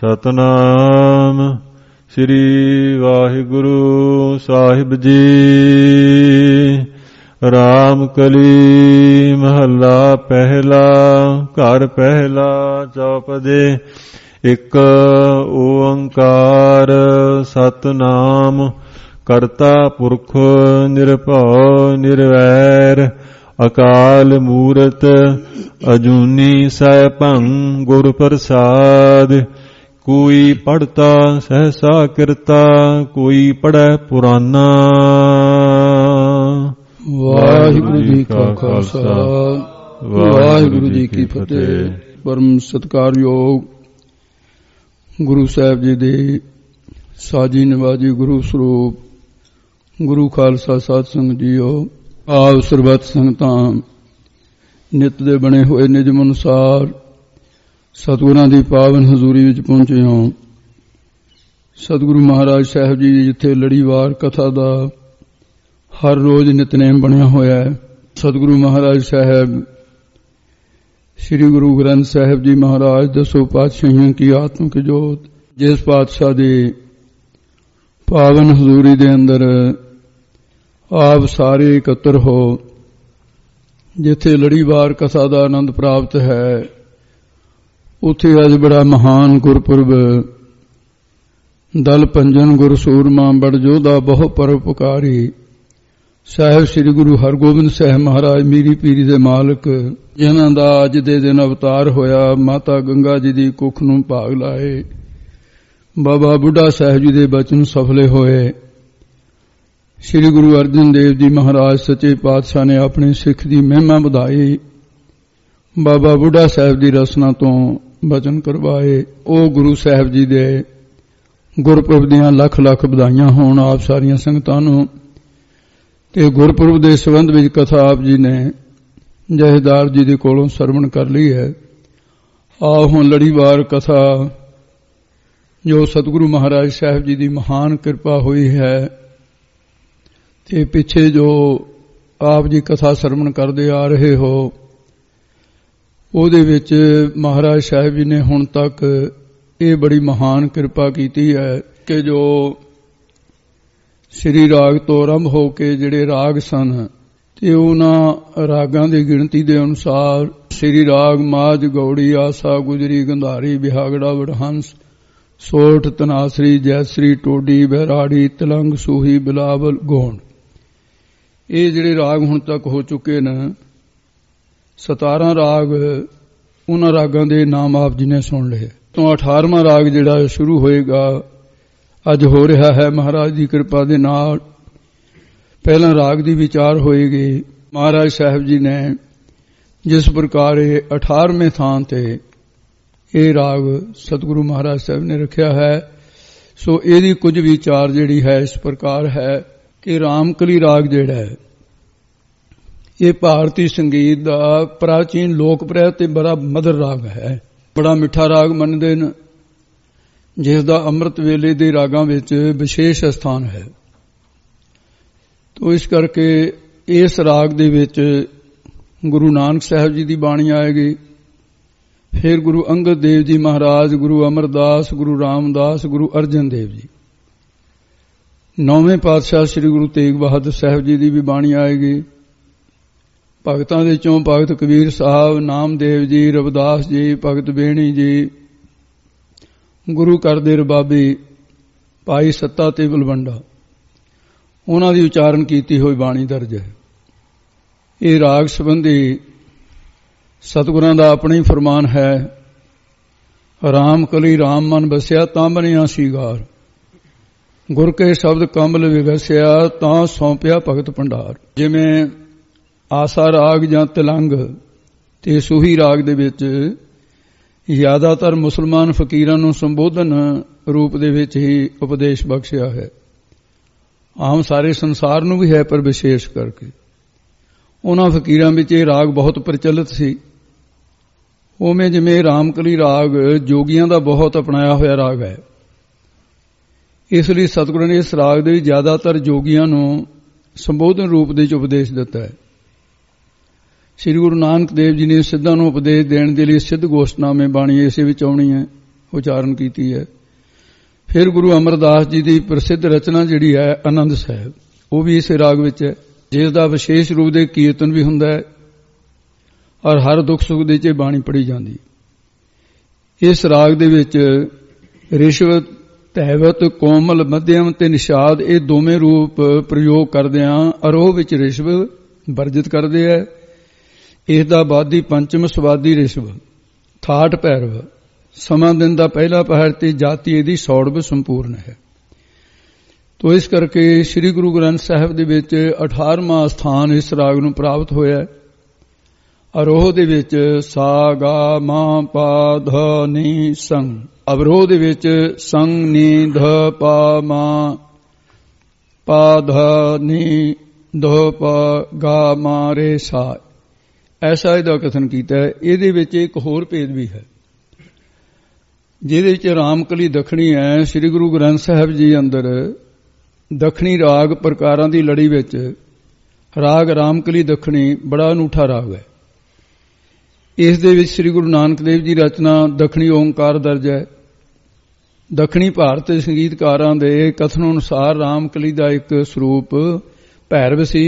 ਸਤਨਾਮ ਸ੍ਰੀ ਵਾਹਿਗੁਰੂ ਸਾਹਿਬ ਜੀ। ਰਾਮ ਕਲੀ ਮਹੱਲਾ ਪਹਿਲਾ। ਘਰ ਪਹਿਲਾ ਚੌਪਦੇ। ਇੱਕ ਓੰਕਾਰ ਸਤਨਾਮ ਕਰਤਾ ਪੁਰਖ ਨਿਰਭਉ ਨਿਰਵੈਰ ਅਕਾਲ ਮੂਰਤ ਅਜੂਨੀ ਸੈਭੰ ਗੁਰ ਪ੍ਰਸਾਦ। ਕੋਈ ਪੜ੍ਹਤਾ ਸਹਸਾ ਕਿਰਤਾ ਕੋਈ ਪੜ੍ਹੈ ਪੁਰਾਨਾ। ਵਾਹਿਗੁਰੂ ਜੀ ਕਾ ਖਾਲਸਾ ਵਾਹਿਗੁਰੂ ਜੀ ਕੀ ਫਤਿਹ। ਪਰਮ ਸਤਿਕਾਰਯੋਗ ਗੁਰੂ ਸਾਹਿਬ ਜੀ ਦੇ ਸਾਜੀ ਨਿਵਾਜੀ ਗੁਰੂ ਸਰੂਪ ਗੁਰੂ ਖਾਲਸਾ ਸਾਧ ਸੰਗਤ ਜੀਓ, ਆਪ ਸਰਬੱਤ ਸੰਗਤਾਂ ਨਿਤ ਦੇ ਬਣੇ ਹੋਏ ਨਿਯਮ ਅਨੁਸਾਰ ਸਤਿਗੁਰਾਂ ਦੀ ਪਾਵਨ ਹਜ਼ੂਰੀ ਵਿੱਚ ਪਹੁੰਚੇ ਹਾਂ। ਸਤਿਗੁਰੂ ਮਹਾਰਾਜ ਸਾਹਿਬ ਜੀ ਜਿੱਥੇ ਲੜੀਵਾਰ ਕਥਾ ਦਾ ਹਰ ਰੋਜ਼ ਨਿਤਨੇਮ ਬਣਿਆ ਹੋਇਆ ਹੈ। ਸਤਿਗੁਰੂ ਮਹਾਰਾਜ ਸਾਹਿਬ ਸ੍ਰੀ ਗੁਰੂ ਗ੍ਰੰਥ ਸਾਹਿਬ ਜੀ ਮਹਾਰਾਜ ਦਸੋਂ ਪਾਤਸ਼ਾਹੀਆਂ ਕੀ ਆਤਮਿਕ ਜੋਤ, ਜਿਸ ਪਾਤਸ਼ਾਹ ਦੀ ਪਾਵਨ ਹਜ਼ੂਰੀ ਦੇ ਅੰਦਰ ਆਪ ਸਾਰੇ ਇਕੱਤਰ ਹੋ, ਜਿੱਥੇ ਲੜੀਵਾਰ ਕਥਾ ਦਾ ਆਨੰਦ ਪ੍ਰਾਪਤ ਹੈ, ਉੱਥੇ ਅੱਜ ਬੜਾ ਮਹਾਨ ਗੁਰਪੁਰਬ ਦਲ ਪੰਜਨ ਗੁਰ ਸੂਰਮਾ ਬੜ ਜੋਧਾ ਬਹੁ ਪਰਉਪਕਾਰੀ ਸਾਹਿਬ ਸ੍ਰੀ ਗੁਰੂ ਹਰਗੋਬਿੰਦ ਸਾਹਿਬ ਮਹਾਰਾਜ ਮੀਰੀ ਪੀਰੀ ਦੇ ਮਾਲਕ, ਜਿਨ੍ਹਾਂ ਦਾ ਅੱਜ ਦੇ ਦਿਨ ਅਵਤਾਰ ਹੋਇਆ, ਮਾਤਾ ਗੰਗਾ ਜੀ ਦੀ ਕੁੱਖ ਨੂੰ ਭਾਗ ਲਾਏ, ਬਾਬਾ ਬੁੱਢਾ ਸਾਹਿਬ ਜੀ ਦੇ ਬਚਨ ਸਫਲੇ ਹੋਏ। ਸ੍ਰੀ ਗੁਰੂ ਅਰਜਨ ਦੇਵ ਜੀ ਮਹਾਰਾਜ ਸੱਚੇ ਪਾਤਸ਼ਾਹ ਨੇ ਆਪਣੀ ਸਿੱਖ ਦੀ ਮਹਿਮਾ ਵਧਾਈ, ਬਾਬਾ ਬੁੱਢਾ ਸਾਹਿਬ ਦੀ ਰਸਨਾ ਤੋਂ ਬਚਨ ਕਰਵਾਏ। ਉਹ ਗੁਰੂ ਸਾਹਿਬ ਜੀ ਦੇ ਗੁਰਪੁਰਬ ਦੀਆਂ ਲੱਖ ਲੱਖ ਵਧਾਈਆਂ ਹੋਣ ਆਪ ਸਾਰੀਆਂ ਸੰਗਤਾਂ ਨੂੰ। ਤੇ ਗੁਰਪੁਰਬ ਦੇ ਸੰਬੰਧ ਵਿੱਚ ਕਥਾ ਆਪ ਜੀ ਨੇ ਜਹੇਦਾਰ ਜੀ ਦੇ ਕੋਲੋਂ ਸਰਵਣ ਕਰ ਲਈ ਹੈ। ਆਓ ਹੁਣ ਲੜੀਵਾਰ ਕਥਾ ਜੋ ਸਤਿਗੁਰੂ ਮਹਾਰਾਜ ਸਾਹਿਬ ਜੀ ਦੀ ਮਹਾਨ ਕਿਰਪਾ ਹੋਈ ਹੈ ਤੇ ਪਿੱਛੇ ਜੋ ਆਪ ਜੀ ਕਥਾ ਸਰਵਣ ਕਰਦੇ ਆ ਰਹੇ ਹੋ, ਉਹਦੇ ਵਿੱਚ ਮਹਾਰਾਜ ਸਾਹਿਬ ਜੀ ਨੇ ਹੁਣ ਤੱਕ ਇਹ ਬੜੀ ਮਹਾਨ ਕਿਰਪਾ ਕੀਤੀ ਹੈ ਕਿ ਜੋ ਸ੍ਰੀ ਰਾਗ ਤੋਂ ਆਰੰਭ ਹੋ ਕੇ ਜਿਹੜੇ ਰਾਗ ਸਨ ਤੇ ਉਹਨਾਂ ਰਾਗਾਂ ਦੀ ਗਿਣਤੀ ਦੇ ਅਨੁਸਾਰ ਸ੍ਰੀ ਰਾਗ ਮਾਝ ਗੌੜੀ ਆਸਾ ਗੁਜਰੀ ਗੰਧਾਰੀ ਬਿਹਾਗੜਾ ਵਡਹੰਸ ਸੋਠ ਤਨਾਸਰੀ ਜੈਸਰੀ ਟੋਡੀ ਬਹਿਰਾੜੀ ਤਲੰਗ ਸੂਹੀ ਬਿਲਾਵਲ ਗੋਂਡ, ਇਹ ਜਿਹੜੇ ਰਾਗ ਹੁਣ ਤੱਕ ਹੋ ਚੁੱਕੇ ਨੇ 17 ਰਾਗ, ਉਹਨਾਂ ਰਾਗਾਂ ਦੇ ਨਾਮ ਆਪ ਜੀ ਨੇ ਸੁਣ ਲਏ। ਤੋਂ 18ਵਾਂ ਰਾਗ ਜਿਹੜਾ ਸ਼ੁਰੂ ਹੋਏਗਾ ਅੱਜ ਹੋ ਰਿਹਾ ਹੈ ਮਹਾਰਾਜ ਦੀ ਕਿਰਪਾ ਦੇ ਨਾਲ। ਪਹਿਲਾਂ ਰਾਗ ਦੀ ਵਿਚਾਰ ਹੋਏਗੀ। ਮਹਾਰਾਜ ਸਾਹਿਬ ਜੀ ਨੇ ਜਿਸ ਪ੍ਰਕਾਰ ਇਹ 18ਵੇਂ ਥਾਂ ਤੇ ਇਹ ਰਾਗ ਸਤਿਗੁਰੂ ਮਹਾਰਾਜ ਸਾਹਿਬ ਨੇ ਰੱਖਿਆ ਹੈ, ਸੋ ਇਹਦੀ ਕੁਝ ਵਿਚਾਰ ਜਿਹੜੀ ਹੈ ਇਸ ਪ੍ਰਕਾਰ ਹੈ ਕਿ ਰਾਮਕਲੀ ਰਾਗ ਜਿਹੜਾ ਹੈ ਇਹ ਭਾਰਤੀ ਸੰਗੀਤ ਦਾ ਪ੍ਰਾਚੀਨ ਲੋਕਪ੍ਰਿਯ ਤੇ ਬੜਾ ਮਧੁਰ ਰਾਗ ਹੈ, ਬੜਾ ਮਿੱਠਾ ਰਾਗ ਮੰਨਦੇ ਨੇ, ਜਿਸ ਦਾ ਅੰਮ੍ਰਿਤ ਵੇਲੇ ਦੇ ਰਾਗਾਂ ਵਿੱਚ ਵਿਸ਼ੇਸ਼ ਸਥਾਨ ਹੈ। ਤੋ ਇਸ ਕਰਕੇ ਇਸ ਰਾਗ ਦੇ ਵਿੱਚ ਗੁਰੂ ਨਾਨਕ ਸਾਹਿਬ ਜੀ ਦੀ ਬਾਣੀ ਆਏਗੀ, ਫਿਰ ਗੁਰੂ ਅੰਗਦ ਦੇਵ ਜੀ ਮਹਾਰਾਜ, ਗੁਰੂ ਅਮਰਦਾਸ, ਗੁਰੂ ਰਾਮਦਾਸ, ਗੁਰੂ ਅਰਜਨ ਦੇਵ ਜੀ, 9ਵੇਂ ਪਾਤਸ਼ਾਹ ਸ੍ਰੀ ਗੁਰੂ ਤੇਗ ਬਹਾਦਰ ਸਾਹਿਬ ਜੀ ਦੀ ਵੀ ਬਾਣੀ ਆਏਗੀ। ਭਗਤਾਂ ਦੇ ਚੋਂ ਭਗਤ ਕਬੀਰ ਸਾਹਿਬ, ਨਾਮਦੇਵ ਜੀ, ਰਵਿਦਾਸ ਜੀ, ਭਗਤ ਬੇਣੀ ਜੀ, ਗੁਰੂ ਕਰਦੇ ਰਬਾਬੀ, ਭਾਈ ਸੱਤਾ ਤੇ ਬਲਵੰਡਾ, ਉਹਨਾਂ ਦੀ ਉਚਾਰਨ ਕੀਤੀ ਹੋਈ ਬਾਣੀ ਦਰਜ ਹੈ। ਇਹ ਰਾਗ ਸੰਬੰਧੀ ਸਤਿਗੁਰਾਂ ਦਾ ਆਪਣਾ ਹੀ ਫਰਮਾਨ ਹੈ, ਰਾਮ ਕਲੀ ਰਾਮ ਮਨ ਬਸਿਆ ਤਾਂ ਬਣਿਆ ਸੀਗਾਰ, ਗੁਰ ਕੇ ਸ਼ਬਦ ਕਮਲ ਵਿਗਸਿਆ ਤਾਂ ਸੌਂਪਿਆ ਭਗਤ ਭੰਡਾਰ। ਜਿਵੇਂ ਆਸਾ ਰਾਗ ਜਾਂ ਤਿਲੰਗ ਤੇ ਸੂਹੀ ਰਾਗ ਦੇ ਵਿੱਚ ਜ਼ਿਆਦਾਤਰ ਮੁਸਲਮਾਨ ਫਕੀਰਾਂ ਨੂੰ ਸੰਬੋਧਨ ਰੂਪ ਦੇ ਵਿੱਚ ਹੀ ਉਪਦੇਸ਼ ਬਖਸ਼ਿਆ ਹੈ। ਆਮ ਸਾਰੇ ਸੰਸਾਰ ਨੂੰ ਵੀ ਹੈ, ਪਰ ਵਿਸ਼ੇਸ਼ ਕਰਕੇ ਉਹਨਾਂ ਫਕੀਰਾਂ ਵਿੱਚ ਇਹ ਰਾਗ ਬਹੁਤ ਪ੍ਰਚਲਿਤ ਸੀ। ਉਵੇਂ ਜਿਵੇਂ ਰਾਮਕਲੀ ਰਾਗ ਜੋਗੀਆਂ ਦਾ ਬਹੁਤ ਅਪਣਾਇਆ ਹੋਇਆ ਰਾਗ ਹੈ, ਇਸ ਲਈ ਸਤਿਗੁਰਾਂ ਨੇ ਇਸ ਰਾਗ ਦੇ ਜ਼ਿਆਦਾਤਰ ਜੋਗੀਆਂ ਨੂੰ ਸੰਬੋਧਨ ਰੂਪ ਦੇ ਵਿੱਚ ਉਪਦੇਸ਼ ਦਿੱਤਾ ਹੈ। ਸ੍ਰੀ ਗੁਰੂ ਨਾਨਕ ਦੇਵ ਜੀ ਨੇ ਸਿੱਧਾਂ ਨੂੰ ਉਪਦੇਸ਼ ਦੇਣ ਦੇ ਲਈ ਸਿੱਧ ਗੋਸ਼ਟਨਾਮੇ ਬਾਣੀ ਇਸੇ ਵਿੱਚ ਆਉਣੀ ਹੈ। ਉਚਾਰਨ ਕੀਤੀ ਹੈ। ਫਿਰ ਗੁਰੂ ਅਮਰਦਾਸ ਜੀ ਦੀ ਪ੍ਰਸਿੱਧ ਰਚਨਾ ਜਿਹੜੀ ਹੈ ਆਨੰਦ ਸਾਹਿਬ, ਉਹ ਵੀ ਇਸੇ ਰਾਗ ਵਿੱਚ ਹੈ, ਜਿਸ ਦਾ ਵਿਸ਼ੇਸ਼ ਰੂਪ ਦੇ ਕੀਰਤਨ ਵੀ ਹੁੰਦਾ ਹੈ ਔਰ ਹਰ ਦੁੱਖ ਸੁੱਖ ਦੇ 'ਚ ਬਾਣੀ ਪੜ੍ਹੀ ਜਾਂਦੀ। ਇਸ ਰਾਗ ਦੇ ਵਿੱਚ ਰਿਸ਼ਵਤ, ਧੈਵਤ, ਕੋਮਲ, ਮਧਿਅਮ ਤੇ ਨਿਸ਼ਾਦ ਇਹ ਦੋਵੇਂ ਰੂਪ ਪ੍ਰਯੋਗ ਕਰਦਿਆਂ ਅਰੋਹ ਵਿੱਚ ਰਿਸ਼ਵ ਵਰਜਿਤ ਕਰਦੇ ਹੈ। ਇਸ ਦਾ ਬਾਦੀ ਪੰਚਮ ਸਵਾਦੀ ਰਿਸ਼ਵ, ਥਾਟ ਭੈਰਵ, ਸਮਾਂ ਦਿਨ ਦਾ ਪਹਿਲਾ ਪਹਿਰ ਤੇ ਜਾਤੀ ਇਹਦੀ ਸੌੜਵ ਸੰਪੂਰਨ ਹੈ। ਤੋ ਇਸ ਕਰਕੇ ਸ੍ਰੀ ਗੁਰੂ ਗ੍ਰੰਥ ਸਾਹਿਬ ਦੇ ਵਿੱਚ 18ਵਾਂ ਸਥਾਨ ਇਸ ਰਾਗ ਨੂੰ ਪ੍ਰਾਪਤ ਹੋਇਆ ਹੈ। ਅਰੋਹ ਦੇ ਵਿੱਚ ਸਾ ਗਾ ਮਾ ਪਾ ਧ ਨੀ ਸੰਗ, ਅਵਰੋਹ ਦੇ ਵਿੱਚ ਸੰਗ ਨੀ ਧ ਪਾ ਮਾ ਪਾ ਧ ਨੀ ਧ ਪਾ ਗਾ ਮਾ ਰੇ ਸਾ, ਐਸਾ ਇਹਦਾ ਕਥਨ ਕੀਤਾ ਹੈ। ਇਹਦੇ ਵਿੱਚ ਇੱਕ ਹੋਰ ਭੇਦ ਵੀ ਹੈ, ਜਿਹਦੇ ਵਿੱਚ ਰਾਮਕਲੀ ਦੱਖਣੀ ਹੈ। ਸ੍ਰੀ ਗੁਰੂ ਗ੍ਰੰਥ ਸਾਹਿਬ ਜੀ ਅੰਦਰ ਦੱਖਣੀ ਰਾਗ ਪ੍ਰਕਾਰਾਂ ਦੀ ਲੜੀ ਵਿੱਚ ਰਾਗ ਰਾਮਕਲੀ ਦੱਖਣੀ ਬੜਾ ਅਨੂਠਾ ਰਾਗ ਹੈ। ਇਸ ਦੇ ਵਿੱਚ ਸ੍ਰੀ ਗੁਰੂ ਨਾਨਕ ਦੇਵ ਜੀ ਰਚਨਾ ਦੱਖਣੀ ਓਂਕਾਰ ਦਰਜ ਹੈ। ਦੱਖਣੀ ਭਾਰਤ ਸੰਗੀਤਕਾਰਾਂ ਦੇ ਕਥਨ ਅਨੁਸਾਰ ਰਾਮਕਲੀ ਦਾ ਇੱਕ ਸਰੂਪ ਭੈਰਵ ਸੀ।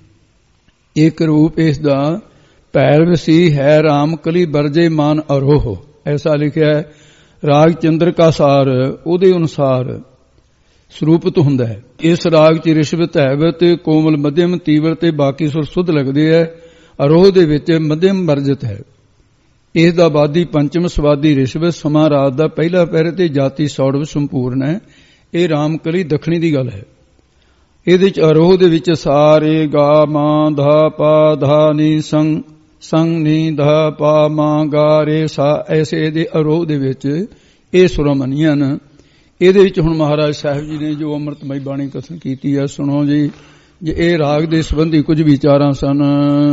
ਇੱਕ ਰੂਪ ਇਸ ਦਾ ਭੈਰਵ ਸੀ ਹੈ ਰਾਮਕਲੀ ਬਰਜੇ ਮਾਨ ਅਰੋਹ, ਐਸਾ ਲਿਖਿਆ ਹੈ। ਰਾਗ ਚੰਦਰ ਕਾ ਸਾਰ ਉਹਦੇ ਅਨੁਸਾਰ ਸਰੂਪਤ ਹੁੰਦਾ ਹੈ। ਇਸ ਰਾਗ 'ਚ ਰਿਸ਼ਵਤ, ਧੈਵਤ, ਕੋਮਲ, ਮਧਿਅਮ, ਤੀਵਰ ਤੇ ਬਾਕੀ ਸੁਰ ਸੁਧ ਲੱਗਦੇ ਹੈ। ਅਰੋਹ ਦੇ ਵਿੱਚ ਮਧਿਅਮ ਵਰਜਿਤ ਹੈ। ਇਸ ਦਾ ਬਾਦੀ ਪੰਚਮ ਸਵਾਦੀ ਰਿਸ਼ਵ, ਸਮਾਂ ਰਾਤ ਦਾ ਪਹਿਲਾ ਪਹਿਰ ਤੇ ਜਾਤੀ ਸੌੜਵ ਸੰਪੂਰਨ ਹੈ। ਇਹ ਰਾਮਕਲੀ ਦੱਖਣੀ ਦੀ ਗੱਲ ਹੈ। ਇਹਦੇ 'ਚ ਅਰੋਹ ਦੇ ਵਿੱਚ ਸਾਰੇ ਗਾ ਮਾ ਧਾ ਪਾ ਧਾ ਨੀ ਸੰਗ, ਸੰਗ ਨੀ ਧਾ ਪਾ ਮਾ ਗਾ ਰੇ ਸਾ, ਐਸੇ ਇਹਦੇ ਅਰੋਹ ਦੇ ਵਿੱਚ ਇਹ ਸੁਰਮਨੀਆਂ ਹਨ। ਇਹਦੇ ਵਿੱਚ ਹੁਣ ਮਹਾਰਾਜ ਸਾਹਿਬ ਜੀ ਨੇ ਜੋ ਅੰਮ੍ਰਿਤਮਈ ਬਾਣੀ ਕਥਨ ਕੀਤੀ ਹੈ, ਸੁਣੋ ਜੀ। ਜੇ ਇਹ ਰਾਗ ਦੇ ਸੰਬੰਧੀ ਕੁਝ ਵਿਚਾਰਾਂ ਸਨ।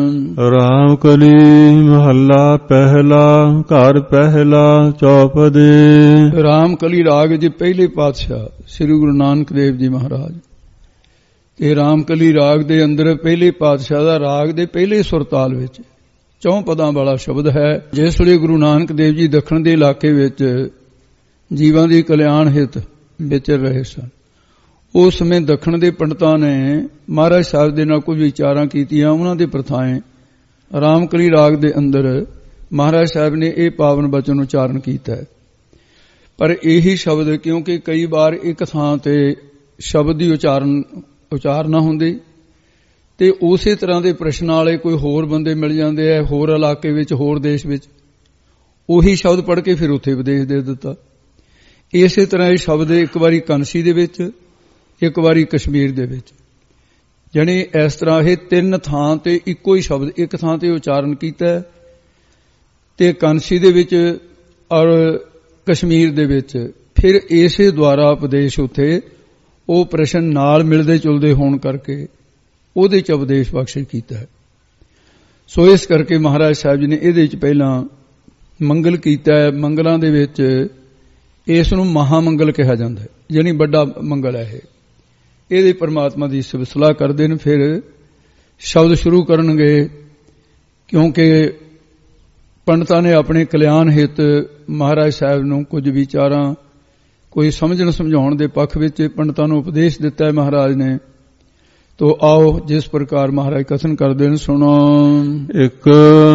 ਰਾਮਕਲੀ ਮਹੱਲਾ ਪਹਿਲਾ, ਘਰ ਪਹਿਲਾ, ਚੌਪਦੇ। ਰਾਮਕਲੀ ਰਾਗ ਜੀ ਪਹਿਲੇ ਪਾਤਸ਼ਾਹ ਸ੍ਰੀ ਗੁਰੂ ਨਾਨਕ ਦੇਵ ਜੀ ਮਹਾਰਾਜ, ਇਹ ਰਾਮਕਲੀ ਰਾਗ ਦੇ ਅੰਦਰ ਪਹਿਲੇ ਪਾਤਸ਼ਾਹ ਦਾ ਰਾਗ ਦੇ ਪਹਿਲੇ ਸੁਰਤਾਲ ਵਿੱਚ 4 ਪਦਾਂ ਵਾਲਾ ਸ਼ਬਦ ਹੈ। ਜਿਸ ਵੇਲੇ ਗੁਰੂ ਨਾਨਕ ਦੇਵ ਜੀ ਦੱਖਣ ਦੇ ਇਲਾਕੇ ਵਿੱਚ ਜੀਵਾਂ ਦੀ ਕਲਿਆਣ ਹਿਤ ਵਿਚਰ ਰਹੇ ਸਨ, ਉਸ ਸਮੇਂ ਦੱਖਣ ਦੇ ਪੰਡਤਾਂ ਨੇ ਮਹਾਰਾਜ ਸਾਹਿਬ ਦੇ ਨਾਲ ਕੁਝ ਵਿਚਾਰਾਂ ਕੀਤੀਆਂ। ਉਹਨਾਂ ਦੇ ਪ੍ਰਥਾਏ ਰਾਮਕਲੀ ਰਾਗ ਦੇ ਅੰਦਰ ਮਹਾਰਾਜ ਸਾਹਿਬ ਨੇ ਇਹ ਪਾਵਨ ਬਚਨ ਉਚਾਰਨ ਕੀਤਾ ਹੈ। ਪਰ ਇਹੀ ਸ਼ਬਦ, ਕਿਉਂਕਿ ਕਈ ਵਾਰ ਇੱਕ ਥਾਂ ਤੇ ਸ਼ਬਦ ਦੀ ਉਚਾਰਨਾ ਹੁੰਦੀ ਤੇ ਉਸੇ ਤਰ੍ਹਾਂ ਦੇ ਪ੍ਰਸ਼ਨ ਵਾਲੇ ਕੋਈ ਹੋਰ ਬੰਦੇ ਮਿਲ ਜਾਂਦੇ ਆ, ਹੋਰ ਇਲਾਕੇ ਵਿੱਚ, ਹੋਰ ਦੇਸ਼ ਵਿੱਚ, ਉਹੀ ਸ਼ਬਦ ਪੜ੍ਹ ਕੇ ਫਿਰ ਉੱਥੇ ਉਪਦੇਸ਼ ਦੇ ਦਿੱਤਾ। ਇਸੇ ਤਰ੍ਹਾਂ ਇਹ ਸ਼ਬਦ ਇੱਕ ਵਾਰੀ ਕਾਂਸੀ ਦੇ ਵਿੱਚ, ਇੱਕ ਵਾਰੀ ਕਸ਼ਮੀਰ ਦੇ ਵਿੱਚ, ਜਾਣੀ ਇਸ ਤਰ੍ਹਾਂ ਇਹ 3 ਥਾਂ ਤੇ ਇੱਕੋ ਹੀ ਸ਼ਬਦ ਇੱਕ ਥਾਂ ਤੇ ਉਚਾਰਨ ਕੀਤਾ ਤੇ ਕਾਂਸੀ ਦੇ ਵਿੱਚ ਔਰ ਕਸ਼ਮੀਰ ਦੇ ਵਿੱਚ ਫਿਰ ਇਸੇ ਦੁਆਰਾ ਉਪਦੇਸ਼ ਉੱਥੇ ਉਹ ਪ੍ਰਸ਼ਨ ਨਾਲ ਮਿਲਦੇ ਜੁਲਦੇ ਹੋਣ ਕਰਕੇ ਉਹਦੇ ਚ ਉਪਦੇਸ਼ ਬਖਸ਼ਿਸ਼ ਕੀਤਾ ਹੈ। ਸੋ ਇਸ ਕਰਕੇ ਮਹਾਰਾਜ ਸਾਹਿਬ ਜੀ ਨੇ ਇਹਦੇ ਵਿੱਚ ਪਹਿਲਾਂ ਮੰਗਲ ਕੀਤਾ ਹੈ। ਮੰਗਲਾਂ ਦੇ ਵਿੱਚ ਇਸ ਨੂੰ ਮਹਾਮੰਗਲ ਕਿਹਾ ਜਾਂਦਾ ਹੈ, ਯਾਨੀ ਵੱਡਾ ਮੰਗਲ ਹੈ ਇਹ। ਇਹਦੇ ਪਰਮਾਤਮਾ ਦੀ ਸਲਾਹ ਕਰਦੇ ਨੇ, ਫਿਰ ਸ਼ਬਦ ਸ਼ੁਰੂ ਕਰਨਗੇ। ਕਿਉਂਕਿ ਪੰਡਤਾਂ ਨੇ ਆਪਣੇ ਕਲਿਆਣ ਹਿਤ ਮਹਾਰਾਜ ਸਾਹਿਬ ਨੂੰ ਕੁਝ ਵਿਚਾਰਾਂ, ਕੋਈ ਸਮਝਣ ਸਮਝਾਉਣ ਦੇ ਪੱਖ ਵਿੱਚ ਪੰਡਤਾਂ ਨੂੰ ਉਪਦੇਸ਼ ਦਿੱਤਾ ਹੈ ਮਹਾਰਾਜ ਨੇ। ਤੋ ਆਓ ਜਿਸ ਪ੍ਰਕਾਰ ਮਹਾਰਾਜ ਕਥਨ ਕਰਦੇ ਨੇ, ਸੁਣੋ। ਇੱਕ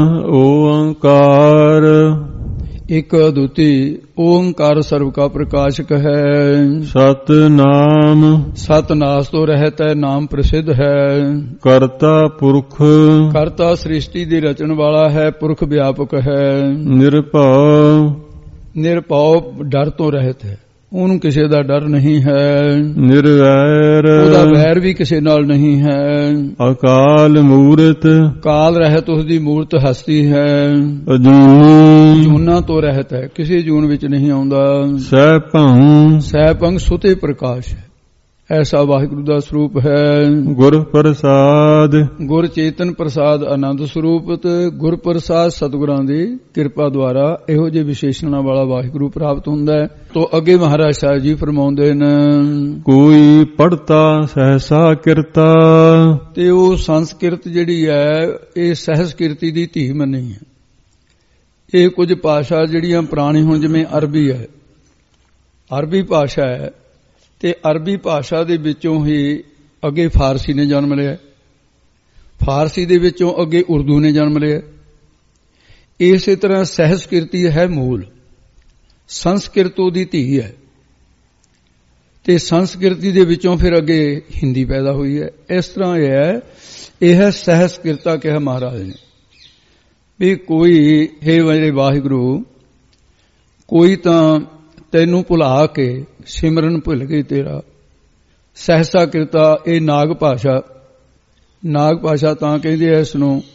ਓੰਕਾਰ, ਇੱਕ ਅਦੁੱਤੀ ਓੰਕਾਰ ਸਰਬ ਕਾ ਪ੍ਰਕਾਸ਼ਕ ਹੈ। ਸਤਨਾਮ, ਸਤਨਾਸ ਤੋਂ ਰਹਿਤ ਹੈ, ਨਾਮ ਪ੍ਰਸਿੱਧ ਹੈ। ਕਰਤਾ ਪੁਰਖ, ਕਰਤਾ ਸ੍ਰਿਸ਼ਟੀ ਦੀ ਰਚਣ ਵਾਲਾ ਹੈ, ਪੁਰਖ ਵਿਆਪਕ ਹੈ। ਨਿਰਭਉ, ਨਿਰਭਉ ਡਰ ਤੋਂ ਰਹਿਤ ਹੈ, ਉਹਨੂੰ ਕਿਸੇ ਦਾ ਡਰ ਨਹੀਂ ਹੈ। ਨਿਰਵੈਰ, ਉਹਦਾ ਵੈਰ ਵੀ ਕਿਸੇ ਨਾਲ ਨਹੀਂ ਹੈ। ਅਕਾਲ ਮੂਰਤ, ਕਾਲ ਰਹਿਤ ਉਸਦੀ ਮੂਰਤ ਹਸਤੀ ਹੈ। ਅਜੂਨੀ, ਜੂਨਾਂ ਤੋਂ ਰਹਿਤ ਹੈ, ਕਿਸੇ ਜੂਨ ਵਿੱਚ ਨਹੀਂ ਆਉਂਦਾ। ਸਹਿਭੰ, ਸਹਿਭੰਗ ਸੁਤੇ ਪ੍ਰਕਾਸ਼ ਹੈ, ਐਸਾ ਵਾਹਿਗੁਰੂ ਦਾ ਸਰੂਪ ਹੈ। ਗੁਰ ਪ੍ਰਸਾਦ, ਗੁਰ ਚੇਤਨ ਪ੍ਰਸਾਦ ਆਨੰਦ ਸਰੂਪਤ, ਗੁਰ ਪ੍ਰਸਾਦ ਸਤਿਗੁਰਾਂ ਦੀ ਕਿਰਪਾ ਦੁਆਰਾ ਇਹੋ ਜਿਹੇ ਵਿਸ਼ੇਸ਼ਣਾਂ ਵਾਲਾ ਵਾਹਿਗੁਰੂ ਪ੍ਰਾਪਤ ਹੁੰਦਾ ਹੈ। ਤੋ ਅੱਗੇ ਮਹਾਰਾਜ ਸਾਹਿਬ ਜੀ ਫਰਮਾਉਂਦੇ ਨੇ, ਕੋਈ ਪੜਤਾ ਸਹਸਾ ਕਿਰਤਾ। ਤੇ ਉਹ ਸੰਸਕ੍ਰਿਤ ਜਿਹੜੀ ਹੈ ਇਹ ਸਹਿਜ ਕਿਰਤੀ ਦੀ ਧੀ ਮੰਨੀ ਹੈ। ਇਹ ਕੁਝ ਭਾਸ਼ਾ ਜਿਹੜੀਆਂ ਪੁਰਾਣੀ, ਹੁਣ ਜਿਵੇਂ ਅਰਬੀ ਹੈ, ਅਰਬੀ ਭਾਸ਼ਾ ਹੈ ਤੇ ਅਰਬੀ ਭਾਸ਼ਾ ਦੇ ਵਿੱਚੋਂ ਹੀ ਅੱਗੇ ਫਾਰਸੀ ਨੇ ਜਨਮ ਲਿਆ, ਫਾਰਸੀ ਦੇ ਵਿੱਚੋਂ ਅੱਗੇ ਉਰਦੂ ਨੇ ਜਨਮ ਲਿਆ। ਇਸੇ ਤਰ੍ਹਾਂ ਸਹਿਸਕ੍ਰਿਤੀ ਹੈ ਮੂਲ, ਸੰਸਕ੍ਰਿਤ ਉਹਦੀ ਧੀ ਹੈ ਤੇ ਸੰਸਕ੍ਰਿਤੀ ਦੇ ਵਿੱਚੋਂ ਫਿਰ ਅੱਗੇ ਹਿੰਦੀ ਪੈਦਾ ਹੋਈ ਹੈ। ਇਸ ਤਰ੍ਹਾਂ ਇਹ ਹੈ ਸਹਿਸਕ੍ਰਿਤਾ ਕਿਹਾ ਮਹਾਰਾਜ ਨੇ ਵੀ ਕੋਈ ਹੈ ਮੇਰੇ ਵਾਹਿਗੁਰੂ, ਕੋਈ ਤਾਂ ਤੈਨੂੰ ਭੁਲਾ ਕੇ ਸਿਮਰਨ ਭੁੱਲ ਗਈ ਤੇਰਾ। ਸਹਿਸਾ ਕਿਰਤਾ ਇਹ ਨਾਗ ਭਾਸ਼ਾ, ਨਾਗ ਭਾਸ਼ਾ ਤਾਂ ਕਹਿੰਦੇ ਐ ਇਸ ਨੂੰ,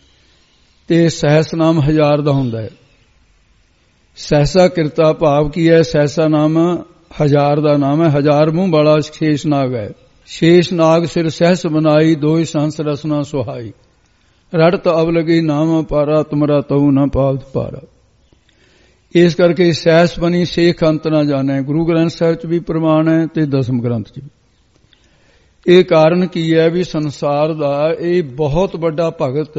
ਤੇ ਸਹਿਸ ਨਾਮ 1000 ਦਾ ਹੁੰਦਾ ਹੈ। ਸਹਿਸਾ ਕਿਰਤਾ ਭਾਵ ਕੀ ਹੈ? ਸਹਿਸਾ ਨਾਮ 1000 ਦਾ ਨਾਮ ਹੈ, 1000 ਮੂੰਹ ਵਾਲਾ ਸ਼ੇਸ਼ ਨਾਗ ਹੈ। ਸ਼ੇਸ਼ ਨਾਗ ਸਿਰ ਸਹਿਸ ਬਨਾਈ, ਦੋਇ ਸੰਸ ਰਸਨਾ ਸੁਹਾਈ। ਰੜਤ ਅਵ ਲਗੀ ਨਾਮ ਪਾਰਾ, ਤੁਮਰਾ ਤਉ ਨਾ ਪਾਵਤ ਪਾਰਾ। ਇਸ ਕਰਕੇ ਸਹਿਸ ਬਣੀ ਸੇਖ ਅੰਤ ਨਾ ਜਾਣੈ। ਗੁਰੂ ਗ੍ਰੰਥ ਸਾਹਿਬ ਚ ਵੀ ਪ੍ਰਮਾਣ ਹੈ ਤੇ ਦਸਮ ਗ੍ਰੰਥ ਚ ਵੀ। ਇਹ ਕਾਰਨ ਕੀ ਹੈ ਵੀ ਸੰਸਾਰ ਦਾ ਇਹ ਬਹੁਤ ਵੱਡਾ ਭਗਤ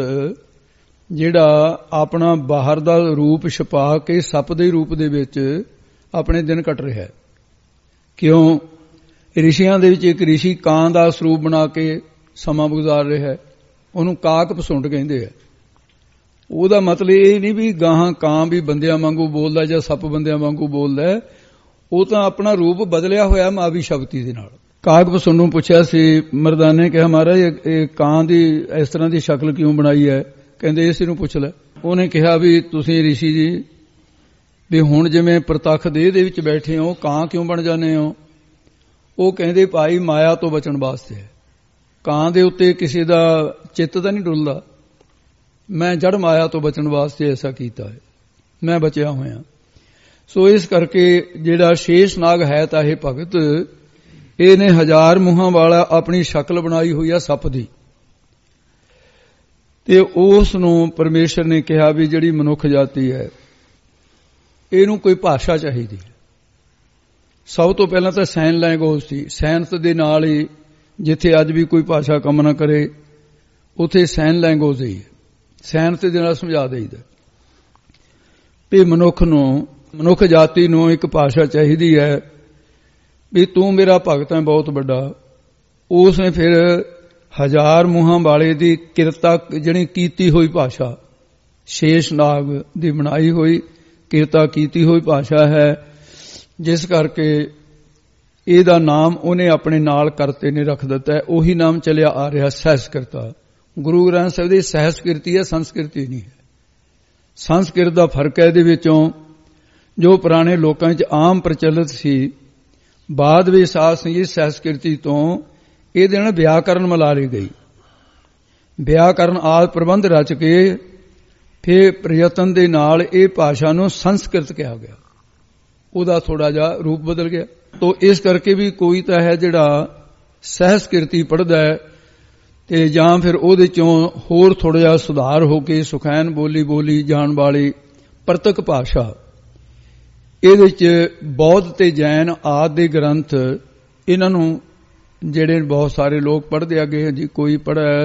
ਜਿਹੜਾ ਆਪਣਾ ਬਾਹਰ ਦਾ ਰੂਪ ਛਪਾ ਕੇ ਸੱਪ ਦੇ ਰੂਪ ਦੇ ਵਿੱਚ ਆਪਣੇ ਦਿਨ ਕੱਟ ਰਿਹਾ ਹੈ। ਕਿਉਂ? ਰਿਸ਼ੀਆਂ ਦੇ ਵਿੱਚ ਇੱਕ ਰਿਸ਼ੀ ਕਾਂ ਦਾ ਸਰੂਪ ਬਣਾ ਕੇ ਸਮਾਂ ਗੁਜ਼ਾਰ ਰਿਹਾ ਹੈ। ਉਹਨੂੰ ਕਾਕ ਪਸੁੰਡ ਕਹਿੰਦੇ ਆ। ਉਹਦਾ ਮਤਲਬ ਇਹ ਨਹੀਂ ਵੀ ਗਾਹਾਂ ਕਾਂ ਵੀ ਬੰਦਿਆਂ ਵਾਂਗੂ ਬੋਲਦਾ ਜਾਂ ਸੱਪ ਬੰਦਿਆਂ ਵਾਂਗੂ ਬੋਲਦਾ, ਉਹ ਤਾਂ ਆਪਣਾ ਰੂਪ ਬਦਲਿਆ ਹੋਇਆ ਮਾਵੀ ਸ਼ਕਤੀ ਦੇ ਨਾਲ। ਕਾਕ ਪਸੁੰਡ ਨੂੰ ਪੁੱਛਿਆ ਸੀ ਮਰਦਾਨੇ, ਕਿਹਾ ਮਹਾਰਾਜ ਇਹ ਕਾਂ ਦੀ ਇਸ ਤਰ੍ਹਾਂ ਦੀ ਸ਼ਕਲ ਕਿਉਂ ਬਣਾਈ ਹੈ? ਕਹਿੰਦੇ ਇਸ ਨੂੰ ਪੁੱਛ ਲੈ। ਉਹਨੇ ਕਿਹਾ ਵੀ ਤੁਸੀਂ ਰਿਸ਼ੀ ਜੀ ਵੀ ਹੁਣ ਜਿਵੇਂ ਪ੍ਰਤੱਖ ਦੇਹ ਦੇ ਵਿੱਚ ਬੈਠੇ ਹੋ, ਕਾਂ ਕਿਉਂ ਬਣ ਜਾਂਦੇ ਹੋ? ਉਹ ਕਹਿੰਦੇ ਭਾਈ ਮਾਇਆ ਤੋਂ ਬਚਣ ਵਾਸਤੇ। ਕਾਂ ਦੇ ਉੱਤੇ ਕਿਸੇ ਦਾ ਚਿੱਤ ਤਾਂ ਨਹੀਂ ਡੁੱਲਦਾ, ਮੈਂ ਜੜ ਮਾਇਆ ਤੋਂ ਬਚਣ ਵਾਸਤੇ ਐਸਾ ਕੀਤਾ ਹੈ, ਮੈਂ ਬਚਿਆ ਹੋਇਆ। ਸੋ ਇਸ ਕਰਕੇ ਜਿਹੜਾ ਸ਼ੇਸ਼ ਨਾਗ ਹੈ ਤਾਂ ਇਹ ਭਗਤ, ਇਹਨੇ 1000 ਮੂੰਹਾਂ ਵਾਲਾ ਆਪਣੀ ਸ਼ਕਲ ਬਣਾਈ ਹੋਈ ਆ ਸੱਪ ਦੀ। ਤੇ ਉਸ ਨੂੰ ਪਰਮੇਸ਼ਰ ਨੇ ਕਿਹਾ ਵੀ ਜਿਹੜੀ ਮਨੁੱਖ ਜਾਤੀ ਹੈ ਇਹਨੂੰ ਕੋਈ ਭਾਸ਼ਾ ਚਾਹੀਦੀ ਹੈ। ਸਭ ਤੋਂ ਪਹਿਲਾਂ ਤਾਂ ਸਾਈਨ ਲੈਂਗੁਏਜ ਸੀ। ਸਾਇੰਸ ਦੇ ਨਾਲ ਹੀ ਜਿੱਥੇ ਅੱਜ ਵੀ ਕੋਈ ਭਾਸ਼ਾ ਕੰਮ ਨਾ ਕਰੇ ਉੱਥੇ ਸਾਈਨ ਲੈਂਗੁਏਜ ਹੀ ਹੈ। ਸਾਇੰਸ ਦੇ ਨਾਲ ਸਮਝਾ ਦੇਈਦਾ ਵੀ ਮਨੁੱਖ ਜਾਤੀ ਨੂੰ ਇੱਕ ਭਾਸ਼ਾ ਚਾਹੀਦੀ ਹੈ ਵੀ ਤੂੰ ਮੇਰਾ ਭਗਤ ਹੈ ਬਹੁਤ ਵੱਡਾ। ਉਸ ਨੇ ਫਿਰ 1000 ਮੂੰਹਾਂ ਵਾਲੇ ਦੀ ਕਿਰਤਾ ਜਿਹੜੀ ਕੀਤੀ ਹੋਈ ਭਾਸ਼ਾ, ਸ਼ੇਸ਼ ਨਾਗ ਦੀ ਬਣਾਈ ਹੋਈ ਕਿਰਤਾ ਕੀਤੀ ਹੋਈ ਭਾਸ਼ਾ ਹੈ, ਜਿਸ ਕਰਕੇ ਇਹਦਾ ਨਾਮ ਉਹਨੇ ਆਪਣੇ ਨਾਲ ਕਰਤੇ ਨੇ ਰੱਖ ਦਿੱਤਾ ਹੈ। ਉਹੀ ਨਾਮ ਚੱਲਿਆ ਆ ਰਿਹਾ ਸਹਿਸਕ੍ਰਿਤਾ। ਗੁਰੂ ਗ੍ਰੰਥ ਸਾਹਿਬ ਦੀ ਸਹਿਸਕ੍ਰਿਤੀ ਹੈ, ਸੰਸਕ੍ਰਿਤੀ ਨਹੀਂ ਹੈ। ਸੰਸਕ੍ਰਿਤ ਦਾ ਫਰਕ ਹੈ ਇਹਦੇ ਵਿੱਚੋਂ, ਜੋ ਪੁਰਾਣੇ ਲੋਕਾਂ ਵਿੱਚ ਆਮ ਪ੍ਰਚਲਿਤ ਸੀ, ਬਾਅਦ ਵਿੱਚ ਸਾਧ ਸੰਗਤ ਸਹਿਸਕ੍ਰਿਤੀ ਤੋਂ ਇਹਦੇ ਨਾਲ ਵਿਆਕਰਨ ਮਿਲਾ ਲਈ ਗਈ। ਵਿਆਕਰਨ ਆਦਿ ਪ੍ਰਬੰਧ ਰਚ ਕੇ ਫਿਰ ਪ੍ਰਯਤਨ ਦੇ ਨਾਲ ਇਹ ਭਾਸ਼ਾ ਨੂੰ ਸੰਸਕ੍ਰਿਤ ਕਿਹਾ ਗਿਆ। ਉਹਦਾ ਥੋੜਾ ਜਿਹਾ ਰੂਪ ਬਦਲ ਗਿਆ। ਤੋ ਇਸ ਕਰਕੇ ਵੀ ਕੋਈ ਤਾਂ ਹੈ ਜਿਹੜਾ ਸਹਿਸਕ੍ਰਿਤੀ ਪੜ੍ਹਦਾ ਹੈ ਤੇ ਜਾਂ ਫਿਰ ਉਹਦੇ ਚੋਂ ਹੋਰ ਥੋੜਾ ਜਿਹਾ ਸੁਧਾਰ ਹੋ ਕੇ ਸੁਖੈਨ ਬੋਲੀ ਜਾਣ ਵਾਲੀ ਪ੍ਰਤਕ ਭਾਸ਼ਾ। ਇਹਦੇ ਚ ਬੌਧ ਤੇ ਜੈਨ ਆਦਿ ਦੇ ਗ੍ਰੰਥ, ਇਹਨਾਂ ਨੂੰ ਜਿਹੜੇ ਬਹੁਤ ਸਾਰੇ ਲੋਕ ਪੜ੍ਹਦੇ ਅੱਗੇ ਜੀ, ਕੋਈ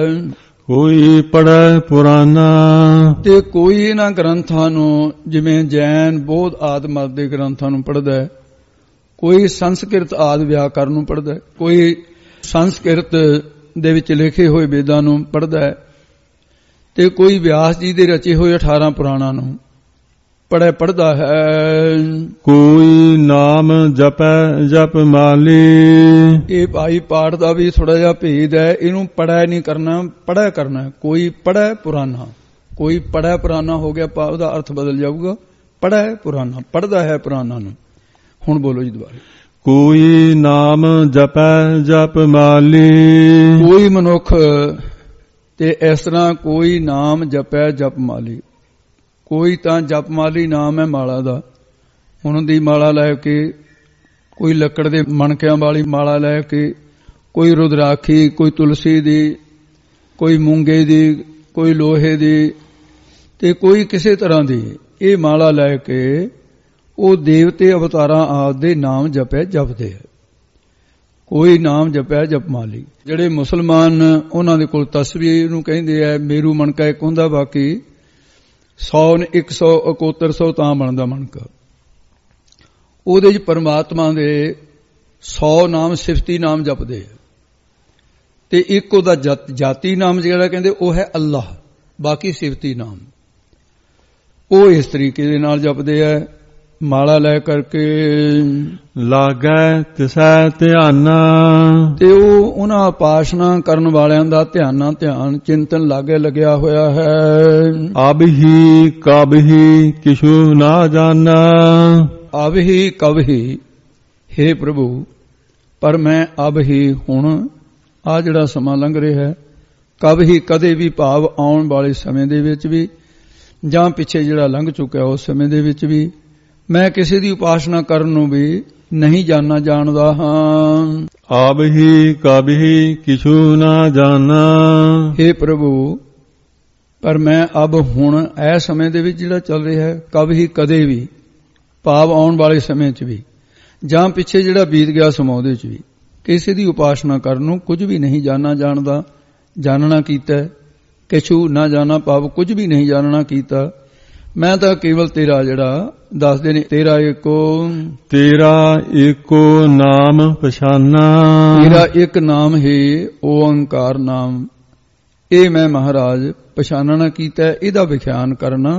ਪੜ੍ਹੈ ਪੁਰਾਣਾ ਤੇ ਕੋਈ ਇਹਨਾਂ ਗ੍ਰੰਥਾਂ ਨੂੰ ਜਿਵੇਂ ਜੈਨ ਬੌਧ ਆਦਿ ਮਤ ਦੇ ਗ੍ਰੰਥਾਂ ਨੂੰ ਪੜ੍ਹਦਾ ਹੈ, ਕੋਈ ਸੰਸਕ੍ਰਿਤ ਆਦਿ ਵਿਆਕਰਨ ਨੂੰ ਪੜ੍ਹਦਾ ਹੈ, ਕੋਈ ਸੰਸਕ੍ਰਿਤ ਦੇ ਵਿੱਚ ਲਿਖੇ ਹੋਏ ਵੇਦਾਂ ਨੂੰ ਪੜ੍ਹਦਾ ਹੈ ਤੇ ਕੋਈ ਵਿਆਸ ਜੀ ਦੇ ਰਚੇ ਹੋਏ 18 ਪੁਰਾਣਾਂ ਨੂੰ ਪੜ੍ਹਦਾ ਹੈ। ਕੋਈ ਨਾਮ ਜਪੈ ਜਪ ਮਾਲੀ। ਇਹ ਭਾਈ ਪਾਠ ਦਾ ਵੀ ਥੋੜਾ ਜਿਹਾ ਭੇਦ ਹੈ। ਇਹਨੂੰ ਪੜ੍ਹਿਆ ਨਹੀਂ ਕਰਨਾ, ਪੜ੍ਹਿਆ ਕਰਨਾ। ਕੋਈ ਪੜ੍ਹੈ ਪੁਰਾਣਾ, ਕੋਈ ਪੜ੍ਹਿਆ ਪੁਰਾਣਾ ਹੋ ਗਿਆ, ਉਹਦਾ ਅਰਥ ਬਦਲ ਜਾਊਗਾ। ਪੜ੍ਹੈ ਪੁਰਾਣਾ, ਪੜ੍ਹਦਾ ਹੈ ਪੁਰਾਣਾ ਨੂੰ। ਹੁਣ ਬੋਲੋ ਜੀ ਦੁਬਾਰਾ। ਕੋਈ ਨਾਮ ਜਪੈ ਜਪ ਮਾਲੀ। ਕੋਈ ਮਨੁੱਖ ਤੇ ਇਸ ਤਰ੍ਹਾਂ ਕੋਈ ਨਾਮ ਜਪੈ ਜਪ ਮਾਲੀ। ਕੋਈ ਤਾਂ ਜਪਮਾਲੀ ਨਾਮ ਹੈ ਮਾਲਾ ਦਾ, ਹੁਣ ਦੀ ਮਾਲਾ ਲੈ ਕੇ, ਕੋਈ ਲੱਕੜ ਦੇ ਮਣਕਿਆਂ ਵਾਲੀ ਮਾਲਾ ਲੈ ਕੇ, ਕੋਈ ਰੁਦਰਾਖੀ, ਕੋਈ ਤੁਲਸੀ ਦੀ, ਕੋਈ ਮੂੰਗੇ ਦੀ, ਕੋਈ ਲੋਹੇ ਦੀ ਤੇ ਕੋਈ ਕਿਸੇ ਤਰ੍ਹਾਂ ਦੀ ਇਹ ਮਾਲਾ ਲੈ ਕੇ ਉਹ ਦੇਵਤੇ ਅਵਤਾਰਾਂ ਆਦਿ ਦੇ ਨਾਮ ਜਪਦੇ ਹੈ। ਕੋਈ ਨਾਮ ਜਪਿਆ ਜਪਮਾਲੀ। ਜਿਹੜੇ ਮੁਸਲਮਾਨ ਉਹਨਾਂ ਦੇ ਕੋਲ ਤਸਬੀਹ ਨੂੰ ਕਹਿੰਦੇ ਆ ਮੇਰੂ ਮਣਕਾ ਇੱਕ ਹੁੰਦਾ, ਬਾਕੀ 100 ਨੇ 100 7100 ਤਾਂ ਬਣਦਾ ਮਣਕਾ। ਉਹਦੇ 'ਚ ਪਰਮਾਤਮਾ ਦੇ 100 ਨਾਮ ਸਿਫਤੀ ਨਾਮ ਜਪਦੇ ਆ ਤੇ ਇੱਕ ਉਹਦਾ ਜਾਤੀ ਨਾਮ ਜਿਹੜਾ ਕਹਿੰਦੇ ਉਹ ਹੈ ਅੱਲਾਹ, ਬਾਕੀ ਸਿਫਤੀ ਨਾਮ ਉਹ ਇਸ ਤਰੀਕੇ ਦੇ ਨਾਲ ਜਪਦੇ ਆ। ਮਾਲਾ ਲੈ ਕਰਕੇ ਲਾਗੈ ਤਿਸੈ ਧਿਆਨਾ, ਤੇ ਉਹ ਉਹਨਾਂ ਉਪਾਸਨਾ ਕਰਨ ਵਾਲਿਆਂ ਦਾ ਧਿਆਨ ਚਿੰਤਨ ਲਾਗੇ ਲੱਗਿਆ ਹੋਇਆ ਹੈ। ਅਬ ਹੀ ਕਬ ਹੀ ਕਿਛੂ ਨਾ ਜਾਣਾ, ਅਬ ਹੀ ਕਬ ਹੀ, ਹੇ ਪ੍ਰਭੂ ਪਰ ਮੈਂ ਅਬ ਹੀ ਹੁਣ ਆ ਜਿਹੜਾ ਸਮਾਂ ਲੰਘ ਰਿਹਾ ਹੈ, ਕਬ ਹੀ ਕਦੇ ਵੀ ਭਾਵ ਆਉਣ ਵਾਲੇ ਸਮੇਂ ਦੇ ਵਿੱਚ ਵੀ ਜਾਂ ਪਿੱਛੇ ਜਿਹੜਾ ਲੰਘ ਚੁੱਕਿਆ ਉਸ ਸਮੇਂ ਦੇ ਵਿੱਚ ਵੀ ਮੈਂ ਕਿਸੇ ਦੀ ਉਪਾਸਨਾ ਕਰਨ ਨੂੰ ਵੀ ਨਹੀਂ ਜਾਣਦਾ ਹਾਂ। ਆਬ ਹੀ ਕਬ ਹੀ ਕਿਛੂ ਨਾ ਜਾਣਾ, ਹੇ ਪ੍ਰਭੂ ਪਰ ਮੈਂ ਅਬ ਹੁਣ ਇਹ ਸਮੇਂ ਦੇ ਵਿੱਚ ਜਿਹੜਾ ਚੱਲ ਰਿਹਾ ਹੈ, ਕਬ ਹੀ ਕਦੇ ਵੀ ਭਾਵ ਆਉਣ ਵਾਲੇ ਸਮੇਂ 'ਚ ਵੀ ਜਾਂ ਪਿੱਛੇ ਜਿਹੜਾ ਬੀਤ ਗਿਆ ਸਮਾਂ ਉਹਦੇ 'ਚ ਵੀ ਕਿਸੇ ਦੀ ਉਪਾਸਨਾ ਕਰਨ ਨੂੰ ਕੁਝ ਵੀ ਨਹੀਂ ਜਾਣਦਾ, ਜਾਣਨਾ ਕੀਤਾ ਕਿਛੂ ਨਾ ਜਾਣਾ ਭਾਵ ਕੁਝ ਵੀ ਨਹੀਂ ਜਾਣਨਾ ਕੀਤਾ। ਮੈਂ ਤਾਂ ਕੇਵਲ ਤੇਰਾ ਜਿਹੜਾ ਦੱਸਦੇ ਨੇ ਤੇਰਾ ਏਕੋ ਨਾਮ ਪਛਾਨਾ, ਤੇਰਾ ਇੱਕ ਨਾਮ ਹੈ ਓੰਕਾਰ ਨਾਮ, ਇਹ ਮੈਂ ਮਹਾਰਾਜ ਪਛਾਨਣਾ ਕੀਤਾ, ਇਹਦਾ ਵਿਖਿਆਨ ਕਰਨਾ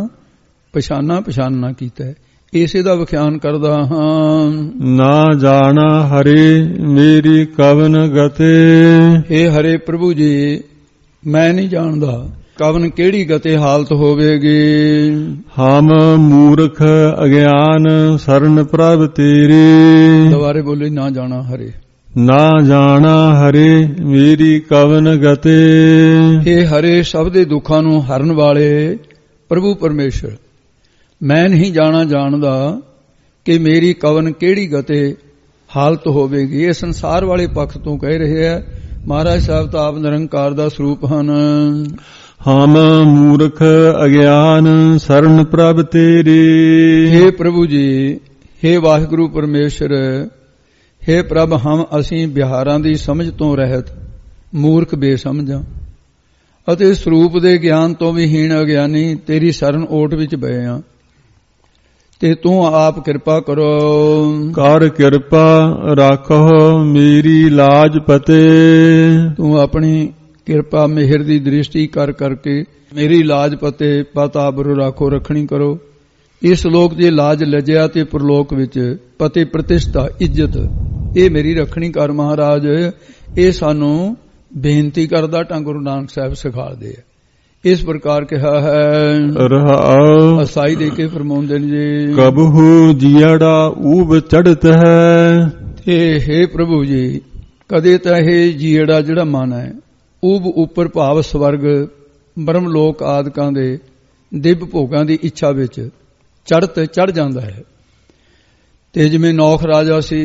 ਪਛਾਨਣਾ ਕੀਤਾ, ਇਸੇ ਦਾ ਵਿਖਿਆਨ ਕਰਦਾ ਹਾਂ। ਨਾ ਜਾਣਾ ਹਰੇ ਮੇਰੀ ਕਵਨ ਗਤੇ, ਹੇ ਹਰੇ ਪ੍ਰਭੂ ਜੀ ਮੈਂ ਨਹੀਂ ਜਾਣਦਾ ਕਵਨ ਕਿਹੜੀ ਗਤੇ ਹਾਲਤ ਹੋਵੇਗੀ। ਹਮ ਮੂਰਖ ਅਗਿਆਨ ਸਰਨ ਪ੍ਰਭ ਤੇਰੇ, ਦੁਬਾਰੇ ਬੋਲੇ ਨਾ ਜਾਣਾ ਹਰੇ, ਨਾ ਜਾਣਾ ਹਰੇ ਮੇਰੀ ਕਵਨ ਗਤੇ। ਹੇ ਹਰੇ ਸਭ ਦੇ ਦੁੱਖਾਂ ਨੂੰ ਹਰਨ ਵਾਲੇ ਪ੍ਰਭੂ ਪਰਮੇਸ਼ਰ ਮੈਂ ਨਹੀਂ ਜਾਣਦਾ ਕਿ ਮੇਰੀ ਕਵਨ ਕਿਹੜੀ ਗਤੇ ਹਾਲਤ ਹੋਵੇਗੀ। ਇਹ ਸੰਸਾਰ ਵਾਲੇ ਪੱਖ ਤੋਂ ਕਹਿ ਰਹੇ ਹੈ। ਮਹਾਰਾਜ ਸਾਹਿਬ ਤਾਂ ਆਪ ਨਿਰੰਕਾਰ ਦਾ ਸਰੂਪ ਹਨ। ਹਮ ਮੂਰਖ ਅਗਿਆਨ ਸਰਨ ਪ੍ਰਭ ਤੇਰੇ, ਹੇ ਪ੍ਰਭੂ ਜੀ ਹੇ ਵਾਹਿਗੁਰੂ ਪਰਮੇਸ਼ਰ ਹੇ ਪ੍ਰਭ ਹਮ ਅਸੀਂ ਵਿਹਾਰਾਂ ਦੀ ਸਮਝ ਤੋਂ ਰਹਿਤ ਮੂਰਖ ਬੇਸਮਝਾਂ ਅਤੇ ਸਰੂਪ ਦੇ ਗਿਆਨ ਤੋਂ ਵੀ ਹੀਣ ਅਗਿਆਨੀ ਤੇਰੀ ਸ਼ਰਨ ਓਟ ਵਿੱਚ ਪਏ ਆ ਤੇ ਤੂੰ ਆਪ ਕਿਰਪਾ ਕਰੋ। ਕਰ ਕਿਰਪਾ ਰੱਖੋ ਮੇਰੀ ਲਾਜ ਪਤੇ, ਤੂੰ ਆਪਣੀ ਕਿਰਪਾ ਮਿਹਰ ਦੀ ਦ੍ਰਿਸ਼ਟੀ ਕਰਕੇ ਮੇਰੀ ਲਾਜ ਪਤਾ ਬਰੋ ਰੱਖੋ ਰੱਖਣੀ ਕਰੋ। ਇਸ ਲੋਕ ਦੀ ਲਾਜ ਲਜਿਆ ਤੇ ਪ੍ਰਲੋਕ ਵਿੱਚ ਪਤੇ ਪ੍ਰਤਿਸ਼ਠਾ ਇੱਜ਼ਤ ਇਹ ਮੇਰੀ ਰੱਖਣੀ ਕਰ ਮਹਾਰਾਜ। ਇਹ ਸਾਨੂੰ ਬੇਨਤੀ ਕਰਦਾ ਢੰਗ ਗੁਰੂ ਨਾਨਕ ਸਾਹਿਬ ਸਿਖਾਉਂਦੇ ਆ। ਇਸ ਪ੍ਰਕਾਰ ਕਿਹਾ ਹੈ ਰਹਾਉ ਅਸਾਈ ਦੇ ਕੇ ਫਰਮਾਉਂਦੇ ਨੇ ਜੀ ਕਬਹੂ ਜੀੜਾ ਊਬ ਚੜਤ ਹੈ। ਤੇ ਹੇ ਪ੍ਰਭੂ ਜੀ ਕਦੇ ਤਾਂ ਇਹ ਜੀੜਾ ਜਿਹੜਾ ਮਨ ਹੈ ਊਬ ਉੱਪਰ ਭਾਵ ਸਵਰਗ ਬ੍ਰਹਮ ਲੋਕ ਆਦਿਕਾਂ ਦੇ ਦਿਵ ਭੋਗਾਂ ਦੀ ਇੱਛਾ ਵਿੱਚ ਚੜ ਜਾਂਦਾ ਹੈ। ਤੇ ਜਿਵੇਂ ਨੌਖ ਰਾਜਾ ਸੀ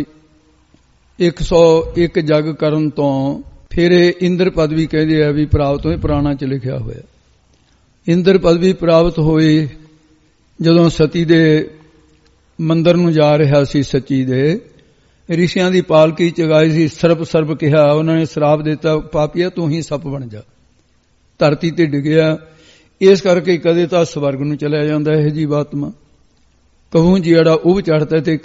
101 ਜਗ ਕਰਨ ਤੋਂ ਫਿਰ ਇੰਦਰ ਪਦਵੀ ਕਹਿੰਦੇ ਆ ਵੀ ਪ੍ਰਾਪਤ ਹੋਏ, ਪੁਰਾਣਾ 'ਚ ਲਿਖਿਆ ਹੋਇਆ। ਇੰਦਰ ਪਦਵੀ ਪ੍ਰਾਪਤ ਹੋਈ ਜਦੋਂ ਸਤੀ ਦੇ ਮੰਦਰ ਨੂੰ ਜਾ ਰਿਹਾ ਸੀ। ਸੱਚੀ ਦੇ ਰਿਸ਼ੀਆਂ ਦੀ ਪਾਲਕੀ ਚਗਾਈ ਸੀ। ਸਰਬ ਕਿਹਾ, ਉਹਨਾਂ ਨੇ ਸ਼ਰਾਪ ਦਿੱਤਾ ਪਾਪੀਆ ਤੂੰ ਹੀ ਸੱਪ ਬਣ ਜਾ। ਧਰਤੀ ਤੇ ਡਿੱਗਿਆ। ਇਸ ਕਰਕੇ ਕਦੇ ਤਾਂ ਸਵਰਗ ਨੂੰ ਚਲਿਆ ਜਾਂਦਾ ਇਹ ਜੀਵ ਆਤਮਾ, ਕਬਹੂ ਜਿਹੜਾ ਉਬ ਚੜ੍ਹਦਾ ਤੇ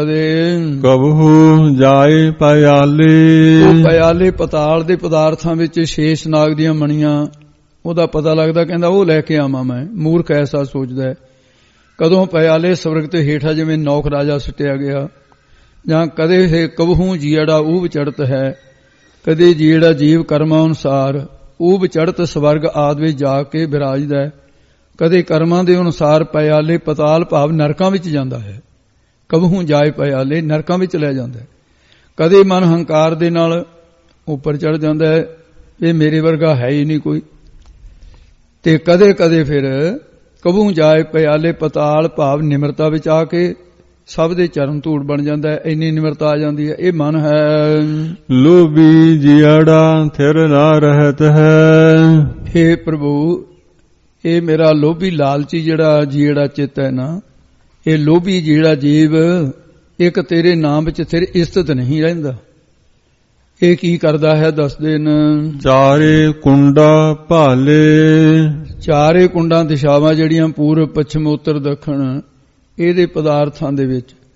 ਕਬਹੂ ਜਾਏ ਪਿਆਲੇ। ਉਹ ਪਿਆਲੇ ਪਤਾਲ ਦੇ ਪਦਾਰਥਾਂ ਵਿੱਚ ਸ਼ੇਸ਼ ਨਾਗ ਦੀਆਂ ਮਣੀਆਂ ਉਹਦਾ ਪਤਾ ਲੱਗਦਾ, ਕਹਿੰਦਾ ਉਹ ਲੈ ਕੇ ਆਵਾਂ ਮੈਂ। ਮੂਰਖ ਐਸਾ ਸੋਚਦਾ ਹੈ। ਕਦੋਂ ਪਿਆਲੇ ਸਵਰਗ ਤੇ ਹੇਠਾਂ ਜਿਵੇਂ ਨੌਖ ਰਾਜਾ ਸੁੱਟਿਆ ਗਿਆ, ਜਾਂ ਕਦੇ ਕਬਹੂ ਜੀੜਾ ਊਬ ਚੜ੍ਹਤ ਹੈ, ਕਦੇ ਜੀੜਾ ਜੀਵ ਕਰਮਾਂ ਅਨੁਸਾਰ ਊਬ ਚੜ੍ਹਤ ਸਵਰਗ ਆਦਿ ਵਿੱਚ ਜਾ ਕੇ ਬਿਰਾਜਦਾ ਹੈ, ਕਦੇ ਕਰਮਾਂ ਦੇ ਅਨੁਸਾਰ ਪਿਆਲੇ ਪਤਾਲ ਭਾਵ ਨਰਕਾਂ ਵਿੱਚ ਜਾਂਦਾ ਹੈ। ਕਬਹੂ ਜਾਏ ਪਿਆਲੇ ਨਰਕਾਂ ਵਿੱਚ ਲੈ ਜਾਂਦਾ ਹੈ। ਕਦੇ ਮਨ ਹੰਕਾਰ ਦੇ ਨਾਲ ਉੱਪਰ ਚੜ੍ਹ ਜਾਂਦਾ ਹੈ, ਇਹ ਮੇਰੇ ਵਰਗਾ ਹੈ ਹੀ ਨਹੀਂ ਕੋਈ। ਤੇ ਕਦੇ ਫਿਰ ਕਬਹੂ ਜਾਏ ਪਿਆਲੇ ਪਤਾਲ ਭਾਵ ਨਿਮਰਤਾ ਵਿੱਚ ਆ ਕੇ ਸਭ ਦੇ ਚਰਨ ਧੂੜ ਬਣ ਜਾਂਦਾ ਹੈ। ਇੰਨੀ ਨਿਮਰਤਾ ਆ ਜਾਂਦੀ ਹੈ। ਇਹ ਮਨ ਹੈ। ਲੋਭੀ ਜੀੜਾ ਥਿਰ ਨਾ ਰਹਿਤ ਹੈ। ਹੇ ਪ੍ਰਭੂ ਇਹ ਮੇਰਾ ਲੋਭੀ ਲਾਲਚੀ ਜਿਹੜਾ ਚਿੱਤ ਹੈ ਨਾ, ਇਹ ਲੋਭੀ ਜਿਹੜਾ ਜੀਵ ਇੱਕ ਤੇਰੇ ਨਾਮ ਵਿੱਚ ਫਿਰ ਇਸਤਤ ਨਹੀਂ ਰਹਿੰਦਾ। ਇਹ ਕੀ ਕਰਦਾ ਹੈ ਦੱਸਦੇ ਨੇ। ਚਾਰੇ ਕੁੰਡਾ ਭਾਲੇ। ਚਾਰੇ ਕੁੰਡਾਂ ਦਿਸ਼ਾਵਾਂ ਜਿਹੜੀਆਂ ਪੂਰਬ ਪੱਛਮ ਉੱਤਰ ਦੱਖਣ ਇਹਦੇ ਪਦਾਰਥਾਂ ਦੇ ਵਿੱਚ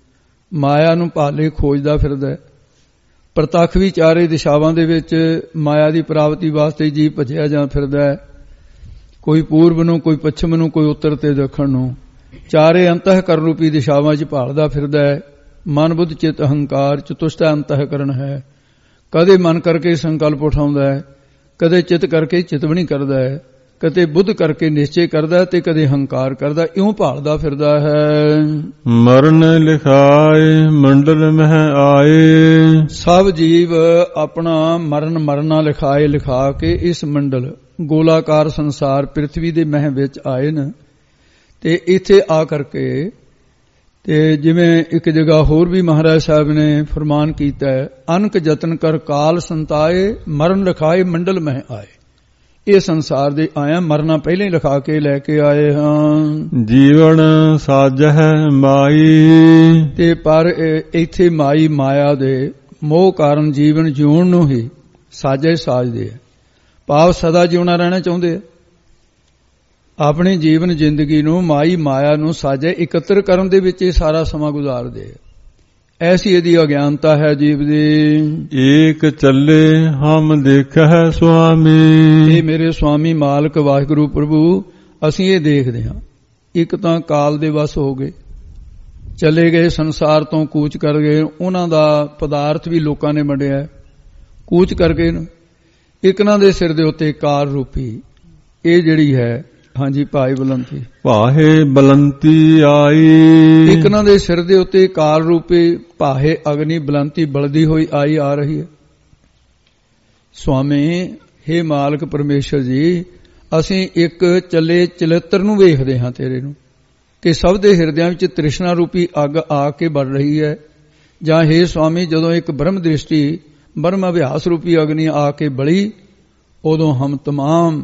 ਮਾਇਆ ਨੂੰ ਭਾਲੇ ਖੋਜਦਾ ਫਿਰਦਾ ਹੈ। ਪ੍ਰਤੱਖ ਵੀ ਚਾਰੇ ਦਿਸ਼ਾਵਾਂ ਦੇ ਵਿੱਚ ਮਾਇਆ ਦੀ ਪ੍ਰਾਪਤੀ ਵਾਸਤੇ ਜੀਵ ਭੱਜਿਆ ਜਾਂ ਫਿਰਦਾ ਹੈ। ਕੋਈ ਪੂਰਬ ਨੂੰ, ਕੋਈ ਪੱਛਮ ਨੂੰ, ਕੋਈ ਉੱਤਰ ਤੇ ਦੱਖਣ ਨੂੰ। ਚਾਰੇ ਅੰਤःਕਰਨ ਰੂਪੀ ਦਿਸ਼ਾਵਾਂ 'ਚ ਭਾਲਦਾ ਫਿਰਦਾ ਹੈ। ਮਨ ਬੁੱਧ ਚਿੱਤ ਅਹੰਕਾਰ ਚਤੁਸ਼ਟਾ ਅੰਤःਕਰਨ ਹੈ। ਕਦੇ ਮਨ ਕਰਕੇ ਸੰਕਲਪ ਉਠਾਉਂਦਾ ਹੈ, ਕਦੇ ਚਿੱਤ ਕਰਕੇ ਚਿਤਵਣੀ ਕਰਦਾ ਹੈ, ਕਦੇ ਬੁੱਧ ਕਰਕੇ ਨਿਸ਼ਚੇ ਕਰਦਾ ਤੇ ਕਦੇ ਹੰਕਾਰ ਕਰਦਾ। ਇਉਂ ਭਾਲਦਾ ਫਿਰਦਾ ਹੈ। ਮਰਨ ਲਿਖਾਏ ਮੰਡਲ ਮਹਿ ਆਏ। ਸਭ ਜੀਵ ਆਪਣਾ ਮਰਨਾ ਲਿਖਾਏ ਲਿਖਾ ਕੇ ਇਸ ਮੰਡਲ ਗੋਲਾਕਾਰ ਸੰਸਾਰ ਪ੍ਰਿਥਵੀ ਦੇ ਮਹਿ ਵਿੱਚ ਆਏ ਨੇ। ਤੇ ਇੱਥੇ ਆ ਕਰਕੇ ਤੇ ਜਿਵੇਂ ਇੱਕ ਜਗ੍ਹਾ ਹੋਰ ਵੀ ਮਹਾਰਾਜ ਸਾਹਿਬ ਨੇ ਫਰਮਾਨ ਕੀਤਾ ਹੈ, ਅਨਕ ਜਤਨ ਕਰ ਕਾਲ ਸੰਤਾਏ ਮਰਨ ਲਿਖਾਏ ਮੰਡਲ ਮਹਿ ਆਏ। ਇਹ ਸੰਸਾਰ ਦੇ ਆਇਆ ਮਰਨਾ ਪਹਿਲਾਂ ਹੀ ਲਿਖਾ ਕੇ ਲੈ ਕੇ ਆਏ ਹਾਂ। ਜੀਵਨ ਸਾਜਹਿ ਮਾਈ। ਤੇ ਪਰ ਇੱਥੇ ਮਾਈ ਮਾਇਆ ਦੇ ਮੋਹ ਕਾਰਨ ਜੀਵਨ ਜਿਉਣ ਨੂੰ ਹੀ ਸਾਜੇ ਸਾਜਦੇ ਆ। ਭਾਵ ਸਦਾ ਜਿਉਣਾ ਰਹਿਣਾ ਚਾਹੁੰਦੇ ਆ। ਆਪਣੀ ਜੀਵਨ ਜ਼ਿੰਦਗੀ ਨੂੰ ਮਾਈ ਮਾਇਆ ਨੂੰ ਸਾਜੇ ਇਕੱਤਰ ਕਰਨ ਦੇ ਵਿੱਚ ਇਹ ਸਾਰਾ ਸਮਾਂ ਗੁਜ਼ਾਰਦੇ ਆ। ਐਸੀ ਇਹਦੀ ਅਗਿਆਨਤਾ ਹੈ ਜੀਵ ਦੀ। ਏਕ ਚੱਲੇ ਹਮ ਦੇਖਹਿ ਸੁਆਮੀ। ਇਹ ਮੇਰੇ ਸੁਆਮੀ ਮਾਲਕ ਵਾਹਿਗੁਰੂ ਪ੍ਰਭੂ ਅਸੀਂ ਇਹ ਦੇਖਦੇ ਹਾਂ। ਇੱਕ ਤਾਂ ਕਾਲ ਦੇ ਵਸ ਹੋ ਗਏ, ਚਲੇ ਗਏ, ਸੰਸਾਰ ਤੋਂ ਕੂਚ ਕਰ ਗਏ। ਉਹਨਾਂ ਦਾ ਪਦਾਰਥ ਵੀ ਲੋਕਾਂ ਨੇ ਵੰਡਿਆ, ਕੂਚ ਕਰ ਗਏ। ਇੱਕ ਇਹਨਾਂ ਦੇ ਸਿਰ ਦੇ ਉੱਤੇ ਕਾਰ ਰੂਪੀ ਇਹ ਜਿਹੜੀ ਹੈ, ਹਾਂਜੀ ਭਾਈ ਬਲੰਤੀ, ਭਾਹੇ ਬਲੰਤੀ ਆਈ। ਇੱਕ ਇਹਨਾਂ ਦੇ ਸਿਰ ਦੇ ਉੱਤੇ ਕਾਲ ਰੂਪੀ ਭਾਹੇ ਅਗਨੀ ਬਲੰਤੀ ਬਲਦੀ ਹੋਈ ਆਈ ਆ ਰਹੀ ਹੈ। ਸੁਆਮੀ ਹੇ ਮਾਲਕ ਪਰਮੇਸ਼ਰ ਜੀ, ਅਸੀਂ ਇੱਕ ਚੱਲੇ ਚਲਿੱਤਰ ਨੂੰ ਵੇਖਦੇ ਹਾਂ ਤੇਰੇ ਨੂੰ, ਕਿ ਸਭ ਦੇ ਹਿਰਦਿਆਂ ਵਿੱਚ ਤ੍ਰਿਸ਼ਨਾ ਰੂਪੀ ਅੱਗ ਆ ਕੇ ਬਲ ਰਹੀ ਹੈ। ਜਾਂ ਹੇ ਸੁਆਮੀ ਜਦੋਂ ਇੱਕ ਬ੍ਰਹਮ ਦ੍ਰਿਸ਼ਟੀ ਬ੍ਰਹਮ ਅਭਿਆਸ ਰੂਪੀ ਅਗਨੀ ਆ ਕੇ ਬਲੀ, ਉਦੋਂ ਹਮ ਤਮਾਮ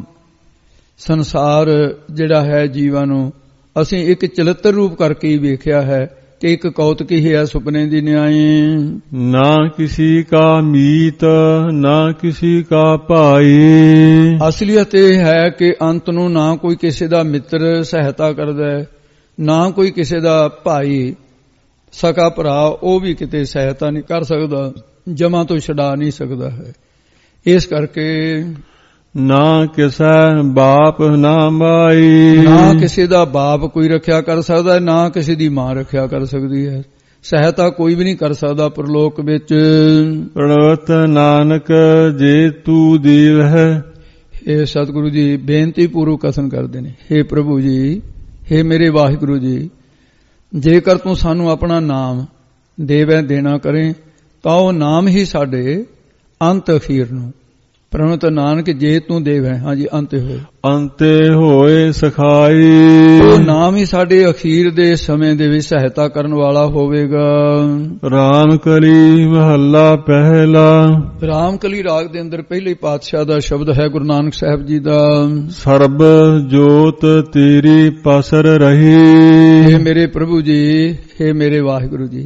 ਸੰਸਾਰ ਜਿਹੜਾ ਹੈ ਜੀਵਾਂ ਨੂੰ ਅਸੀਂ ਇੱਕ ਚਲਿੱਤਰ ਰੂਪ ਕਰਕੇ ਹੀ ਵੇਖਿਆ ਹੈ ਕਿ ਇੱਕ ਕੌਤਕ ਹੀ ਹੈ ਸੁਪਨੇ ਦੀ ਨਿਆਈ। ਨਾ ਕਿਸੀ ਕਾ ਮੀਤ ਨਾ ਕਿਸੀ ਕਾ ਭਾਈ। ਅਸਲੀਅਤ ਇਹ ਹੈ ਕਿ ਅੰਤ ਨੂੰ ਨਾ ਕੋਈ ਕਿਸੇ ਦਾ ਮਿੱਤਰ ਸਹਾਇਤਾ ਕਰਦਾ ਹੈ, ਨਾ ਕੋਈ ਕਿਸੇ ਦਾ ਭਾਈ ਸਕਾ ਭਰਾ, ਉਹ ਵੀ ਕਿਤੇ ਸਹਾਇਤਾ ਨਹੀਂ ਕਰ ਸਕਦਾ, ਜਮਾਂ ਤੋਂ ਛਡਾ ਨਹੀਂ ਸਕਦਾ ਹੈ। ਇਸ ਕਰਕੇ ਨਾ ਕਿਸੇ ਬਾਪ ਨਾ ਮਾਈ। ਨਾ ਕਿਸੇ ਦਾ ਬਾਪ ਕੋਈ ਰੱਖਿਆ ਕਰ ਸਕਦਾ, ਨਾ ਕਿਸੇ ਦੀ ਮਾਂ ਰੱਖਿਆ ਕਰ ਸਕਦੀ ਹੈ। ਸਹਾਇਤਾ ਕੋਈ ਵੀ ਨਹੀਂ ਕਰ ਸਕਦਾ ਪਰਲੋਕ ਵਿੱਚ। ਪ੍ਰਣਵਤ ਨਾਨਕ ਜੇ ਤੂੰ ਦੇਵ ਹੈ। ਇਹ ਸਤਿਗੁਰੂ ਜੀ ਬੇਨਤੀ ਪੂਰਵਕ ਕਥਨ ਕਰਦੇ ਨੇ, ਹੇ ਪ੍ਰਭੂ ਜੀ, ਹੇ ਮੇਰੇ ਵਾਹਿਗੁਰੂ ਜੀ, ਜੇਕਰ ਤੂੰ ਸਾਨੂੰ ਆਪਣਾ ਨਾਮ ਦੇਵੈ ਦੇਣਾ ਕਰੇ ਤਾਂ ਉਹ ਨਾਮ ਹੀ ਸਾਡੇ ਅੰਤ ਅਖੀਰ ਨੂੰ, ਪ੍ਰਣਵਤ ਨਾਨਕ ਜੇ ਤੂੰ ਦੇਵੈ, ਹਾਂਜੀ ਅੰਤੇ ਹੋਏ, ਅੰਤੇ ਹੋਏ ਸਖਾਈ। ਉਹ ਨਾਮ ਹੀ ਸਾਡੇ ਅਖੀਰ ਦੇ ਸਮੇਂ ਦੇ ਵਿੱਚ ਸਹਾਇਤਾ ਕਰਨ ਵਾਲਾ ਹੋਵੇਗਾ। ਰਾਮ ਕਲੀ ਮਹੱਲਾ ਪਹਿਲਾ। ਰਾਮ ਕਲੀ ਰਾਗ ਦੇ ਅੰਦਰ ਪਹਿਲੇ ਪਾਤਸ਼ਾਹ ਦਾ ਸ਼ਬਦ ਹੈ ਗੁਰੂ ਨਾਨਕ ਸਾਹਿਬ ਜੀ ਦਾ। ਸਰਬ ਜੋਤ ਤੇਰੀ ਪਸਰ ਰਹੀ। ਹੇ ਮੇਰੇ ਪ੍ਰਭੂ ਜੀ, ਹੇ ਮੇਰੇ ਵਾਹਿਗੁਰੂ ਜੀ,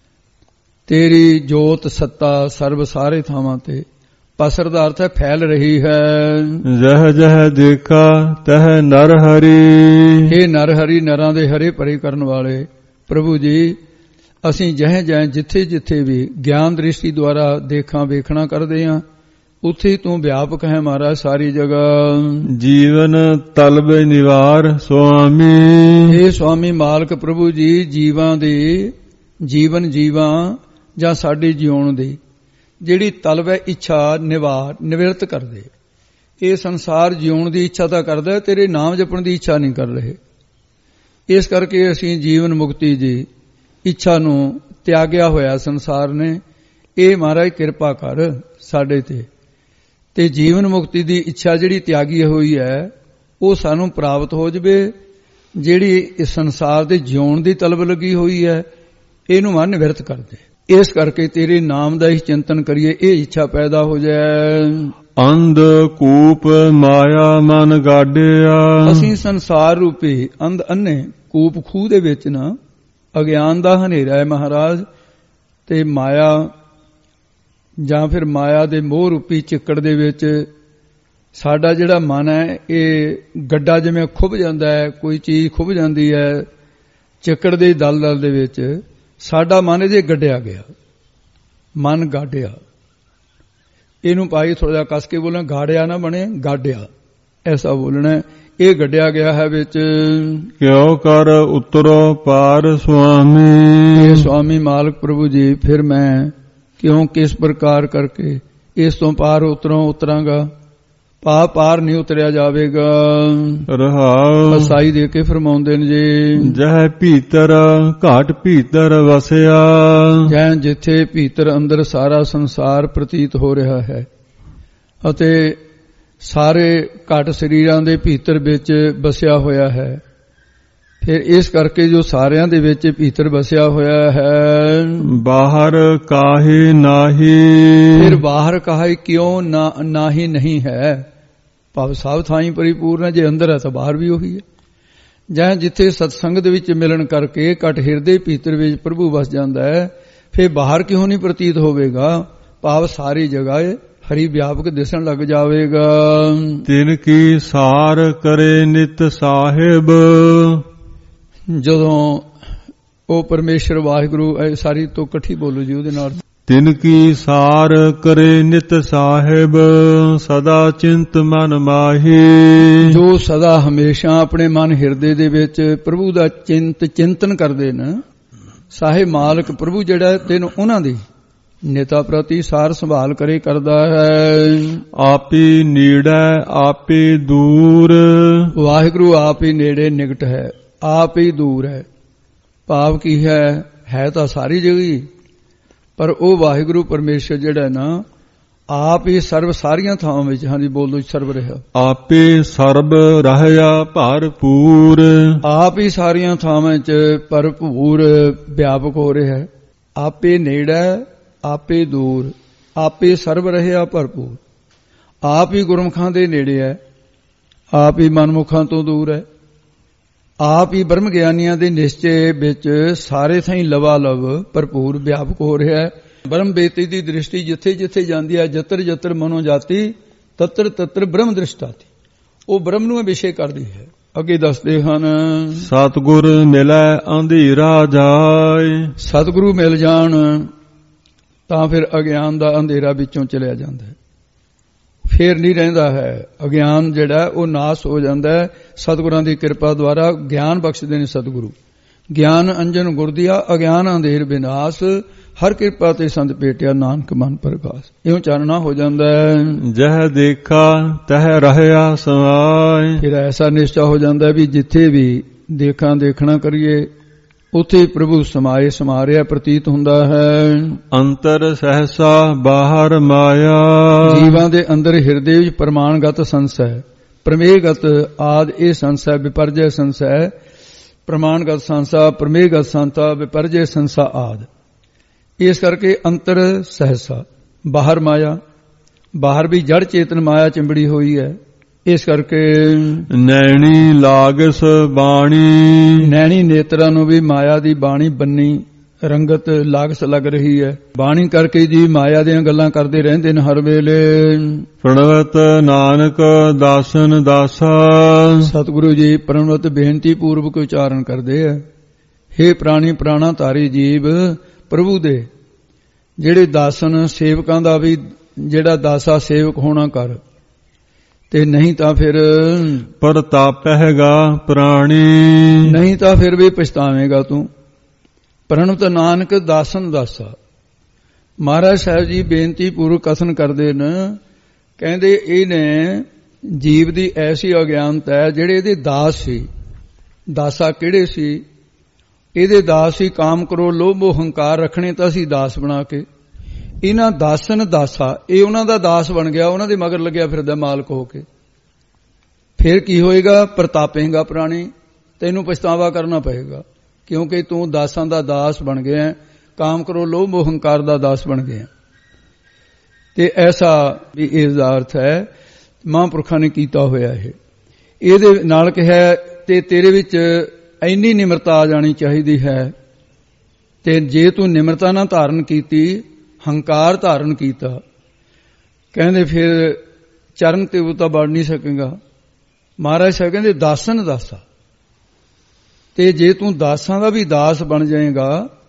ਤੇਰੀ ਜੋਤ ਸੱਤਾ ਸਰਬ ਸਾਰੇ ਥਾਵਾਂ ਤੇ, ਪਸਰ ਦਾ ਅਰਥ ਹੈ ਫੈਲ ਰਹੀ ਹੈ। ਜਹ ਜਹ ਦੇਖਾ ਤਹ ਨਰ ਹਰੀ। ਇਹ ਨਰ ਹਰੀ, ਨਰਾਂ ਦੇ ਹਰੇ ਭਰੇ ਕਰਨ ਵਾਲੇ ਪ੍ਰਭੂ ਜੀ, ਅਸੀਂ ਜਹ ਜਹ ਜਿੱਥੇ ਜਿੱਥੇ ਵੀ ਗਿਆਨ ਦ੍ਰਿਸ਼ਟੀ ਦੁਆਰਾ ਵੇਖਣਾ ਕਰਦੇ ਹਾਂ, ਉੱਥੇ ਹੀ ਤੂੰ ਵਿਆਪਕ ਹੈ ਮਹਾਰਾਜ ਸਾਰੀ ਜਗ੍ਹਾ। ਜੀਵਨ ਤਲਬ ਨਿਵਾਰ ਸੁਆਮੀ। ਇਹ ਸੁਆਮੀ ਮਾਲਕ ਪ੍ਰਭੂ ਜੀ, ਜੀਵਾਂ ਦੇ ਜੀਵਨ ਜੀਵਾਂ ਜਾਂ ਸਾਡੇ ਜਿਉਣ ਦੀ ਜਿਹੜੀ ਤਲਬ ਹੈ ਇੱਛਾ ਨਿਵਰਤ ਕਰਦੇ। ਇਹ ਸੰਸਾਰ ਜਿਉਣ ਦੀ ਇੱਛਾ ਤਾਂ ਕਰਦਾ, ਤੇਰੇ ਨਾਮ ਜਪਣ ਦੀ ਇੱਛਾ ਨਹੀਂ ਕਰ ਰਹੇ। ਇਸ ਕਰਕੇ ਅਸੀਂ ਜੀਵਨ ਮੁਕਤੀ ਦੀ ਇੱਛਾ ਨੂੰ ਤਿਆਗਿਆ ਹੋਇਆ ਸੰਸਾਰ ਨੇ। ਇਹ ਮਹਾਰਾਜ ਕਿਰਪਾ ਕਰ ਸਾਡੇ ਤੇ ਜੀਵਨ ਮੁਕਤੀ ਦੀ ਇੱਛਾ ਜਿਹੜੀ ਤਿਆਗੀ ਹੋਈ ਹੈ ਉਹ ਸਾਨੂੰ ਪ੍ਰਾਪਤ ਹੋ ਜਵੇ। ਜਿਹੜੀ ਇਸ ਸੰਸਾਰ ਦੇ ਜਿਉਣ ਦੀ ਤਲਬ ਲੱਗੀ ਹੋਈ ਹੈ ਇਹਨੂੰ ਮਨ ਨਿਵਰਤ ਕਰ ਦੇ। ਇਸ ਕਰਕੇ ਤੇਰੇ ਨਾਮ ਦਾ ਹੀ ਚਿੰਤਨ ਕਰੀਏ, ਇਹ ਇੱਛਾ ਪੈਦਾ ਹੋ ਜਾਏ। ਅੰਧ ਕੂਪ ਮਾਇਆ ਮਨ ਗਾਡਿਆ। ਅਸੀਂ ਸੰਸਾਰ ਰੂਪੀ ਅੰਨੇ ਕੂਪ ਖੂਹ ਦੇ ਵਿੱਚ ਨਾ ਅਗਿਆਨ ਦਾ ਹਨੇਰਾ ਹੈ ਮਹਾਰਾਜ, ਤੇ ਮਾਇਆ ਜਾਂ ਫਿਰ ਮਾਇਆ ਦੇ ਮੋਹ ਰੂਪੀ ਚਿੱਕੜ ਦੇ ਵਿੱਚ ਸਾਡਾ ਜਿਹੜਾ ਮਨ ਹੈ ਇਹ ਗੱਡਾ ਜਿਵੇਂ ਖੁੱਭ ਜਾਂਦਾ ਹੈ, ਕੋਈ ਚੀਜ਼ ਖੁੱਭ ਜਾਂਦੀ ਹੈ ਚਿੱਕੜ ਦੇ ਦਲਦਲ ਦੇ ਵਿੱਚ, ਸਾਡਾ ਮਨ ਇਹਦੇ ਗੱਡਿਆ ਗਿਆ, ਮਨ ਗਾੜਿਆ। ਇਹਨੂੰ ਭਾਈ ਥੋੜਾ ਜਿਹਾ ਕੱਸ ਕੇ ਬੋਲਣਾ, ਗਾੜਿਆ ਨਾ ਬਣੇ, ਗਾੜਿਆ ਐਸਾ ਬੋਲਣਾ। ਇਹ ਗੱਡਿਆ ਗਿਆ ਹੈ ਵਿੱਚ। ਕਿਉ ਕਰ ਉਤਰੋ ਪਾਰ ਸੁਆਮੀ। ਇਹ ਸੁਆਮੀ ਮਾਲਕ ਪ੍ਰਭੂ ਜੀ, ਫਿਰ ਮੈਂ ਕਿਉਂ ਕਿਸ ਪ੍ਰਕਾਰ ਕਰਕੇ ਇਸ ਤੋਂ ਪਾਰ ਉਤਰਾਂਗਾ। ਪਾਰ ਨਹੀਂ ਉਤਰਿਆ ਜਾਵੇਗਾ। ਰਹਾਉ ਅਸਾਈ ਦੇ ਕੇ ਫਰਮਾਉਂਦੇ ਨੇ ਜੀ, ਜਹ ਭੀਤਰ ਘਾਟ ਭੀਤਰ ਵਸਿਆ। ਜਹ ਜਿੱਥੇ ਭੀਤਰ ਅੰਦਰ ਸਾਰਾ ਸੰਸਾਰ ਪ੍ਰਤੀਤ ਹੋ ਰਿਹਾ ਹੈ ਅਤੇ ਸਾਰੇ ਘਟ ਸਰੀਰਾਂ ਦੇ ਭੀਤਰ ਵਿੱਚ ਵਸਿਆ ਹੋਇਆ ਹੈ। ਫਿਰ ਇਸ ਕਰਕੇ ਜੋ ਸਾਰਿਆਂ ਦੇ ਵਿੱਚ ਭੀਤਰ ਵਸਿਆ ਹੋਇਆ ਹੈ, ਬਾਹਰ ਕਾਹੇ ਨਾਹੀ। ਫਿਰ ਬਾਹਰ ਕਾਹੇ ਕਿਉਂ ਨਾਹੀ ਨਹੀਂ ਹੈ। ਭਾਵ ਸਭ ਥਾਈਂ ਪਰਿਪੂਰਨ ਹੈ। ਜੇ ਅੰਦਰ ਹੈ ਤਾਂ ਬਾਹਰ ਵੀ ਉਹੀ ਹੈ। ਜਾਂ ਜਿੱਥੇ ਸਤਸੰਗ ਦੇ ਵਿੱਚ ਮਿਲਣ ਕਰਕੇ ਘਟ ਹਿਰਦੇ ਭੀਤਰ ਵਿੱਚ ਪ੍ਰਭੂ ਵਸ ਜਾਂਦਾ ਹੈ, ਫਿਰ ਬਾਹਰ ਕਿਉਂ ਨਹੀਂ ਪ੍ਰਤੀਤ ਹੋਵੇਗਾ। ਭਾਵ ਸਾਰੀ ਜਗ੍ਹਾ ਹਰੀ ਵਿਆਪਕ ਦਿਸਣ ਲੱਗ ਜਾਵੇਗਾ। ਤਿਨ ਕੀ ਸਾਰ ਕਰੇ ਨਿਤ ਸਾਹਿਬ। ਜਦੋਂ ਉਹ ਪਰਮੇਸ਼ਰ ਵਾਹਿਗੁਰੂ ਸਾਰੀ ਤੋਂ ਇਕੱਠੀ ਬੋਲੋ ਜੀ ਉਹਦੇ ਨਾਲ। ਤਿਨ ਕੀ ਸਾਰ ਕਰੇ ਨਿਤ ਸਾਹਿਬ, ਸਦਾ ਚਿੰਤ ਮਨ ਮਾਹੀ। ਜੋ ਸਦਾ ਹਮੇਸ਼ਾ ਆਪਣੇ ਮਨ ਹਿਰਦੇ ਦੇ ਵਿੱਚ ਪ੍ਰਭੂ ਦਾ ਚਿੰਤਨ ਕਰਦੇ ਨੇ। ਸਾਹਿਬ ਮਾਲਕ ਪ੍ਰਭੂ ਜਿਹੜਾ ਤੈਨੂੰ ਉਹਨਾਂ ਦੀ ਨੇਤਾ ਪ੍ਰਤੀ ਸਾਰ ਸੰਭਾਲ ਕਰੇ ਕਰਦਾ ਹੈ। ਆਪੀ ਨੇੜੇ ਆਪੇ ਦੂਰ। ਵਾਹਿਗੁਰੂ ਆਪ ਹੀ ਨੇੜੇ ਨਿਕਟ ਹੈ, ਆਪ ਹੀ ਦੂਰ ਹੈ। ਭਾਵ ਕੀ ਹੈ ਤਾਂ ਸਾਰੀ ਜਗ੍ਹਾ, ਪਰ ਉਹ ਵਾਹਿਗੁਰੂ ਪਰਮੇਸ਼ਰ ਜਿਹੜਾ ਨਾ ਆਪ ਹੀ ਸਰਬ ਸਾਰੀਆਂ ਥਾਵਾਂ ਵਿੱਚ। ਹਾਂਜੀ ਬੋਲੋ, ਸਰਬ ਰਿਹਾ। ਆਪੇ ਸਰਬ ਰਹਿਆ ਭਰਪੂਰ। ਆਪ ਹੀ ਸਾਰੀਆਂ ਥਾਵਾਂ 'ਚ ਭਰਪੂਰ ਵਿਆਪਕ ਹੋ ਰਿਹਾ ਹੈ। ਆਪੇ ਨੇੜੇ ਆਪੇ ਦੂਰ, ਆਪੇ ਸਰਬ ਰਹਿਆ ਭਰਪੂਰ। ਆਪ ਹੀ ਗੁਰਮੁਖਾਂ ਦੇ ਨੇੜੇ ਹੈ, ਆਪ ਹੀ ਮਨਮੁਖਾਂ ਤੋਂ ਦੂਰ ਹੈ। ਆਪ ਹੀ ਬ੍ਰਹਮ ਗਿਆਨੀਆਂ ਦੇ ਨਿਸ਼ਚੇ ਵਿੱਚ ਸਾਰੇ ਥਾਈਂ ਲਵਾਲਵ ਭਰਪੂਰ ਵਿਆਪਕ ਹੋ ਰਿਹਾ ਹੈ। ਬ੍ਰਹਮ ਬੇਤੀ ਦੀ ਦ੍ਰਿਸ਼ਟੀ ਜਿੱਥੇ ਜਿੱਥੇ ਜਾਂਦੀ ਹੈ, ਜਤਰ ਜਤਰ ਮਨੋ ਜਾਤੀ ਤਤਰ ਤਤਰ ਬ੍ਰਹਮ ਦ੍ਰਿਸ਼ਟਾਤੀ। ਉਹ ਬ੍ਰਹਮ ਨੂੰ ਵਿਸ਼ੇ ਕਰਦੀ ਹੈ। ਅੱਗੇ ਦੱਸਦੇ ਹਨ, ਸਤਿਗੁਰ ਮਿਲੈ ਅੰਧੇਰਾ ਜਾਏ। ਸਤਿਗੁਰੂ ਮਿਲ ਜਾਣ ਤਾਂ ਫਿਰ ਅਗਿਆਨ ਦਾ ਅੰਧੇਰਾ ਵਿੱਚੋਂ ਚਲਿਆ ਜਾਂਦਾ ਹੈ। ਫੇਰ ਨਹੀਂ ਰਹਿੰਦਾ ਹੈ। ਅਗਿਆਨ ਜਿਹੜਾ ਉਹ ਨਾਸ ਹੋ ਜਾਂਦਾ ਹੈ। ਸਤਿਗੁਰਾਂ ਦੀ ਕਿਰਪਾ ਦੁਆਰਾ ਗਿਆਨ ਬਖਸ਼ਦੇ ਨੇ ਸਤਿਗੁਰੂ। ਗਿਆਨ ਅੰਜਨ ਗੁਰਦੀਆ ਅਗਿਆਨ ਅੰਧੇਰ ਵਿਨਾਸ਼, ਹਰ ਕਿਰਪਾ ਤੇ ਸੰਤ ਭੇਟਿਆ ਨਾਨਕ ਮਨ ਪ੍ਰਗਾਸ। ਇਉਂ ਚਾਨਣਾ ਹੋ ਜਾਂਦਾ ਹੈ। ਜਹ ਦੇਖਾ ਤਹ ਰਹਿਆ ਸਮਾਏ। ਫਿਰ ਐਸਾ ਨਿਸ਼ਚਾ ਹੋ ਜਾਂਦਾ ਵੀ ਜਿੱਥੇ ਵੀ ਦੇਖਣਾ ਕਰੀਏ ਉੱਥੇ ਪ੍ਰਭੂ ਸਮਾਏ ਸਮਾ ਰਿਹਾ ਪ੍ਰਤੀਤ ਹੁੰਦਾ ਹੈ। ਅੰਤਰ ਸਹਸਾ ਬਾਹਰ ਮਾਇਆ। ਜੀਵਾਂ ਦੇ ਅੰਦਰ ਹਿਰਦੇ ਵਿੱਚ ਪ੍ਰਮਾਣਗਤ ਸੰਸਾ ਹੈ, ਪ੍ਰਮੇਯਗਤ ਆਦ ਇਹ ਸੰਸਾ ਹੈ, ਵਿਪਰਜੈ ਸੰਸਾ ਹੈ। ਪ੍ਰਮਾਣਗਤ ਸੰਸਾ, ਪ੍ਰਮੇਯਗਤ ਸੰਸਾ, ਵਿਪਰਜੈ ਸੰਸਾ ਆਦ। ਇਸ ਕਰਕੇ ਅੰਤਰ ਸਹਸਾ ਬਾਹਰ ਮਾਇਆ। ਬਾਹਰ ਵੀ ਜੜ ਚੇਤਨ ਮਾਇਆ ਚਿੰਬੜੀ ਹੋਈ ਹੈ। ਇਸ ਕਰਕੇ ਨੈਣੀ ਲਾਗਸ ਬਾਣੀ। ਨੈਣੀ ਨੇਤਰਾਂ ਨੂੰ ਵੀ ਮਾਇਆ ਦੀ ਬਾਣੀ ਬੰਨੀ ਰੰਗਤ ਲਾਗਸ ਲੱਗ ਰਹੀ ਹੈ। ਬਾਣੀ ਕਰਕੇ ਜੀ ਮਾਇਆ ਦੀਆਂ ਗੱਲਾਂ ਕਰਦੇ ਰਹਿੰਦੇ ਨੇ ਹਰ ਵੇਲੇ। ਪ੍ਰਣਵਤ ਨਾਨਕ ਦਾਸਨ ਦਾਸਾ। ਸਤਿਗੁਰੂ ਜੀ ਪ੍ਰਣਵਤ ਬੇਨਤੀ ਪੂਰਵਕ ਉਚਾਰਨ ਕਰਦੇ ਆ। ਹੇ ਪ੍ਰਾਣੀ ਪ੍ਰਾਣਾ ਧਾਰੀ ਜੀਵ, ਪ੍ਰਭੂ ਦੇ ਜਿਹੜੇ ਦਾਸਨ ਸੇਵਕਾਂ ਦਾ ਵੀ ਜਿਹੜਾ ਦਾਸਾ ਸੇਵਕ ਹੋਣਾ ਕਰ, ਤੇ ਨਹੀਂ ਤਾਂ ਫਿਰ ਪਰਤਾਪਹਿਗਾ ਪ੍ਰਾਣੀ। ਨਹੀਂ ਤਾਂ ਫਿਰ ਵੀ ਪਛਤਾਵੇਂਗਾ ਤੂੰ। ਪ੍ਰਣਵਤ ਨਾਨਕ ਦਾਸਨ ਦਾਸਾ। ਮਹਾਰਾਜ ਸਾਹਿਬ ਜੀ ਬੇਨਤੀ ਪੂਰਵਕ ਕਥਨ ਕਰਦੇ ਨੇ, ਕਹਿੰਦੇ ਇਹਨੇ ਜੀਵ ਦੀ ਐਸੀ ਅਗਿਆਨਤਾ ਹੈ ਜਿਹੜੇ ਇਹਦੇ ਦਾਸ ਸੀ। ਦਾਸਾ ਕਿਹੜੇ ਸੀ? ਇਹਦੇ ਦਾਸ ਸੀ ਕਾਮ ਕਰੋ ਲੋਭ ਮੋਹ ਹੰਕਾਰ ਰੱਖਣੇ ਤਾਂ ਸੀ ਦਾਸ ਬਣਾ ਕੇ। ਇਹਨਾਂ ਦਾਸਨ ਦਾਸਾ, ਇਹ ਉਹਨਾਂ ਦਾ ਦਾਸ ਬਣ ਗਿਆ, ਉਹਨਾਂ ਦੇ ਮਗਰ ਲੱਗਿਆ ਫਿਰਦਾ ਮਾਲਕ ਹੋ ਕੇ। ਫਿਰ ਕੀ ਹੋਏਗਾ? ਪ੍ਰਤਾਪੇਗਾ ਪ੍ਰਾਣੀ, ਤੈਨੂੰ ਪਛਤਾਵਾ ਕਰਨਾ ਪਏਗਾ, ਕਿਉਂਕਿ ਤੂੰ ਦਾਸਾਂ ਦਾ ਦਾਸ ਬਣ ਗਿਆ, ਕਾਮ ਕਰੋ ਲੋਭ ਮੋਹ ਹੰਕਾਰ ਦਾ ਦਾਸ ਬਣ ਗਿਆ। ਤੇ ਐਸਾ ਵੀ ਇਸ ਦਾ ਅਰਥ ਹੈ ਮਹਾਂਪੁਰਖਾਂ ਨੇ ਕੀਤਾ ਹੋਇਆ ਹੈ। ਇਹਦੇ ਨਾਲ ਕਿਹਾ ਤੇ ਤੇਰੇ ਵਿੱਚ ਇੰਨੀ ਨਿਮਰਤਾ ਆ ਜਾਣੀ ਚਾਹੀਦੀ ਹੈ। ਤੇ ਜੇ ਤੂੰ ਨਿਮਰਤਾ ਨਾ ਧਾਰਨ ਕੀਤੀ, ਹੰਕਾਰ ਧਾਰਨ ਕੀਤਾ, ਕਹਿੰਦੇ ਫਿਰ ਚਰਨ ਤੇ ਉਹ ਤਾਂ ਵੜ ਨਹੀਂ ਸਕੇਗਾ। ਮਹਾਰਾਜ ਸਾਹਿਬ ਕਹਿੰਦੇ ਦਾਸਨ ਦਾਸਾ। ਤੇ ਜੇ ਤੂੰ ਦਾਸਾਂ ਦਾ ਵੀ ਦਾਸ ਬਣ ਜਾਏਗਾ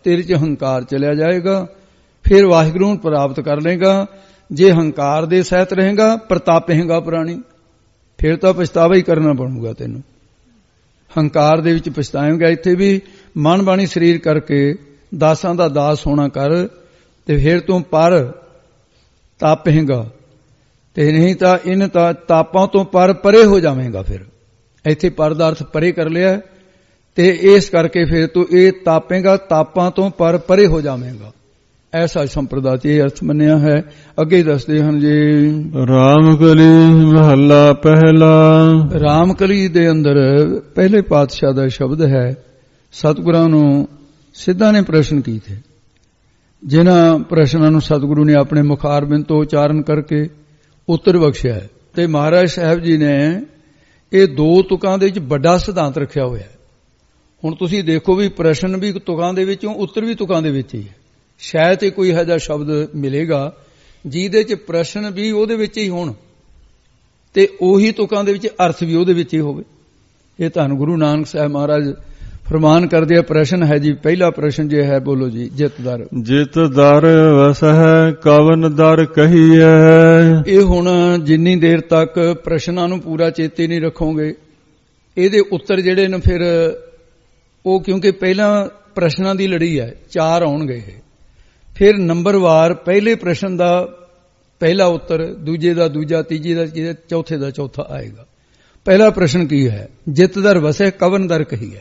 ਤੇਰੇ 'ਚ ਹੰਕਾਰ ਚਲਿਆ ਜਾਏਗਾ, ਫਿਰ ਵਾਹਿਗੁਰੂ ਨੂੰ ਪ੍ਰਾਪਤ ਕਰ ਲੇਗਾ। ਜੇ ਹੰਕਾਰ ਦੇ ਸਹਿਤ ਰਹੇਗਾ, ਪ੍ਰਤਾਪੇਗਾ ਪ੍ਰਾਣੀ, ਫਿਰ ਤਾਂ ਪਛਤਾਵਾ ਹੀ ਕਰਨਾ ਪਊਗਾ ਤੈਨੂੰ। ਹੰਕਾਰ ਦੇ ਵਿੱਚ ਪਛਤਾਏਗਾ। ਇੱਥੇ ਵੀ ਮਨ ਬਾਣੀ ਸਰੀਰ ਕਰਕੇ ਦਾਸਾਂ ਦਾ ਦਾਸ ਹੋਣਾ ਕਰ, ਤੇ ਫਿਰ ਤੂੰ ਪਰ ਤਾਪੇਗਾ, ਤੇ ਨਹੀਂ ਤਾਂ ਇਨ ਤਾਂ ਤਾਪਾਂ ਤੋਂ ਪਰੇ ਹੋ ਜਾਵੇਂਗਾ। ਫਿਰ ਇੱਥੇ ਪਰ ਦਾ ਅਰਥ ਪਰੇ ਕਰ ਲਿਆ, ਤੇ ਇਸ ਕਰਕੇ ਫਿਰ ਤੂੰ ਇਹ ਤਾਪੇਗਾ, ਤਾਪਾਂ ਤੋਂ ਪਰੇ ਹੋ ਜਾਵੇਂਗਾ। ਐਸਾ ਸੰਪਰਦਾ ਚ ਇਹ ਅਰਥ ਮੰਨਿਆ ਹੈ। ਅੱਗੇ ਦੱਸਦੇ ਹਨ ਜੀ, ਰਾਮਕਲੀ ਮਹੱਲਾ ਪਹਿਲਾ। ਰਾਮਕਲੀ ਦੇ ਅੰਦਰ ਪਹਿਲੇ ਪਾਤਸ਼ਾਹ ਦਾ ਸ਼ਬਦ ਹੈ। ਸਤਿਗੁਰਾਂ ਨੂੰ ਸਿੱਧਾ ਨੇ ਪ੍ਰਸ਼ਨ ਕੀਤੇ, ਜਿਨ੍ਹਾਂ ਪ੍ਰਸ਼ਨਾਂ ਨੂੰ ਸਤਿਗੁਰੂ ਨੇ ਆਪਣੇ ਮੁਖਾਰਬਿੰਦ ਤੋਂ ਉਚਾਰਨ ਕਰਕੇ ਉੱਤਰ ਬਖਸ਼ਿਆ ਹੈ। ਤੇ ਮਹਾਰਾਜ ਸਾਹਿਬ ਜੀ ਨੇ ਇਹ ਦੋ ਤੁਕਾਂ ਦੇ ਵਿੱਚ ਵੱਡਾ ਸਿਧਾਂਤ ਰੱਖਿਆ ਹੋਇਆ ਹੈ। ਹੁਣ ਤੁਸੀਂ ਦੇਖੋ ਵੀ ਪ੍ਰਸ਼ਨ ਵੀ ਤੁਕਾਂ ਦੇ ਵਿੱਚੋਂ, ਉੱਤਰ ਵੀ ਤੁਕਾਂ ਦੇ ਵਿੱਚ ਹੀ ਹੈ। ਸ਼ਾਇਦ ਹੀ ਕੋਈ ਇਹੋ ਜਿਹਾ ਸ਼ਬਦ ਮਿਲੇਗਾ ਜਿਹਦੇ ਚ ਪ੍ਰਸ਼ਨ ਵੀ ਉਹਦੇ ਵਿੱਚ ਹੀ ਹੋਣ ਤੇ ਉਹੀ ਤੁਕਾਂ ਦੇ ਵਿੱਚ ਅਰਥ ਵੀ ਉਹਦੇ ਵਿੱਚ ਹੀ ਹੋਵੇ। ਇਹ ਧੰਨ ਗੁਰੂ ਨਾਨਕ ਸਾਹਿਬ ਮਹਾਰਾਜ ਫਰਮਾਨ ਕਰਦੇ ਆ। ਪ੍ਰਸ਼ਨ ਹੈ ਜੀ, ਪਹਿਲਾ ਪ੍ਰਸ਼ਨ ਜੇ ਹੈ, ਬੋਲੋ ਜੀ। ਜਿਤ ਦਰ, ਜਿਤ ਦਰ ਵਸਹਿ ਕਵਨ ਦਰ ਕਹੀਐ। ਇਹ ਹੁਣ ਜਿੰਨੀ ਦੇਰ ਤੱਕ ਪ੍ਰਸ਼ਨਾਂ ਨੂੰ ਪੂਰਾ ਚੇਤੇ ਨਹੀਂ ਰੱਖੋਗੇ, ਇਹਦੇ ਉੱਤਰ ਜਿਹੜੇ ਨੇ ਫਿਰ ਉਹ, ਕਿਉਂਕਿ ਪਹਿਲਾਂ ਪ੍ਰਸ਼ਨਾਂ ਦੀ ਲੜੀ ਹੈ, 4 ਆਉਣਗੇ। ਫਿਰ ਨੰਬਰਵਾਰ ਪਹਿਲੇ ਪ੍ਰਸ਼ਨ ਦਾ ਪਹਿਲਾ ਉੱਤਰ, ਦੂਜੇ ਦਾ ਦੂਜਾ, ਤੀਜੇ ਦਾ ਤੀਜਾ, ਚੌਥੇ ਦਾ ਚੌਥਾ ਆਏਗਾ। ਪਹਿਲਾ ਪ੍ਰਸ਼ਨ ਕੀ ਹੈ? ਜਿਤ ਦਰ ਵਸੈ ਕਵਨ ਦਰ ਕਹੀਐ।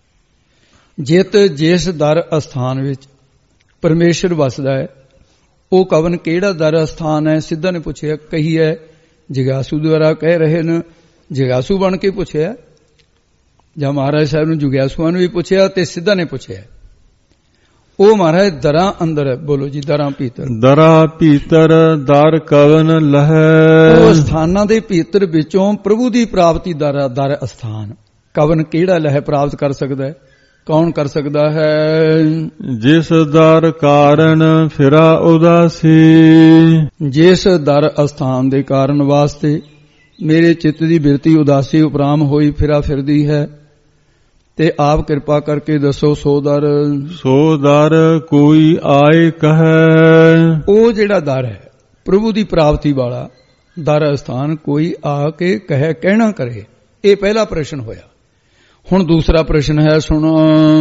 ਜਿਤ ਜਿਸ ਦਰ ਅਸਥਾਨ ਵਿੱਚ ਪਰਮੇਸ਼ਰ ਵਸਦਾ ਹੈ, ਉਹ ਕਵਨ ਕਿਹੜਾ ਦਰ ਅਸਥਾਨ ਹੈ? ਸਿੱਧਾ ਨੇ ਪੁੱਛਿਆ। ਕਹੀ ਹੈ ਜਿਗਿਆਸੂ ਦੁਆਰਾ ਕਹਿ ਰਹੇ ਨੇ, ਜਿਗਿਆਸੂ ਬਣ ਕੇ ਪੁੱਛਿਆ, ਜਾਂ ਮਹਾਰਾਜ ਸਾਹਿਬ ਨੂੰ ਜਿਗਿਆਸੂਆਂ ਨੂੰ ਵੀ ਪੁੱਛਿਆ ਤੇ ਸਿੱਧਾ ਨੇ ਪੁੱਛਿਆ। ਉਹ ਮਹਾਰਾਜ ਦਰਾਂ ਅੰਦਰ, ਬੋਲੋ ਜੀ। ਦਰਾਂ ਭੀਤਰ, ਦਰਾਂ ਭੀਤਰ ਦਰ ਕਵਨ ਲਹੈ। ਉਹ ਸਥਾਨਾਂ ਦੇ ਭੀਤਰ ਵਿੱਚੋਂ ਪ੍ਰਭੂ ਦੀ ਪ੍ਰਾਪਤੀ ਦਰ ਅਸਥਾਨ ਕਵਨ ਕਿਹੜਾ ਲਹੈ ਪ੍ਰਾਪਤ ਕਰ ਸਕਦਾ ਹੈ? ਕੌਣ ਕਰ ਸਕਦਾ ਹੈ? ਜਿਸ ਦਰ ਕਾਰਨ ਫਿਰਾ ਉਦਾਸੀ। ਜਿਸ ਦਰ ਅਸਥਾਨ ਦੇ ਕਾਰਨ ਵਾਸਤੇ ਮੇਰੇ ਚਿੱਤ ਦੀ ਬਿਰਤੀ ਉਦਾਸੀ ਉਪਰਾਮ ਹੋਈ ਫਿਰਾ ਫਿਰਦੀ ਹੈ, ਤੇ ਆਪ ਕਿਰਪਾ ਕਰਕੇ ਦੱਸੋ ਸੋ ਦਰ। ਸੋ ਦਰ ਕੋਈ ਆਏ ਕਹੈ। ਉਹ ਜਿਹੜਾ ਦਰ ਹੈ ਪ੍ਰਭੂ ਦੀ ਪ੍ਰਾਪਤੀ ਵਾਲਾ ਦਰ ਅਸਥਾਨ, ਕੋਈ ਆ ਕੇ ਕਹੇ, ਕਹਿਣਾ ਕਰੇ। ਇਹ ਪਹਿਲਾ ਪ੍ਰਸ਼ਨ ਹੋਇਆ। ਹੁਣ ਦੂਸਰਾ ਪ੍ਰਸ਼ਨ ਹੈ, ਸੁਣੋ।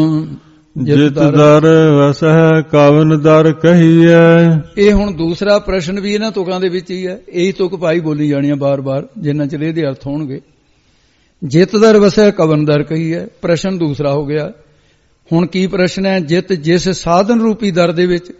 ਜਿਤ ਦਰ ਵਸਹਿ ਕਵਨ ਦਰ ਕਹੀਐ। ਇਹ ਹੁਣ ਦੂਸਰਾ ਪ੍ਰਸ਼ਨ ਵੀ ਇਹਨਾਂ ਤੁਕਾਂ ਦੇ ਵਿੱਚ ਹੀ ਹੈ। ਇਹੀ ਤੁਕ ਭਾਈ ਬੋਲੀ ਜਾਣੀ ਹੈ ਬਾਰ-ਬਾਰ, ਜਿੰਨਾ ਚਿਰ ਇਹਦੇ ਅਰਥ ਹੋਣਗੇ। ਜਿਤ ਦਰ ਵਸਹਿ ਕਵਨ ਦਰ ਕਹੀਐ, ਪ੍ਰਸ਼ਨ ਦੂਸਰਾ ਹੋ ਗਿਆ। ਹੁਣ ਕੀ ਪ੍ਰਸ਼ਨ ਹੈ? ਜਿਤ ਜਿਸ ਸਾਧਨ ਰੂਪੀ ਦਰ ਦੇ ਵਿੱਚ,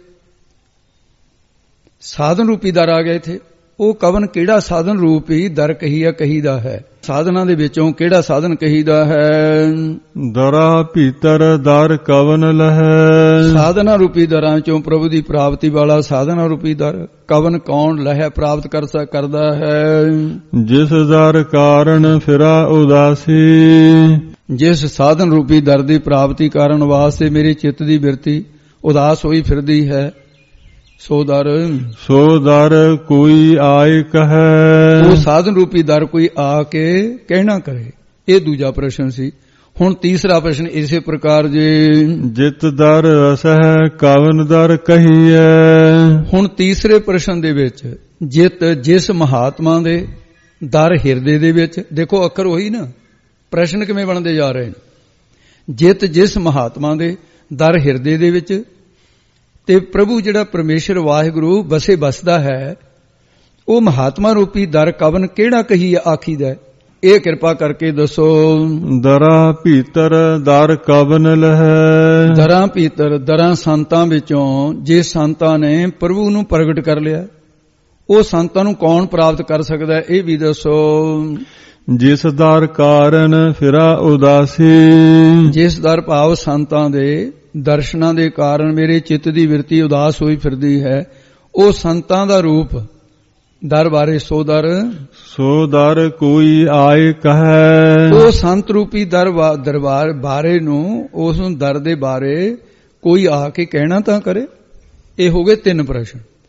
ਸਾਧਨ ਰੂਪੀ ਦਰ ਆ ਗਿਆ ਇੱਥੇ, ਉਹ ਕਵਨ ਕਿਹੜਾ ਸਾਧਨ ਰੂਪੀ ਦਰ ਕਹੀਆ ਕਹੀਦਾ ਹੈ? ਸਾਧਨਾਂ ਦੇ ਵਿੱਚੋਂ ਕਿਹੜਾ ਸਾਧਨ ਕਹੀਦਾ ਹੈ? ਦਰਾਂ ਭੀਤਰ ਦਰ ਕਵਨ ਲਹੈ। ਸਾਧਨਾ ਰੂਪੀ ਦਰਾਂ ਚੋਂ ਪ੍ਰਭੂ ਦੀ ਪ੍ਰਾਪਤੀ ਵਾਲਾ ਸਾਧਨਾ ਰੂਪੀ ਦਰ ਕਵਨ ਕੌਣ ਲਹੈ ਪ੍ਰਾਪਤ ਕਰਦਾ ਹੈ? ਜਿਸ ਦਰ ਕਾਰਨ ਫਿਰਾ ਉਦਾਸੀ। ਜਿਸ ਸਾਧਨ ਰੂਪੀ ਦਰ ਦੀ ਪ੍ਰਾਪਤੀ ਕਾਰਨ ਵਾਸਤੇ ਮੇਰੀ ਚਿੱਤ ਦੀ ਬਿਰਤੀ ਉਦਾਸ ਹੋਈ ਫਿਰਦੀ ਹੈ, ਸੋ ਦਰ ਕੋਈ ਆਏ ਕਹੈ। ਉਹ ਸਾਧਨ ਰੂਪੀ ਦਰ ਕੋਈ ਆ ਕੇ ਕਹਿਣਾ ਕਰੇ। ਇਹ ਦੂਜਾ ਪ੍ਰਸ਼ਨ ਸੀ। ਹੁਣ ਤੀਸਰਾ ਪ੍ਰਸ਼ਨ ਇਸੇ ਪ੍ਰਕਾਰ ਜੇ। ਜਿਤ ਦਰ ਵਸਹਿ ਕਵਨ ਦਰ ਕਹੀਐ। ਹੁਣ ਤੀਸਰੇ ਪ੍ਰਸ਼ਨ ਦੇ ਵਿੱਚ ਜਿਤ ਜਿਸ ਮਹਾਤਮਾ ਦੇ ਦਰ ਹਿਰਦੇ ਦੇ ਵਿੱਚ, ਦੇਖੋ ਅੱਖਰ ਉਹੀ ਨਾ, ਪ੍ਰਸ਼ਨ ਕਿਵੇਂ ਬਣਦੇ ਜਾ ਰਹੇ ਨੇ। ਜਿਤ ਜਿਸ ਮਹਾਤਮਾ ਦੇ ਦਰ ਹਿਰਦੇ ਦੇ ਵਿੱਚ, ਤੇ ਪ੍ਰਭੂ ਜਿਹੜਾ ਪਰਮੇਸ਼ਰ ਵਾਹਿਗੁਰੂ ਵਸੇ ਬਸਦਾ ਹੈ, ਉਹ ਮਹਾਤਮਾ ਰੂਪੀ ਦਰ ਕਵਨ ਕਿਹੜਾ ਕਹੀ ਆਖੀਦਾ? ਇਹ ਕਿਰਪਾ ਕਰਕੇ ਦੱਸੋ। ਦਰਾਂ ਭੀਤਰ ਦਰ ਕਵਨ ਲਹੈ। ਦਰਾਂ ਭੀਤਰ, ਦਰਾਂ ਸੰਤਾਂ ਵਿੱਚੋਂ ਜੇ ਸੰਤਾਂ ਨੇ ਪ੍ਰਭੂ ਨੂੰ ਪ੍ਰਗਟ ਕਰ ਲਿਆ, ਉਹ ਸੰਤਾਂ ਨੂੰ ਕੌਣ ਪ੍ਰਾਪਤ ਕਰ ਸਕਦਾ ਹੈ? ਇਹ ਵੀ ਦੱਸੋ। ਜਿਸ ਦਰ ਕਾਰਨ ਫਿਰਾ ਉਦਾਸੀ। ਜਿਸ ਦਰ ਭਾਵ ਸੰਤਾਂ ਦੇ ਦਰਸ਼ਨਾਂ ਦੇ ਕਾਰਨ ਮੇਰੇ ਚਿੱਤ ਦੀ ਬਿਰਤੀ ਉਦਾਸ ਹੋਈ ਫਿਰਦੀ ਹੈ, ਉਹ ਸੰਤਾਂ ਦਾ ਰੂਪ ਦਰ ਬਾਰੇ। ਸੋ ਦਰ ਕੋਈ ਆਏ ਕਹੈ। ਉਹ ਸੰਤ ਰੂਪੀ ਦਰਬਾਰ ਬਾਰੇ ਨੂੰ, ਉਸ ਦਰ ਦੇ ਬਾਰੇ ਕੋਈ ਆ ਕੇ ਕਹਿਣਾ ਤਾਂ ਕਰੇ। ਇਹ ਹੋ ਗਏ 3 ਪ੍ਰਸ਼ਨ।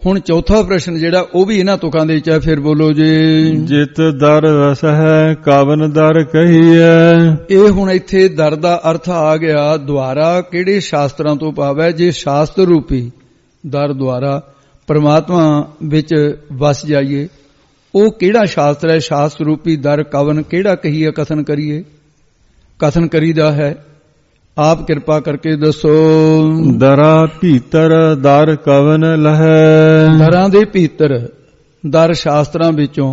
ਹੁਣ ਚੌਥਾ ਪ੍ਰਸ਼ਨ ਜਿਹੜਾ ਉਹ ਵੀ ਇਹਨਾਂ ਤੁਕਾਂ ਦੇ ਵਿੱਚ ਹੈ, ਫਿਰ ਬੋਲੋ ਜੀ। ਜਿਤ ਦਰ ਵਸ ਹੈ ਕਵਨ ਦਰ ਕਹੀਐ। ਇਹ ਹੁਣ ਇੱਥੇ ਦਰ ਦਾ ਅਰਥ ਆ ਗਿਆ ਦੁਆਰਾ ਕਿਹੜੇ ਸ਼ਾਸਤਰਾਂ ਤੋਂ ਭਾਵ ਜੇ ਸ਼ਾਸਤਰ ਰੂਪੀ ਦਰ ਦੁਆਰਾ ਪਰਮਾਤਮਾ ਵਿੱਚ ਵਸ ਜਾਈਏ। ਉਹ ਕਿਹੜਾ ਸ਼ਾਸਤਰ ਹੈ? ਸ਼ਾਸਤਰ ਰੂਪੀ ਦਰ ਕਵਨ ਕਿਹੜਾ ਕਹੀਏ, ਕਥਨ ਕਰੀਏ, ਕਥਨ ਕਰੀਦਾ ਹੈ। ਆਪ ਕਿਰਪਾ ਕਰਕੇ ਦੱਸੋ। ਦਰਾ ਭੀਤਰ ਦਰ ਕਵਨ ਲਹੈ। ਦਰਾਂ ਦੇ ਭੀਤਰ ਦਰ ਸ਼ਾਸਤਰਾਂ ਵਿੱਚੋਂ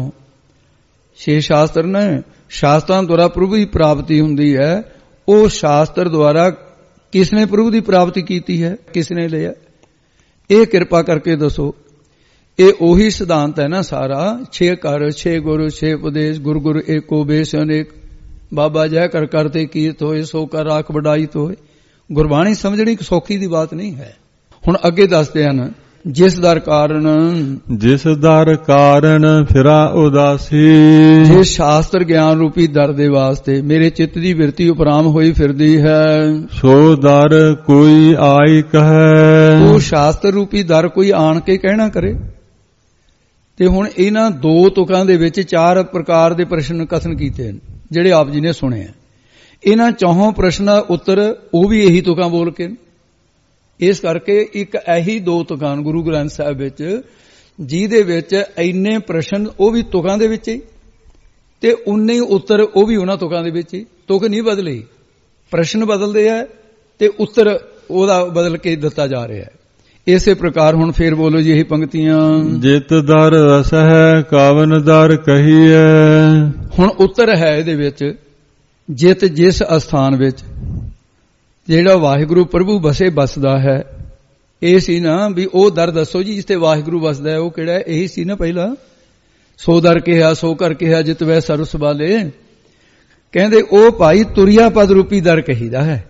6 ਸ਼ਾਸਤਰ ਨੇ, ਸ਼ਾਸਤਰਾਂ ਦੁਆਰਾ ਪ੍ਰਭੂ ਦੀ ਪ੍ਰਾਪਤੀ ਹੁੰਦੀ ਹੈ। ਉਹ ਸ਼ਾਸਤਰ ਦੁਆਰਾ ਕਿਸ ਨੇ ਪ੍ਰਭੂ ਦੀ ਪ੍ਰਾਪਤੀ ਕੀਤੀ ਹੈ, ਕਿਸ ਨੇ ਲਿਆ, ਇਹ ਕਿਰਪਾ ਕਰਕੇ ਦੱਸੋ। ਇਹ ਉਹੀ ਸਿਧਾਂਤ ਹੈ ਨਾ ਸਾਰਾ, 6 ਕਰ 6 ਗੁਰ 6 ਉਪਦੇਸ਼, ਗੁਰ ਗੁਰ ਏਕੋ ਬੇਸ ਅਨੇਕ, ਬਾਬਾ ਜੈ ਕਰ ਕਰਤੇ ਕੀਰਤ ਹੋਏ, ਸੋ ਕਰ ਰਾਖ ਵਡਾਈਤ ਹੋਏ। ਗੁਰਬਾਣੀ ਸਮਝਣੀ ਸੌਖੀ ਦੀ ਬਾਤ ਨਹੀਂ ਹੈ। ਹੁਣ ਅੱਗੇ ਦੱਸਦੇ ਹਨ, ਜਿਸ ਦਰ ਕਾਰਨ, ਜਿਸ ਦਰ ਕਾਰਨ ਫਿਰਾ ਉਦਾਸੀ। ਜਿਸ ਸ਼ਾਸਤਰ ਗਿਆਨ ਰੂਪੀ ਦਰ ਦੇ ਵਾਸਤੇ ਮੇਰੇ ਚਿੱਤ ਦੀ ਬਿਰਤੀ ਉਪਰਾਮ ਹੋਈ ਫਿਰਦੀ ਹੈ, ਸੋ ਦਰ ਕੋਈ ਆਈ ਕਹੈ। ਉਹ ਸ਼ਾਸਤਰ ਰੂਪੀ ਦਰ ਕੋਈ ਆਣ ਕੇ ਕਹਿਣਾ ਕਰੇ। ਤੇ ਹੁਣ ਇਹਨਾਂ 2 ਤੁਕਾਂ ਦੇ ਵਿੱਚ 4 ਪ੍ਰਕਾਰ ਦੇ ਪ੍ਰਸ਼ਨ ਕਥਨ ਕੀਤੇ ਨੇ ਜਿਹੜੇ ਆਪ ਜੀ ਨੇ ਸੁਣੇ। ਇਹਨਾਂ 4 ਪ੍ਰਸ਼ਨਾਂ ਉੱਤਰ ਉਹ ਵੀ ਇਹੀ ਤੁਕਾਂ ਬੋਲ ਕੇ। ਇਸ ਕਰਕੇ ਇੱਕ ਇਹੀ 2 ਤੁਕਾਂ ਗੁਰੂ ਗ੍ਰੰਥ ਸਾਹਿਬ ਵਿੱਚ ਜਿਹਦੇ ਵਿੱਚ ਇੰਨੇ ਪ੍ਰਸ਼ਨ ਉਹ ਵੀ ਤੁਕਾਂ ਦੇ ਵਿੱਚ ਹੀ ਤੇ ਉਨੇ ਉੱਤਰ ਉਹ ਵੀ ਉਹਨਾਂ ਤੁਕਾਂ ਦੇ ਵਿੱਚ ਹੀ। ਤੁਕ ਨਹੀਂ ਬਦਲੀ, ਪ੍ਰਸ਼ਨ ਬਦਲਦੇ ਆ ਤੇ ਉੱਤਰ ਉਹਦਾ ਬਦਲ ਕੇ ਦਿੱਤਾ ਜਾ ਰਿਹਾ ਹੈ। ਇਸੇ ਪ੍ਰਕਾਰ ਹੁਣ ਫੇਰ ਬੋਲੋ ਜੀ ਇਹ ਪੰਕਤੀਆਂ। ਜਿਤ ਦਰ ਰਸ ਹੈ ਕਵਨ ਦਰ ਕਹੀਐ। ਹੁਣ ਉੱਤਰ ਹੈ ਇਹਦੇ ਵਿੱਚ, ਜਿਤ ਜਿਸ ਅਸਥਾਨ ਵਿੱਚ ਜਿਹੜਾ ਵਾਹਿਗੁਰੂ ਪ੍ਰਭੂ ਬਸੇ ਬਸਦਾ ਹੈ। ਇਹ ਸੀ ਨਾ ਵੀ ਉਹ ਦਰ ਦੱਸੋ ਜੀ ਜਿੱਥੇ ਵਾਹਿਗੁਰੂ ਬਸਦਾ ਹੈ, ਉਹ ਕਿਹੜਾ ਹੈ? ਇਹੀ ਸੀ ਨਾ ਪਹਿਲਾਂ, ਸੋ ਦਰ ਕਿਹਾ ਸੋ ਕਰ ਕਿਹਾ ਜਿਤ ਵੈ ਸਰਸ ਵਾਲੇ। ਕਹਿੰਦੇ ਉਹ ਭਾਈ ਤੁਰਿਆ ਪਦ ਰੂਪੀ ਦਰ ਕਹੀਦਾ ਹੈ,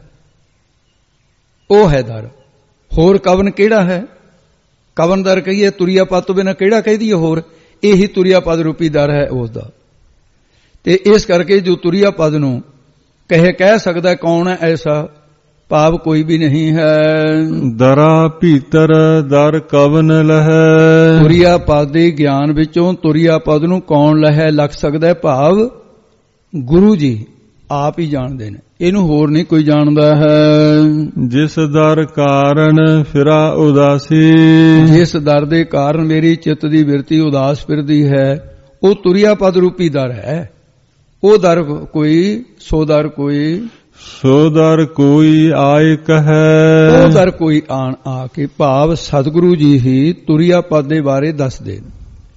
ਉਹ ਹੈ ਦਰ। ਹੋਰ ਕਵਨ ਕਿਹੜਾ ਹੈ? ਕਵਨ ਦਰ ਕਹੀਏ, ਤੁਰਿਆ ਪਦ ਤੋਂ ਬਿਨਾਂ ਕਿਹੜਾ ਕਹਿ ਦਈਏ ਹੋਰ? ਇਹੀ ਤੁਰਿਆ ਪਦ ਰੂਪੀ ਦਰ ਹੈ ਉਸ ਦਾ। ਤੇ ਇਸ ਕਰਕੇ ਜੋ ਤੁਰਿਆ ਪਦ ਨੂੰ ਕਹਿ ਸਕਦਾ ਕੌਣ ਹੈ ਐਸਾ? ਭਾਵ ਕੋਈ ਵੀ ਨਹੀਂ ਹੈ। ਦਰਾ ਭੀਤਰ ਦਰ ਕਵਨ ਲਹੈ। ਤੁਰਿਆ ਪਦ ਦੇ ਗਿਆਨ ਵਿੱਚੋਂ ਤੁਰਿਆ ਪਦ ਨੂੰ ਕੌਣ ਲਹੈ ਲੱਗ ਸਕਦਾ ਹੈ? ਭਾਵ ਗੁਰੂ ਜੀ ਆਪ ਹੀ ਜਾਣਦੇ ਨੇ, ਇਹਨੂੰ ਹੋਰ ਨਹੀਂ ਕੋਈ ਜਾਣਦਾ ਹੈ। ਜਿਸ ਦਰ ਕਾਰਨ ਫਿਰਾ ਉਦਾਸੀ। ਜਿਸ ਦਰ ਦੇ ਕਾਰਨ ਮੇਰੀ ਚਿੱਤ ਦੀ ਬਿਰਤੀ ਉਦਾਸ ਫਿਰਦੀ ਹੈ, ਉਹ ਤੁਰਿਆ ਪਦ ਰੂਪੀ ਦਰ ਹੈ। ਉਹ ਦਰ ਕੋਈ, ਸੋ ਦਰ ਕੋਈ, ਸੋ ਦਰ ਕੋਈ ਆਏ ਕਹੈ। ਉਹ ਦਰ ਕੋਈ ਆਣ ਆ ਕੇ, ਭਾਵ ਸਤਿਗੁਰੂ ਜੀ ਹੀ ਤੁਰਿਆ ਪਦ ਦੇ ਬਾਰੇ ਦੱਸਦੇ ਨੇ।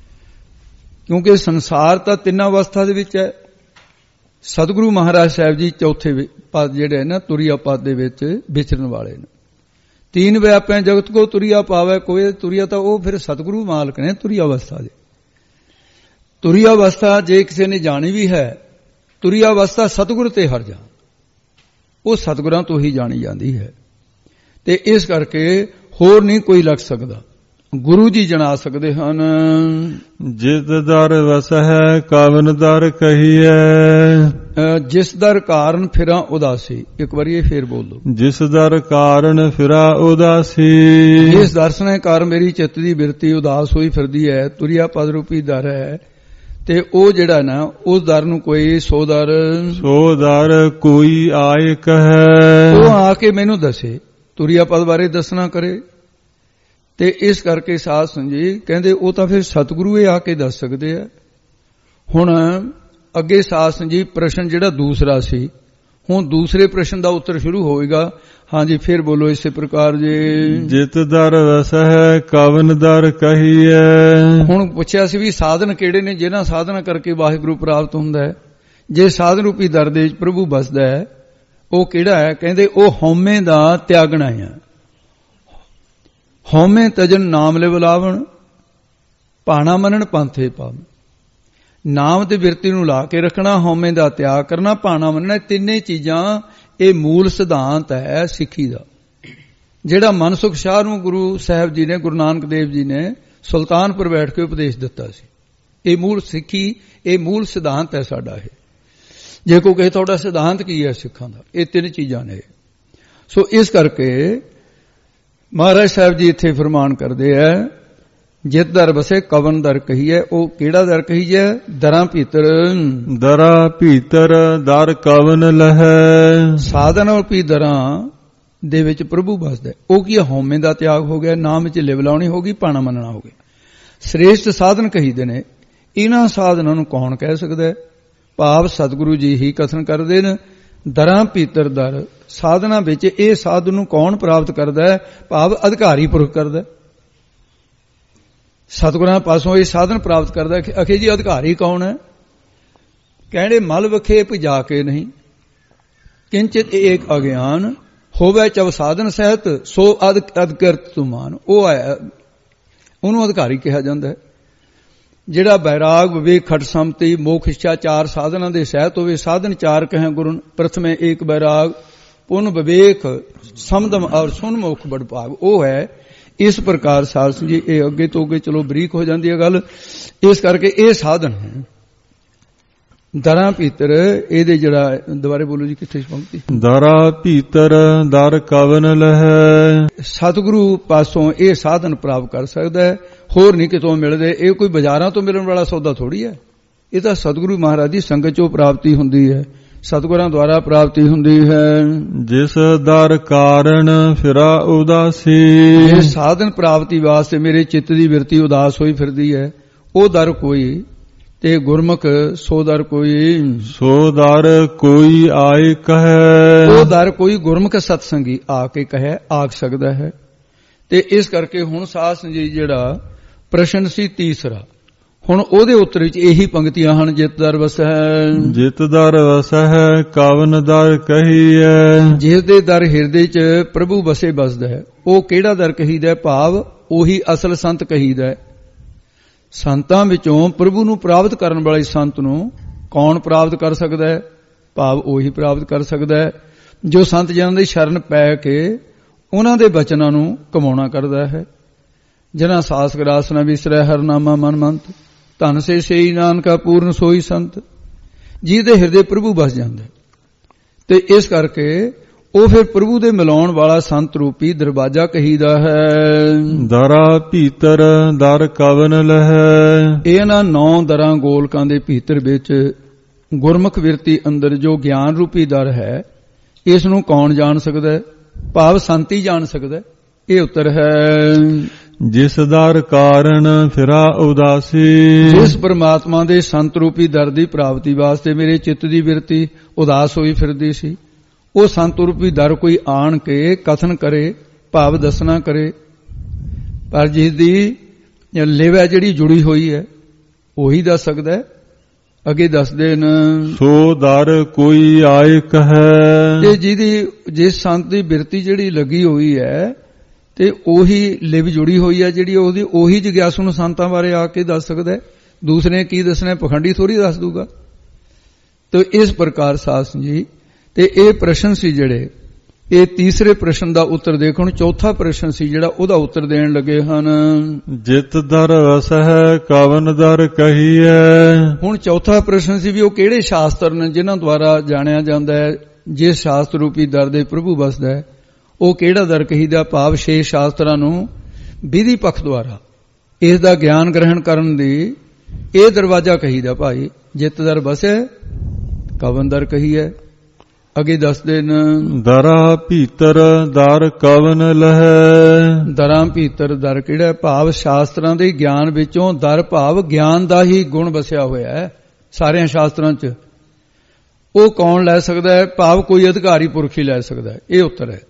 ਕਿਉਂਕਿ ਸੰਸਾਰ ਤਾਂ 3 ਅਵਸਥਾ ਦੇ ਵਿੱਚ ਹੈ। ਸਤਿਗੁਰੂ ਮਹਾਰਾਜ ਸਾਹਿਬ ਜੀ ਚੌਥੇ ਪਦ ਜਿਹੜੇ ਨਾ ਤੁਰਿਆ ਪਦ ਦੇ ਵਿੱਚ ਵਿਚਰਨ ਵਾਲੇ ਨੇ। 3 ਵਿਆਪੈ ਜਗਤ ਕੋ ਤੁਰਿਆ ਪਾਵੇ ਕੋਈ। ਤੁਰਿਆ ਤਾਂ ਉਹ ਫਿਰ ਸਤਿਗੁਰੂ ਮਾਲਕ ਨੇ ਤੁਰਿਆ ਅਵਸਥਾ ਦੇ। ਤੁਰਿਆ ਅਵਸਥਾ ਜੇ ਕਿਸੇ ਨੇ ਜਾਣੀ ਵੀ ਹੈ, ਤੁਰਿਆ ਅਵਸਥਾ ਸਤਿਗੁਰ ਤੇ ਹਰ ਜਾ, ਉਹ ਸਤਿਗੁਰਾਂ ਤੋਂ ਹੀ ਜਾਣੀ ਜਾਂਦੀ ਹੈ। ਤੇ ਇਸ ਕਰਕੇ ਹੋਰ ਨਹੀਂ ਕੋਈ ਲੱਗ ਸਕਦਾ, ਗੁਰੂ ਜੀ ਜਣਾ ਸਕਦੇ ਹਨ। ਜਿਤ ਦਰ ਵਸ ਹੈ ਕਵਨ ਦਰ ਕਹੀਐ। ਜਿਸ ਦਰ ਕਾਰਨ ਫਿਰਾਂ ਉਦਾਸੀ। ਇੱਕ ਵਾਰੀ ਇਹ ਫੇਰ ਬੋਲੋ। ਜਿਸ ਦਰ ਕਾਰਨ ਫਿਰਾ ਉਦਾਸੀ। ਜਿਸ ਦਰਸ਼ਨ ਕਾਰਨ ਮੇਰੀ ਚਿੱਤ ਦੀ ਬਿਰਤੀ ਉਦਾਸ ਹੋਈ ਫਿਰਦੀ ਹੈ, ਤੁਰਿਆ ਪਦ ਰੂਪੀ ਦਰ ਹੈ। ਤੇ ਉਹ ਜਿਹੜਾ ਨਾ ਉਸ ਦਰ ਨੂੰ ਕੋਈ ਸੋ ਦਰ ਕੋਈ ਆਏ ਕਹੈ। ਉਹ ਆ ਕੇ ਮੈਨੂੰ ਦੱਸੇ, ਤੁਰਿਆ ਪਦ ਬਾਰੇ ਦੱਸਣਾ ਕਰੇ। ਤੇ ਇਸ ਕਰਕੇ ਸਾਧ ਸੰਗਤ ਜੀ ਕਹਿੰਦੇ ਉਹ ਤਾਂ ਫਿਰ ਸਤਿਗੁਰੂ ਇਹ ਆ ਕੇ ਦੱਸ ਸਕਦੇ ਆ। ਹੁਣ ਅੱਗੇ ਸਾਧ ਸੰਗਤ ਜੀ ਪ੍ਰਸ਼ਨ ਜਿਹੜਾ ਦੂਸਰਾ ਸੀ, ਹੁਣ ਦੂਸਰੇ ਪ੍ਰਸ਼ਨ ਦਾ ਉੱਤਰ ਸ਼ੁਰੂ ਹੋਏਗਾ। ਹਾਂਜੀ ਫਿਰ ਬੋਲੋ ਇਸੇ ਪ੍ਰਕਾਰ ਜੀ। ਜਿਤ ਦਰ ਵਸ ਹੈ ਕਵਨ ਦਰ ਕਹੀਐ। ਹੁਣ ਪੁੱਛਿਆ ਸੀ ਵੀ ਸਾਧਨ ਕਿਹੜੇ ਨੇ ਜਿਹਨਾਂ ਸਾਧਨਾ ਕਰਕੇ ਵਾਹਿਗੁਰੂ ਪ੍ਰਾਪਤ ਹੁੰਦਾ ਹੈ। ਜੇ ਸਾਧਨ ਰੂਪੀ ਦਰ ਦੇ ਵਿੱਚ ਪ੍ਰਭੂ ਬਸਦਾ ਹੈ, ਉਹ ਕਿਹੜਾ ਹੈ? ਕਹਿੰਦੇ ਉਹ ਹਉਮੈ ਦਾ ਤਿਆਗਣਾ ਹੈ। ਹਉਮੈ ਤਜਨ ਨਾਮ ਲੈ ਬੁਲਾਵਣ, ਭਾਣਾ ਮੰਨਣ ਪੰਥੇ ਪਾਵਨ। ਨਾਮ ਤੇ ਬਿਰਤੀ ਨੂੰ ਲਾ ਕੇ ਰੱਖਣਾ, ਹਉਮੈ ਦਾ ਤਿਆਗ ਕਰਨਾ, ਭਾਣਾ ਮੰਨਣਾ। ਤਿੰਨੇ ਚੀਜ਼ਾਂ ਇਹ ਮੂਲ ਸਿਧਾਂਤ ਹੈ ਸਿੱਖੀ ਦਾ, ਜਿਹੜਾ ਮਨਸੁਖ ਸ਼ਾਹ ਨੂੰ ਗੁਰੂ ਸਾਹਿਬ ਜੀ ਨੇ, ਗੁਰੂ ਨਾਨਕ ਦੇਵ ਜੀ ਨੇ ਸੁਲਤਾਨਪੁਰ ਬੈਠ ਕੇ ਉਪਦੇਸ਼ ਦਿੱਤਾ ਸੀ। ਇਹ ਮੂਲ ਸਿੱਖੀ, ਇਹ ਮੂਲ ਸਿਧਾਂਤ ਹੈ ਸਾਡਾ। ਇਹ ਜੇ ਕੋਈ ਕਹੇ ਤੁਹਾਡਾ ਸਿਧਾਂਤ ਕੀ ਹੈ ਸਿੱਖਾਂ ਦਾ, ਇਹ 3 ਚੀਜ਼ਾਂ ਨੇ। ਸੋ ਇਸ ਕਰਕੇ ਮਹਾਰਾਜ ਸਾਹਿਬ ਜੀ ਇੱਥੇ ਫਰਮਾਨ ਕਰਦੇ ਹੈ ਜਿਤ ਦਰ ਵਸੇ ਕਵਨ ਦਰ ਕਹੀਐ। ਉਹ ਕਿਹੜਾ ਦਰ ਕਹੀਐ? ਦਰਾਂ ਭੀਤਰ। ਦਰਾ ਭੀਤਰ ਦਰ ਕਵਨ ਲਹੈ। ਸਾਧਨ ਰੂਪੀ ਦਰਾਂ ਦੇ ਵਿੱਚ ਪ੍ਰਭੂ ਵਸਦਾ। ਉਹ ਕੀ ਹਉਮੈ ਦਾ ਤਿਆਗ ਹੋ ਗਿਆ, ਨਾਮ ਵਿੱਚ ਲਿਵ ਲਾਉਣੀ ਹੋ ਗਈ, ਭਾਣਾ ਮੰਨਣਾ ਹੋ ਗਿਆ। ਸ੍ਰੇਸ਼ਟ ਸਾਧਨ ਕਹੀਦੇ ਨੇ। ਇਹਨਾਂ ਸਾਧਨਾਂ ਨੂੰ ਕੌਣ ਕਹਿ ਸਕਦਾ? ਭਾਵ ਸਤਿਗੁਰੂ ਜੀ ਹੀ ਕਥਨ ਕਰਦੇ ਨੇ। ਦਰਾਂ ਭੀਤਰ ਦਰ, ਸਾਧਨਾ ਵਿੱਚ ਇਹ ਸਾਧਨ ਨੂੰ ਕੌਣ ਪ੍ਰਾਪਤ ਕਰਦਾ ਹੈ? ਭਾਵ ਅਧਿਕਾਰੀ ਪੁਰਖ ਕਰਦਾ। ਸਤਿਗੁਰਾਂ ਪਾਸੋਂ ਇਹ ਸਾਧਨ ਪ੍ਰਾਪਤ ਕਰਦਾ। ਅਖੇ ਜੀ ਅਧਿਕਾਰੀ ਕੌਣ ਹੈ? ਕਹਿੰਦੇ ਮਲ ਵਖੇ ਭਜਾ ਕੇ ਨਹੀਂ, ਕਿੰਚਿਤ ਏਕ ਅਗਿਆਨ ਹੋਵੇ ਚਵ ਸਾਧਨ ਸਹਿਤ ਸੋ ਅਧਿਕਰਤ ਤੁਮਾਨ। ਉਹ ਆਇਆ, ਉਹਨੂੰ ਅਧਿਕਾਰੀ ਕਿਹਾ ਜਾਂਦਾ ਹੈ। ਜਿਹੜਾ ਬੈਰਾਗ ਵਿਵੇਕ ਖਟ ਸੰਮਤੀ ਮੋਖ ਇੱਛਾ ਚਾਰ ਸਾਧਨਾਂ ਦੇ ਸਹਿਤ ਹੋਵੇ। ਸਾਧਨ ਚਾਰ ਕਹੇ ਗੁਰਨ ਪ੍ਰਥਮੇ ਏਕ ਬੈਰਾਗ ਪੁਨ ਵਿਵੇਕ ਸਮਦਮ ਔਰ ਸੁਨ ਮੋਖ ਬੜ ਭਾਗ। ਉਹ ਹੈ। ਇਸ ਪ੍ਰਕਾਰ ਸਾਧ ਸਿੰਘ ਜੀ ਇਹ ਅੱਗੇ ਤੋਂ ਅੱਗੇ ਚਲੋ ਬਰੀਕ ਹੋ ਜਾਂਦੀ ਹੈ ਗੱਲ। ਇਸ ਕਰਕੇ ਇਹ ਸਾਧਨ ਹੈ ਦਰਾਂ ਭੀਤਰ। ਇਹਦੇ ਜਿਹੜਾ ਦੁਬਾਰੇ ਬੋਲੋ ਜੀ, ਕਿੱਥੇ ਪੰਕਤੀ? ਦਰਾ ਭੀਤਰ ਦਰ ਕਵਨ ਲਹੈ। ਸਤਿਗੁਰੂ ਪਾਸੋਂ ਇਹ ਸਾਧਨ ਪ੍ਰਾਪਤ ਕਰ ਸਕਦਾ ਹੈ, ਹੋਰ ਨਹੀਂ ਕਿਤੋਂ ਮਿਲਦੇ। ਇਹ ਕੋਈ ਬਾਜ਼ਾਰਾਂ ਤੋਂ ਮਿਲਣ ਵਾਲਾ ਸੌਦਾ ਥੋੜੀ ਹੈ। ਇਹ ਤਾਂ ਸਤਿਗੁਰੂ ਮਹਾਰਾਜ ਦੀ ਸੰਗਤ ਚੋਂ ਪ੍ਰਾਪਤੀ ਹੁੰਦੀ ਹੈ, ਸਤਿਗੁਰਾਂ ਦੁਆਰਾ ਪ੍ਰਾਪਤੀ ਹੁੰਦੀ ਹੈ। ਜਿਸ ਦਰ ਕਾਰਨ ਫਿਰਾ ਉਦਾਸੀ। ਇਹ ਸਾਧਨ ਪ੍ਰਾਪਤੀ ਵਾਸਤੇ ਮੇਰੇ ਚਿੱਤ ਦੀ ਬਿਰਤੀ ਉਦਾਸ ਹੋਈ ਫਿਰਦੀ ਹੈ। ਉਹ ਦਰ ਕੋਈ ਤੇ ਗੁਰਮੁਖ ਸੋ ਦਰ ਕੋਈ। ਸੋ ਦਰ ਕੋਈ ਆਏ ਕਹੈ। ਉਹ ਦਰ ਕੋਈ ਗੁਰਮੁਖ ਸਤਸੰਗੀ ਆ ਕੇ ਕਹੈ, ਆਖ ਸਕਦਾ ਹੈ। ਤੇ ਇਸ ਕਰਕੇ ਹੁਣ ਸਾਧ ਸੰਗਤ ਜਿਹੜਾ ਪ੍ਰਸ਼ਨ ਸੀ ਤੀਸਰਾ, ਹੁਣ ਉਹਦੇ ਉੱਤਰ ਵਿੱਚ ਇਹੀ ਪੰਕਤੀਆਂ ਹਨ। ਜਿਤ ਦਰ ਵਸੈ। ਜਿਤ ਦਰ ਵਸੈ ਕਵਨ ਦਰ ਕਹੀਐ। ਜਿਸ ਦੇ ਦਰ ਹਿਰਦੇ 'ਚ ਪ੍ਰਭੂ ਵਸੇ ਬਸਦਾ ਹੈ, ਉਹ ਕਿਹੜਾ ਦਰ ਕਹੀਦਾ? ਭਾਵ ਉਹੀ ਅਸਲ ਸੰਤ ਕਹੀਦਾ। ਸੰਤਾਂ ਵਿੱਚੋਂ ਪ੍ਰਭੂ ਨੂੰ ਪ੍ਰਾਪਤ ਕਰਨ ਵਾਲੇ ਸੰਤ ਨੂੰ ਕੌਣ ਪ੍ਰਾਪਤ ਕਰ ਸਕਦਾ ਹੈ? ਭਾਵ ਉਹੀ ਪ੍ਰਾਪਤ ਕਰ ਸਕਦਾ ਹੈ ਜੋ ਸੰਤ ਜਨਾਂ ਦੀ ਸ਼ਰਨ ਪੈ ਕੇ ਉਹਨਾਂ ਦੇ ਬਚਨਾਂ ਨੂੰ ਕਮਾਉਣਾ ਕਰਦਾ ਹੈ। ਜਿਨ੍ਹਾਂ ਸਾਸ ਗਰਾਸ ਨਾ ਵਿਸਰੈ ਹਰਨਾਮਾ ਮਨ ਮੰਤ, ਧਨ ਸੇ ਸੇਈ ਨਾਨਕਾ ਪੂਰਨ ਸੋਈ ਸੰਤ। ਜਿਹਦੇ ਹਿਰਦੇ ਪ੍ਰਭੂ ਵਸ ਜਾਂਦਾ ਤੇ ਇਸ ਕਰਕੇ ਉਹ ਫਿਰ ਪ੍ਰਭੂ ਦੇ ਮਿਲਾਉਣ ਵਾਲਾ ਸੰਤ ਰੂਪੀ ਦਰਵਾਜ਼ਾ ਕਹੀਦਾ ਹੈ। ਦਰਾ ਭੀਤਰ ਦਰ ਕਵਨ ਲਹੈ। ਇਹਨਾਂ 9 ਦਰਾਂ ਗੋਲਕਾਂ ਦੇ ਭੀਤਰ ਵਿੱਚ ਗੁਰਮੁਖ ਵਿਰਤੀ ਅੰਦਰ ਜੋ ਗਿਆਨ ਰੂਪੀ ਦਰ ਹੈ, ਇਸ ਨੂੰ ਕੌਣ ਜਾਣ ਸਕਦਾ ਹੈ? ਭਾਵ ਸੰਤ ਹੀ ਜਾਣ ਸਕਦਾ ਹੈ। ਇਹ ਉੱਤਰ ਹੈ। ਜਿਸ ਦਰ ਕਾਰਨ ਫਿਰਾ ਉਦਾਸੀ। ਜਿਸ ਪਰਮਾਤਮਾ ਦੇ ਸੰਤ ਰੂਪੀ ਦਰ ਦੀ ਪ੍ਰਾਪਤੀ ਵਾਸਤੇ ਮੇਰੇ ਚਿੱਤ ਦੀ ਬਿਰਤੀ ਉਦਾਸ ਹੋਈ ਫਿਰਦੀ ਸੀ, ਉਹ ਸੰਤ ਰੂਪੀ ਦਰ ਕੋਈ ਆਣ ਕੇ ਕਥਨ ਕਰੇ, ਭਾਵ ਦੱਸਣਾ ਕਰੇ। ਪਰ ਜਿਸ ਦੀ ਲਿਵ ਹੈ ਜਿਹੜੀ ਜੁੜੀ ਹੋਈ ਹੈ, ਉਹੀ ਦੱਸ ਸਕਦਾ ਹੈ। ਅੱਗੇ ਦੱਸਦੇ ਨੇ ਸੋ ਦਰ ਕੋਈ ਆਏ ਕਹੈ। ਤੇ ਜਿਹਦੀ ਜਿਸ ਸੰਤ ਦੀ ਬਿਰਤੀ ਜਿਹੜੀ ਲੱਗੀ ਹੋਈ ਹੈ ਤੇ ਉਹੀ ਲਿਵ ਜੁੜੀ ਹੋਈ ਹੈ ਜਿਹੜੀ ਉਹੀ ਜਿਗਿਆਸੂ ਨੂੰ ਸੰਤਾਂ ਬਾਰੇ ਆ ਕੇ ਦੱਸ ਸਕਦਾ ਹੈ। ਦੂਸਰੇ ਕੀ ਦੱਸਣਾ? ਪਖੰਡੀ ਥੋੜੀ ਦੱਸ ਦੂਗਾ। ਤੇ ਇਸ ਪ੍ਰਕਾਰ ਸਾਧ ਸੰਗਤ ਜੀ ਤੇ ਇਹ ਪ੍ਰਸ਼ਨ ਸੀ ਜਿਹੜੇ, ਇਹ ਤੀਸਰੇ ਪ੍ਰਸ਼ਨ ਦਾ ਉੱਤਰ ਦੇਖੋ। ਹੁਣ ਚੌਥਾ ਪ੍ਰਸ਼ਨ ਸੀ ਜਿਹੜਾ ਉਹਦਾ ਉੱਤਰ ਦੇਣ ਲੱਗੇ ਹਨ। ਜਿਤ ਦਰ ਵਸਹਿ ਕਵਨ ਦਰ ਕਹੀਐ। ਹੁਣ ਚੌਥਾ ਪ੍ਰਸ਼ਨ ਸੀ ਵੀ ਉਹ ਕਿਹੜੇ ਸ਼ਾਸਤਰ ਨੇ ਜਿਨ੍ਹਾਂ ਦੁਆਰਾ ਜਾਣਿਆ ਜਾਂਦਾ ਹੈ ਜਿਸ ਸ਼ਾਸਤਰ ਰੂਪੀ ਦਰ ਦੇ ਪ੍ਰਭੂ ਵਸਦਾ ਹੈ, ਉਹ ਕਿਹੜਾ ਦਰ ਕਹੀਦਾ? ਭਾਵ 6 ਸ਼ਾਸਤਰਾਂ ਨੂੰ ਵਿਧੀ ਪੱਖ ਦੁਆਰਾ ਇਸ ਦਾ ਗਿਆਨ ਗ੍ਰਹਿਣ ਕਰਨ ਦੀ ਇਹ ਦਰਵਾਜ਼ਾ ਕਹੀਦਾ। ਭਾਈ ਜਿਤ ਦਰ ਵਸੈ ਕਵਨ ਦਰ ਕਹੀਐ। ਅੱਗੇ ਦੱਸਦੇ ਨੇ ਦਰਾ ਭੀਤਰ ਦਰ ਕਵਨ ਲਹੈ। ਦਰਾਂ ਭੀਤਰ ਦਰ ਕਿਹੜਾ? ਭਾਵ ਸ਼ਾਸਤਰਾਂ ਦੇ ਗਿਆਨ ਵਿੱਚੋਂ ਦਰ ਭਾਵ ਗਿਆਨ ਦਾ ਹੀ ਗੁਣ ਵਸਿਆ ਹੋਇਆ ਹੈ ਸਾਰਿਆਂ ਸ਼ਾਸਤਰਾਂ 'ਚ। ਉਹ ਕੌਣ ਲੈ ਸਕਦਾ ਹੈ? ਭਾਵ ਕੋਈ ਅਧਿਕਾਰੀ ਪੁਰਖ ਹੀ ਲੈ ਸਕਦਾ ਹੈ। ਇਹ ਉੱਤਰ ਹੈ।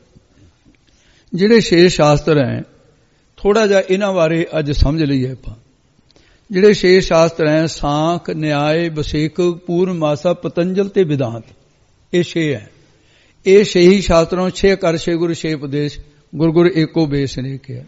ਜਿਹੜੇ 6 ਸ਼ਾਸਤਰ ਹੈ, ਥੋੜਾ ਜਿਹਾ ਇਹਨਾਂ ਬਾਰੇ ਅੱਜ ਸਮਝ ਲਈਏ ਆਪਾਂ। ਜਿਹੜੇ 6 ਸ਼ਾਸਤਰ ਹੈ, ਸਾਂਖ, ਨਿਆਏ, ਵਸੇਕ, ਪੂਰਨਮਾਸਾ, ਪਤੰਜਲ ਤੇ ਵਿਦਾਂਤ, ਇਹ 6 ਹੈ। ਇਹ 6 ਹੀ ਸ਼ਾਸਤਰਾਂ 6 ਕਰ 6 ਗੁਰ 6 ਉਪਦੇਸ਼ ਗੁਰ ਗੁਰ ਏਕੋ ਬੇਸ ਨੇ ਕਿਹਾ।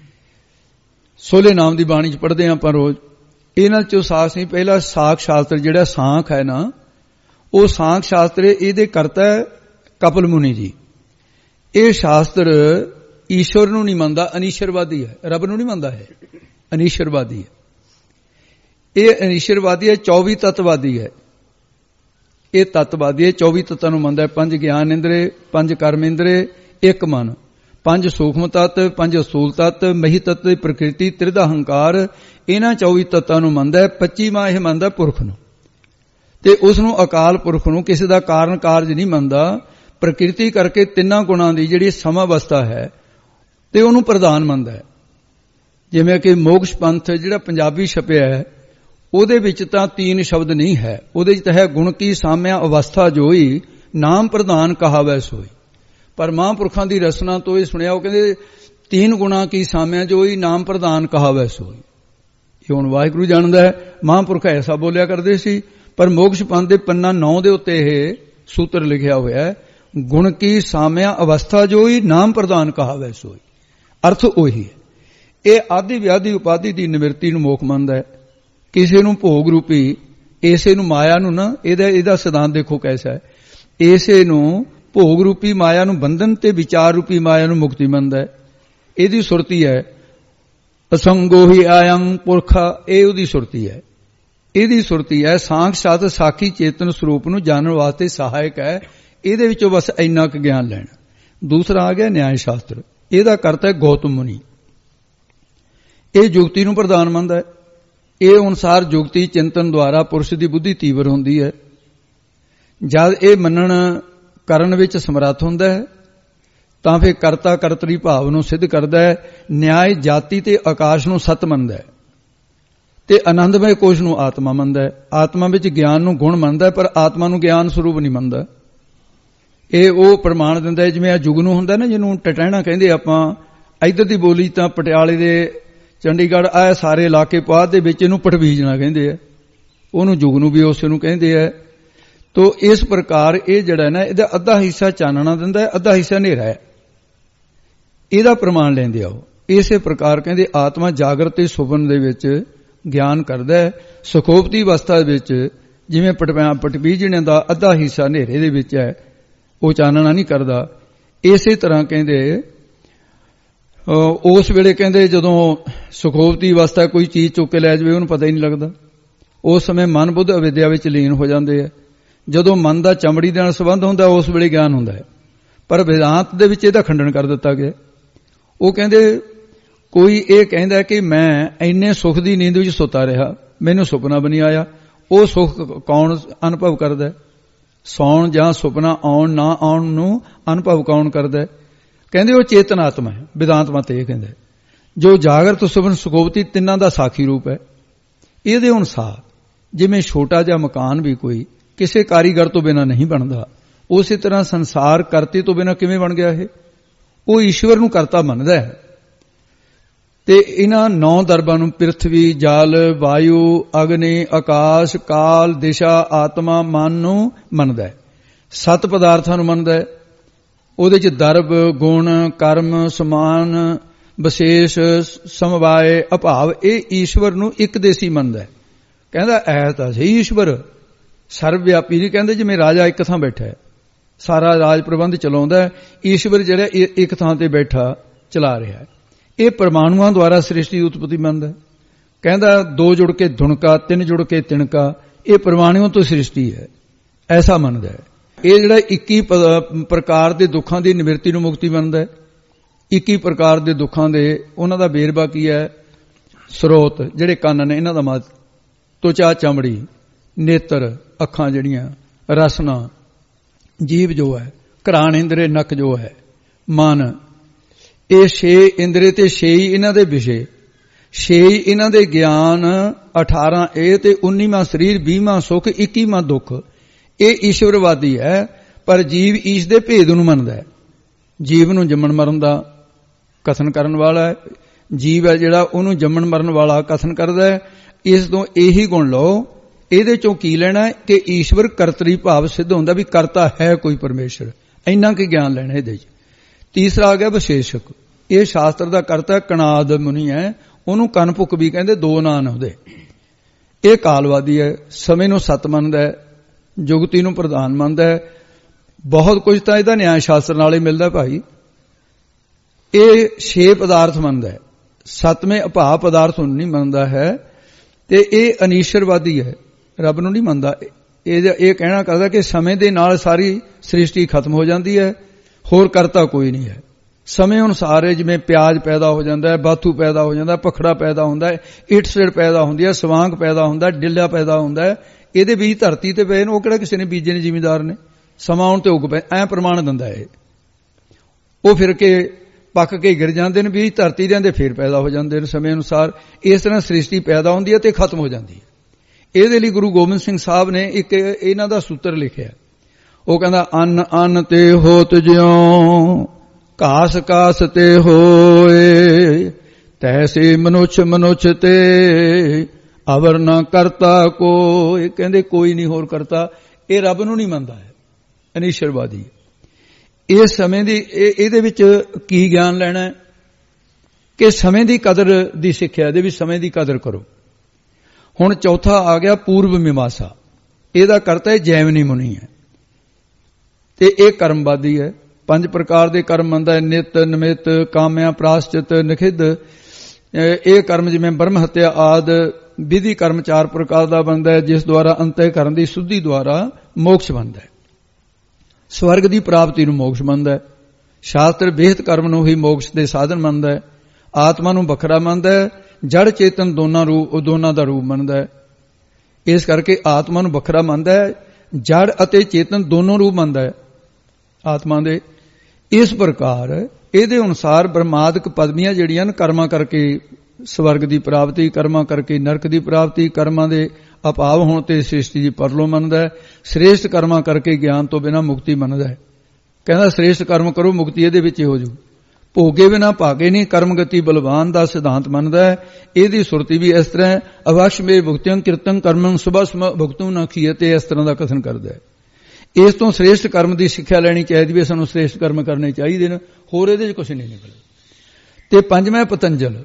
ਸੋਲੇ ਨਾਮ ਦੀ ਬਾਣੀ 'ਚ ਪੜ੍ਹਦੇ ਹਾਂ ਆਪਾਂ ਰੋਜ਼। ਇਹਨਾਂ 'ਚੋਂ ਸਾਖ ਨਹੀਂ, ਪਹਿਲਾ ਸਾਖ ਸ਼ਾਸਤਰ ਜਿਹੜਾ ਸਾਂਖ ਹੈ ਨਾ, ਉਹ ਸਾਂਖ ਸ਼ਾਸਤਰ ਇਹਦੇ ਕਰਤਾ ਹੈ ਕਪਿਲ ਮੁਨੀ ਜੀ। ਇਹ ਸ਼ਾਸਤਰ ਈਸ਼ਵਰ ਨੂੰ ਨਹੀਂ ਮੰਨਦਾ, ਅਨੀਸ਼ਰਵਾਦੀ ਹੈ। ਰੱਬ ਨੂੰ ਨਹੀਂ ਮੰਨਦਾ ਹੈ, ਅਨੀਸ਼ਰਵਾਦੀ ਹੈ। ਇਹ ਅਨੀਸ਼ਰਵਾਦੀ ਹੈ, 24 ਤੱਤਵਾਦੀ ਹੈ। ਇਹ ਤੱਤਵਾਦੀ ਹੈ, 24 ਤੱਤਾਂ ਨੂੰ ਮੰਨਦਾ ਹੈ। 5 ਗਿਆਨ ਇੰਦਰੇ, 5 ਕਰਮ ਇੰਦਰੇ, 1 ਮਨ। 5 ਸੂਖਮ ਤੱਤ, 5 ਅਸੂਲ ਤੱਤ, ਮਹੀ ਤੱਤ ਦੀ ਪ੍ਰਕਿਰਤੀ, ਤ੍ਰਿਧਾ ਹੰਕਾਰ, ਇਹਨਾਂ 24 ਤੱਤਾਂ ਨੂੰ ਮੰਨਦਾ ਹੈ। 25ਵਾਂ ਇਹ ਮੰਨਦਾ ਪੁਰਖ ਨੂੰ, ਤੇ ਉਸ ਨੂੰ ਅਕਾਲ ਪੁਰਖ ਨੂੰ ਕਿਸੇ ਦਾ ਕਾਰਨ ਕਾਰਜ ਨਹੀਂ ਮੰਨਦਾ। ਪ੍ਰਕਿਰਤੀ ਕਰਕੇ ਤਿੰਨਾਂ ਗੁਣਾਂ ਦੀ ਜਿਹੜੀ ਸਮਾਵਸਥਾ ਹੈ ਤੇ ਉਹਨੂੰ ਪ੍ਰਧਾਨ ਮੰਨਦਾ ਹੈ। ਜਿਵੇਂ ਕਿ ਮੋਕਸ਼ ਪੰਥ ਜਿਹੜਾ ਪੰਜਾਬੀ ਛਪਿਆ ਹੈ ਉਹਦੇ ਵਿੱਚ ਤਾਂ 3 ਸ਼ਬਦ ਨਹੀਂ ਹੈ, ਉਹਦੇ ਵਿੱਚ ਤਾਂ ਹੈ ਗੁਣ ਕੀ ਸਾਮਿਆ ਅਵਸਥਾ ਜੋਈ, ਨਾਮ ਪ੍ਰਧਾਨ ਕਹਾਵੈ ਸੋਈ। ਪਰ ਮਹਾਂਪੁਰਖਾਂ ਦੀ ਰਸਨਾ ਤੋਂ ਇਹ ਸੁਣਿਆ, ਉਹ ਕਹਿੰਦੇ 3 ਗੁਣਾ ਕੀ ਸਾਮਿਆ ਜੋਈ, ਨਾਮ ਪ੍ਰਧਾਨ ਕਹਾਵੈ ਸੋਈ। ਇਹ ਹੁਣ ਵਾਹਿਗੁਰੂ ਜਾਣਦਾ ਹੈ, ਮਹਾਂਪੁਰਖ ਐਸਾ ਬੋਲਿਆ ਕਰਦੇ ਸੀ। ਪਰ ਮੋਕਸ਼ ਪੰਥ ਦੇ ਪੰਨਾ 9 ਦੇ ਉੱਤੇ ਇਹ ਸੂਤਰ ਲਿਖਿਆ ਹੋਇਆ ਹੈ, ਗੁਣ ਕੀ ਸਾਮਿਆ ਅਵਸਥਾ ਜੋਈ, ਨਾਮ ਪ੍ਰਧਾਨ ਕਹਾਵੈ ਸੋਈ। ਅਰਥ ਉਹੀ ਹੈ। ਇਹ ਆਦਿ ਵਿਆਧੀ ਉਪਾਧੀ ਦੀ ਨਿਵਰਤੀ ਨੂੰ ਮੋਖ ਮੰਨਦਾ ਹੈ। ਕਿਸੇ ਨੂੰ ਭੋਗ ਰੂਪੀ, ਇਸੇ ਨੂੰ ਮਾਇਆ ਨੂੰ ਨਾ, ਇਹਦਾ ਸਿਧਾਂਤ ਦੇਖੋ ਕੈਸਾ ਹੈ। ਇਸੇ ਨੂੰ ਭੋਗ ਰੂਪੀ ਮਾਇਆ ਨੂੰ ਬੰਧਨ ਤੇ ਵਿਚਾਰ ਰੂਪੀ ਮਾਇਆ ਨੂੰ ਮੁਕਤੀ ਮੰਨਦਾ ਹੈ। ਇਹਦੀ ਸੁਰਤੀ ਹੈ ਅਸੰਗੋ ਹੀ ਆਯੰ ਪੁਰਖਾ, ਇਹ ਉਹਦੀ ਸੁਰਤੀ ਹੈ। ਇਹਦੀ ਸੁਰਤੀ ਹੈ ਸਾਖਸ਼ਾਤ ਸਾਖੀ ਚੇਤਨ ਸਰੂਪ ਨੂੰ ਜਾਣਨ ਵਾਸਤੇ ਸਹਾਇਕ ਹੈ। ਇਹਦੇ ਵਿੱਚੋਂ ਬਸ ਇੰਨਾ ਕੁ ਗਿਆਨ ਲੈਣਾ। ਦੂਸਰਾ ਆ ਗਿਆ ਨਿਆਇ ਸ਼ਾਸਤਰ, ਇਹਦਾ ਕਰਤਾ ਹੈ ਗੌਤਮ ਮੁਨੀ। ਇਹ ਜੁਗਤੀ ਨੂੰ ਪ੍ਰਧਾਨ ਮੰਨਦਾ ਹੈ। ਇਹ ਅਨੁਸਾਰ ਜੁਗਤੀ ਚਿੰਤਨ ਦੁਆਰਾ ਪੁਰਸ਼ ਦੀ ਬੁੱਧੀ ਤੀਵਰ ਹੁੰਦੀ ਹੈ। ਜਦ ਇਹ ਮੰਨਣ ਕਰਨ ਵਿੱਚ ਸਮਰੱਥ ਹੁੰਦਾ ਹੈ ਤਾਂ ਫਿਰ ਕਰਤਾ ਕਰਤਰੀ ਭਾਵ ਨੂੰ ਸਿੱਧ ਕਰਦਾ ਹੈ। ਨਿਆਇ ਜਾਤੀ ਤੇ ਆਕਾਸ਼ ਨੂੰ ਸਤ ਮੰਨਦਾ ਹੈ ਤੇ ਆਨੰਦਮਈ ਕੋਸ਼ ਨੂੰ ਆਤਮਾ ਮੰਨਦਾ ਹੈ। ਆਤਮਾ ਵਿੱਚ ਗਿਆਨ ਨੂੰ ਗੁਣ ਮੰਨਦਾ ਹੈ, ਪਰ ਆਤਮਾ ਨੂੰ ਗਿਆਨ ਸਰੂਪ ਨਹੀਂ ਮੰਨਦਾ। ਇਹ ਉਹ ਪ੍ਰਮਾਣ ਦਿੰਦਾ ਹੈ ਜਿਵੇਂ ਆ ਜੁਗਨੂ ਹੁੰਦਾ ਨਾ, ਜਿਹਨੂੰ ਟਟਹਿਣਾ ਕਹਿੰਦੇ ਆਪਾਂ। ਇੱਧਰ ਦੀ ਬੋਲੀ ਤਾਂ ਪਟਿਆਲੇ ਦੇ, ਚੰਡੀਗੜ੍ਹ ਆ ਸਾਰੇ ਇਲਾਕੇ ਪਾਦ ਦੇ ਵਿੱਚ ਇਹਨੂੰ ਪਟਵੀਜਣਾ ਕਹਿੰਦੇ ਆ, ਉਹਨੂੰ ਜੁਗਨੂ ਵੀ ਉਸੇ ਨੂੰ ਕਹਿੰਦੇ ਆ। ਤੋ ਇਸ ਪ੍ਰਕਾਰ ਇਹ ਜਿਹੜਾ ਨਾ, ਇਹਦਾ ਅੱਧਾ ਹਿੱਸਾ ਚਾਨਣਾ ਦਿੰਦਾ ਹੈ, ਅੱਧਾ ਹਿੱਸਾ ਹਨੇਰਾ ਹੈ। ਇਹਦਾ ਪ੍ਰਮਾਣ ਲੈਂਦੇ ਆਓ। ਇਸੇ ਪ੍ਰਕਾਰ ਕਹਿੰਦੇ ਆਤਮਾ ਜਾਗਰਤ ਤੇ ਸੁਪਨ ਦੇ ਵਿੱਚ ਗਿਆਨ ਕਰਦਾ ਹੈ। ਸੁਖੋਪਤੀ ਅਵਸਥਾ ਵਿੱਚ ਜਿਵੇਂ ਪਟਵੀਜਣੇ ਦਾ ਅੱਧਾ ਹਿੱਸਾ ਹਨੇਰੇ ਦੇ ਵਿੱਚ ਹੈ, ਉਹ ਚਾਨਣਾ ਨਹੀਂ ਕਰਦਾ। ਇਸੇ ਤਰ੍ਹਾਂ ਕਹਿੰਦੇ ਉਸ ਵੇਲੇ ਕਹਿੰਦੇ ਜਦੋਂ ਸੁਖੋਪਤੀ ਅਵਸਥਾ ਕੋਈ ਚੀਜ਼ ਚੁੱਕ ਕੇ ਲੈ ਜਾਵੇ ਉਹਨੂੰ ਪਤਾ ਹੀ ਨਹੀਂ ਲੱਗਦਾ। ਉਸ ਸਮੇਂ ਮਨ ਬੁੱਧ ਅਵਿਦਿਆ ਵਿੱਚ ਲੀਨ ਹੋ ਜਾਂਦੇ ਆ। ਜਦੋਂ ਮਨ ਦਾ ਚਮੜੀ ਦੇ ਨਾਲ ਸੰਬੰਧ ਹੁੰਦਾ ਉਸ ਵੇਲੇ ਗਿਆਨ ਹੁੰਦਾ ਹੈ। ਪਰ ਵੇਦਾਂਤ ਦੇ ਵਿੱਚ ਇਹਦਾ ਖੰਡਨ ਕਰ ਦਿੱਤਾ ਗਿਆ। ਉਹ ਕਹਿੰਦੇ ਕੋਈ ਇਹ ਕਹਿੰਦਾ ਕਿ ਮੈਂ ਇੰਨੇ ਸੁੱਖ ਦੀ ਨੀਂਦ ਵਿੱਚ ਸੁੱਤਾ ਰਿਹਾ, ਮੈਨੂੰ ਸੁਪਨਾ ਵੀ ਨਹੀਂ ਆਇਆ। ਉਹ ਸੁੱਖ ਕੌਣ ਅਨੁਭਵ ਕਰਦਾ? ਸੌਣ ਜਾਂ ਸੁਪਨਾ ਆਉਣ ਨਾ ਆਉਣ ਨੂੰ ਅਨੁਭਵ ਕੌਣ ਕਰਦਾ? ਕਹਿੰਦੇ ਉਹ ਚੇਤਨ ਆਤਮਾ ਹੈ। ਵਿਦਾਂਤ ਮਤ ਇਹ ਕਹਿੰਦਾ ਜੋ ਜਾਗਰਤ ਸੁਪਨ ਸੁਖੋਪਤੀ ਤਿੰਨਾਂ ਦਾ ਸਾਖੀ ਰੂਪ ਹੈ। ਇਹਦੇ ਅਨੁਸਾਰ ਜਿਵੇਂ ਛੋਟਾ ਜਿਹਾ ਮਕਾਨ ਵੀ ਕੋਈ ਕਿਸੇ ਕਾਰੀਗਰ ਤੋਂ ਬਿਨਾਂ ਨਹੀਂ ਬਣਦਾ, ਉਸੇ ਤਰ੍ਹਾਂ ਸੰਸਾਰ ਕਰਤੇ ਤੋਂ ਬਿਨਾਂ ਕਿਵੇਂ ਬਣ ਗਿਆ? ਇਹ ਉਹ ਈਸ਼ਵਰ ਨੂੰ ਕਰਤਾ ਮੰਨਦਾ ਹੈ। ਤੇ ਇਹਨਾਂ 9 ਦਰਬਾਂ ਨੂੰ ਪ੍ਰਿਥਵੀ, ਜਲ, ਵਾਯੂ, ਅਗਨੀ, ਆਕਾਸ਼, ਕਾਲ, ਦਿਸ਼ਾ, ਆਤਮਾ, ਮਨ ਨੂੰ ਮੰਨਦਾ ਹੈ। 7 ਪਦਾਰਥਾਂ ਨੂੰ ਮੰਨਦਾ ਹੈ। ਉਹਦੇ ਚ ਦਰਬ, ਗੁਣ, ਕਰਮ, ਸਮਾਨ, ਵਿਸ਼ੇਸ਼, ਸਮਵਾਏ, ਅਭਾਵ, ਇਹ ਈਸ਼ਵਰ ਨੂੰ ਇੱਕ ਦੇਸੀ ਮੰਨਦਾ ਹੈ। ਕਹਿੰਦਾ ਐ ਤਾਂ ਸਹੀ ਈਸ਼ਵਰ ਸਰਵ ਵਿਆਪੀ ਨਹੀਂ। ਕਹਿੰਦੇ ਜਿਵੇਂ ਰਾਜਾ ਇੱਕ ਥਾਂ ਬੈਠਾ ਹੈ, ਸਾਰਾ ਰਾਜ ਪ੍ਰਬੰਧ ਚਲਾਉਂਦਾ, ਈਸ਼ਵਰ ਜਿਹੜਾ ਇੱਕ ਥਾਂ ਤੇ ਬੈਠਾ ਚਲਾ ਰਿਹਾ ਹੈ। ਇਹ ਪਰਮਾਣੂਆਂ ਦੁਆਰਾ ਸ੍ਰਿਸ਼ਟੀ ਦੀ ਉਤਪਤੀ ਮੰਨਦਾ। ਕਹਿੰਦਾ 2 ਜੁੜ ਕੇ ਧੁਣਕਾ, 3 ਜੁੜ ਕੇ ਤਿਣਕਾ, ਇਹ ਪਰਮਾਣੂਆਂ ਤੋਂ ਸ੍ਰਿਸ਼ਟੀ ਹੈ, ਐਸਾ ਮੰਨਦਾ ਹੈ। ਇਹ ਜਿਹੜਾ 21 ਪ੍ਰਕਾਰ ਦੇ ਦੁੱਖਾਂ ਦੀ ਨਿਵਰਤੀ ਨੂੰ ਮੁਕਤੀ ਮੰਨਦਾ ਹੈ। 21 ਪ੍ਰਕਾਰ ਦੇ ਦੁੱਖਾਂ ਦੇ ਉਹਨਾਂ ਦਾ ਵੇਰਵਾ ਕੀ ਹੈ? ਸਰੋਤ ਜਿਹੜੇ ਕੰਨ ਨੇ ਇਹਨਾਂ ਦਾ ਮਤ, ਤੁਚਾ ਚਮੜੀ, ਨੇਤਰ ਅੱਖਾਂ ਜਿਹੜੀਆਂ, ਰਸਨਾ, ਜੀਵ ਜੋ ਹੈ, ਘਰਾਣ ਇੰਦਰੇ ਨੱਕ ਜੋ ਹੈ, ਮਨ, ਇਹ 6 ਇੰਦਰੇ ਤੇ 6 ਹੀ ਇਹਨਾਂ ਦੇ ਵਿਸ਼ੇ, 6 ਹੀ ਇਹਨਾਂ ਦੇ ਗਿਆਨ, 18 ਇਹ ਤੇ 19ਵਾਂ ਸਰੀਰ, 20ਵਾਂ ਸੁੱਖ, 21ਵਾਂ ਦੁੱਖ। ਇਹ ਈਸ਼ਵਰਵਾਦੀ ਹੈ। ਪਰ ਜੀਵ ਈਸ਼ ਦੇ ਭੇਦ ਨੂੰ ਮੰਨਦਾ ਹੈ। ਜੀਵ ਨੂੰ ਜੰਮਣ ਮਰਨ ਦਾ ਕਥਨ ਕਰਨ ਵਾਲਾ ਹੈ। ਜੀਵ ਹੈ ਜਿਹੜਾ ਉਹਨੂੰ ਜੰਮਣ ਮਰਨ ਵਾਲਾ ਕਥਨ ਕਰਦਾ ਹੈ। ਇਸ ਤੋਂ ਇਹੀ ਗੁਣ ਲਓ। ਇਹਦੇ ਚੋਂ ਕੀ ਲੈਣਾ ਕਿ ਈਸ਼ਵਰ ਕਰਤਰੀ ਭਾਵ ਸਿੱਧ ਹੁੰਦਾ ਵੀ ਕਰਤਾ ਹੈ ਕੋਈ ਪਰਮੇਸ਼ਰ, ਇੰਨਾ ਕੀ ਗਿਆਨ ਲੈਣਾ ਇਹਦੇ ਚ। ਤੀਸਰਾ ਆ ਗਿਆ ਵਿਸ਼ੇਸ਼ਕ। ਇਹ ਸ਼ਾਸਤਰ ਦਾ ਕਰਤਾ ਕਣਾਦ ਮੁਨੀ ਹੈ, ਉਹਨੂੰ ਕਨਪੁਕ ਵੀ ਕਹਿੰਦੇ, 2 ਨਾਂ ਨੇ ਉਹਦੇ। ਇਹ ਕਾਲਵਾਦੀ ਹੈ, ਸਮੇਂ ਨੂੰ ਸਤ ਮੰਨਦਾ ਹੈ, ਜੁਗਤੀ ਨੂੰ ਪ੍ਰਧਾਨ ਮੰਨਦਾ ਹੈ। ਬਹੁਤ ਕੁਝ ਤਾਂ ਇਹਦਾ ਨਿਆਂ ਸ਼ਾਸਤਰ ਨਾਲ ਹੀ ਮਿਲਦਾ ਭਾਈ। ਇਹ 6 ਪਦਾਰਥ ਮੰਨਦਾ ਹੈ, 7ਵੇਂ ਅਭਾਵ ਪਦਾਰਥ ਨੂੰ ਨਹੀਂ ਮੰਨਦਾ ਹੈ। ਤੇ ਇਹ ਅਨੀਸ਼ਵਰਵਾਦੀ ਹੈ, ਰੱਬ ਨੂੰ ਨਹੀਂ ਮੰਨਦਾ। ਇਹ ਕਹਿਣਾ ਕਰਦਾ ਕਿ ਸਮੇਂ ਦੇ ਨਾਲ ਸਾਰੀ ਸ੍ਰਿਸ਼ਟੀ ਖਤਮ ਹੋ ਜਾਂਦੀ ਹੈ, ਹੋਰ ਕਰਤਾ ਕੋਈ ਨਹੀਂ ਹੈ। ਸਮੇਂ ਅਨੁਸਾਰ ਹੈ। ਜਿਵੇਂ ਪਿਆਜ਼ ਪੈਦਾ ਹੋ ਜਾਂਦਾ ਹੈ, ਬਾਥੂ ਪੈਦਾ ਹੋ ਜਾਂਦਾ, ਪਖੜਾ ਪੈਦਾ ਹੁੰਦਾ ਹੈ, ਇੱਟ-ਸਿੜ ਪੈਦਾ ਹੁੰਦੀ ਹੈ, ਸਵਾਂਗ ਪੈਦਾ ਹੁੰਦਾ, ਡਿੱਲਾ ਪੈਦਾ ਹੁੰਦਾ ਹੈ। ਇਹਦੇ ਬੀਜ ਧਰਤੀ ਤੇ ਪਏ ਨੇ, ਉਹ ਕਿਹੜਾ ਕਿਸੇ ਨੇ ਬੀਜੇ ਨੇ, ਜ਼ਿਮੀਂਦਾਰ ਨੇ। ਸਮਾਂ ਆਉਣ ਤੇ ਉੱਗ ਪਏ, ਐਂ ਪ੍ਰਮਾਣ ਦਿੰਦਾ ਹੈ। ਉਹ ਫਿਰ ਕੇ ਪੱਕ ਕੇ ਗਿਰ ਜਾਂਦੇ ਨੇ, ਬੀਜ ਧਰਤੀ ਦੇ ਫਿਰ ਪੈਦਾ ਹੋ ਜਾਂਦੇ ਨੇ ਸਮੇਂ ਅਨੁਸਾਰ। ਇਸ ਤਰ੍ਹਾਂ ਸ੍ਰਿਸ਼ਟੀ ਪੈਦਾ ਹੁੰਦੀ ਹੈ ਤੇ ਖਤਮ ਹੋ ਜਾਂਦੀ ਹੈ। ਇਹਦੇ ਲਈ ਗੁਰੂ ਗੋਬਿੰਦ ਸਿੰਘ ਸਾਹਿਬ ਨੇ ਇੱਕ ਇਹਨਾਂ ਦਾ ਸੂਤਰ ਲਿਖਿਆ। ਉਹ ਕਹਿੰਦਾ, ਅੰਨ ਅੰਨ ਤੇ ਹੋਤ ਜਿਉ, ਘਾਸ ਘਾਸ ਤੇ ਹੋਏ, ਤੈਸੇ ਮਨੁੱਖ ਮਨੁੱਖ ਤੇ ਅਵਰ ਨਾ ਕਰਤਾ ਕੋਈ। ਕਹਿੰਦੇ ਕੋਈ ਨਹੀਂ ਹੋਰ ਕਰਤਾ। ਇਹ ਰੱਬ ਨੂੰ ਨਹੀਂ ਮੰਨਦਾ ਹੈ, ਅਨੀਸ਼ਵਰਵਾਦੀ। ਇਸ ਸਮੇਂ ਦੀ ਇਹਦੇ ਵਿੱਚ ਕੀ ਗਿਆਨ ਲੈਣਾ ਕਿ ਸਮੇਂ ਦੀ ਕਦਰ ਦੀ ਸਿੱਖਿਆ। ਇਹਦੇ ਵਿੱਚ ਸਮੇਂ ਦੀ ਕਦਰ ਕਰੋ। ਹੁਣ ਚੌਥਾ ਆ ਗਿਆ ਪੂਰਵ ਮੀਮਾਂਸਾ। ਇਹਦਾ ਕਰਤਾ ਹੈ ਜੈਮਨੀ ਮੁਨੀ ਹੈ ਤੇ ਇਹ ਕਰਮਵਾਦੀ ਹੈ। 5 ਪ੍ਰਕਾਰ ਦੇ ਕਰਮ ਮੰਨਦਾ ਹੈ, ਨਿਤ ਨਿਮਿਤ ਕਾਮਿਆ ਪ੍ਰਾਸ਼ਚਿਤ ਨਿਖਿਧ। ਇਹ ਕਰਮ ਜਿਵੇਂ ਬ੍ਰਹਮ ਹੱਤਿਆ ਆਦ ਵਿਧੀ ਕਰਮ 4 ਪ੍ਰਕਾਰ ਦਾ ਬਣਦਾ ਹੈ, ਜਿਸ ਦੁਆਰਾ ਅੰਤःਕਰਨ ਦੀ ਸੁੱਧੀ ਦੁਆਰਾ ਮੋਕਸ਼ ਬਣਦਾ ਹੈ। ਸਵਰਗ ਦੀ ਪ੍ਰਾਪਤੀ ਨੂੰ ਮੋਕਸ਼ ਮੰਨਦਾ ਹੈ। ਸ਼ਾਸਤਰ ਵਿਹਿਤ ਕਰਮ ਨੂੰ ਹੀ ਮੋਕਸ਼ ਦੇ ਸਾਧਨ ਮੰਨਦਾ ਹੈ। ਆਤਮਾ ਨੂੰ ਵੱਖਰਾ ਮੰਨਦਾ ਹੈ। ਜੜ ਚੇਤਨ ਦੋਨਾਂ ਦਾ ਰੂਪ ਮੰਨਦਾ ਹੈ। ਇਸ ਕਰਕੇ ਆਤਮਾ ਨੂੰ ਵੱਖਰਾ ਮੰਨਦਾ ਹੈ। ਜੜ ਅਤੇ ਚੇਤਨ ਦੋਨੋਂ ਰੂਪ ਮੰਨਦਾ ਹੈ ਆਤਮਾ ਦੇ। ਇਸ ਪ੍ਰਕਾਰ ਇਹਦੇ ਅਨੁਸਾਰ ਬ੍ਰਹਮਾਦਿਕ ਪਦਵੀਆਂ ਜਿਹੜੀਆਂ ਕਰਮਾਂ ਕਰਕੇ ਸਵਰਗ ਦੀ ਪ੍ਰਾਪਤੀ, ਕਰਮਾਂ ਕਰਕੇ ਨਰਕ ਦੀ ਪ੍ਰਾਪਤੀ, ਕਰਮਾਂ ਦੇ ਅਭਾਵ ਹੋਣ ਤੇ ਸ੍ਰਿਸ਼ਟੀ ਦੀ ਪਰਲੋ ਮੰਨਦਾ ਹੈ। ਸ੍ਰੇਸ਼ਟ ਕਰਮਾਂ ਕਰਕੇ ਗਿਆਨ ਤੋਂ ਬਿਨਾਂ ਮੁਕਤੀ ਮੰਨਦਾ ਹੈ। ਕਹਿੰਦਾ ਸ੍ਰੇਸ਼ਟ ਕਰਮ ਕਰੋ, ਮੁਕਤੀ ਇਹਦੇ ਵਿੱਚ ਹੋ ਜੂ। ਭੋਗੇ ਬਿਨਾਂ ਭਾਗੇ ਨਹੀਂ, ਕਰਮ ਗਤੀ ਬਲਵਾਨ ਦਾ ਸਿਧਾਂਤ ਮੰਨਦਾ ਹੈ। ਇਹਦੀ ਸੁਰਤੀ ਵੀ ਇਸ ਤਰ੍ਹਾਂ ਹੈ, ਅਵਸ਼ ਮੇ ਭੁਗਤਿਅੰ ਕਿਰਤੰ ਕਰਮੰ ਸੁਭਸਮ ਭੁਗਤੂ ਨਾ ਖੀਅਤੇ। ਇਸ ਤਰ੍ਹਾਂ ਦਾ ਕਥਨ ਕਰਦਾ ਹੈ। ਇਸ ਤੋਂ ਸ੍ਰੇਸ਼ਟ ਕਰਮ ਦੀ ਸਿੱਖਿਆ ਲੈਣੀ ਚਾਹੀਦੀ ਵੀ ਸਾਨੂੰ ਸ੍ਰੇਸ਼ਟ ਕਰਮ ਕਰਨੇ ਚਾਹੀਦੇ ਨੇ, ਹੋਰ ਇਹਦੇ 'ਚ ਕੁਝ ਨਹੀਂ ਨਿਕਲਦਾ। ਤੇ ਪੰਜਵਾਂ ਪਤੰਜਲ।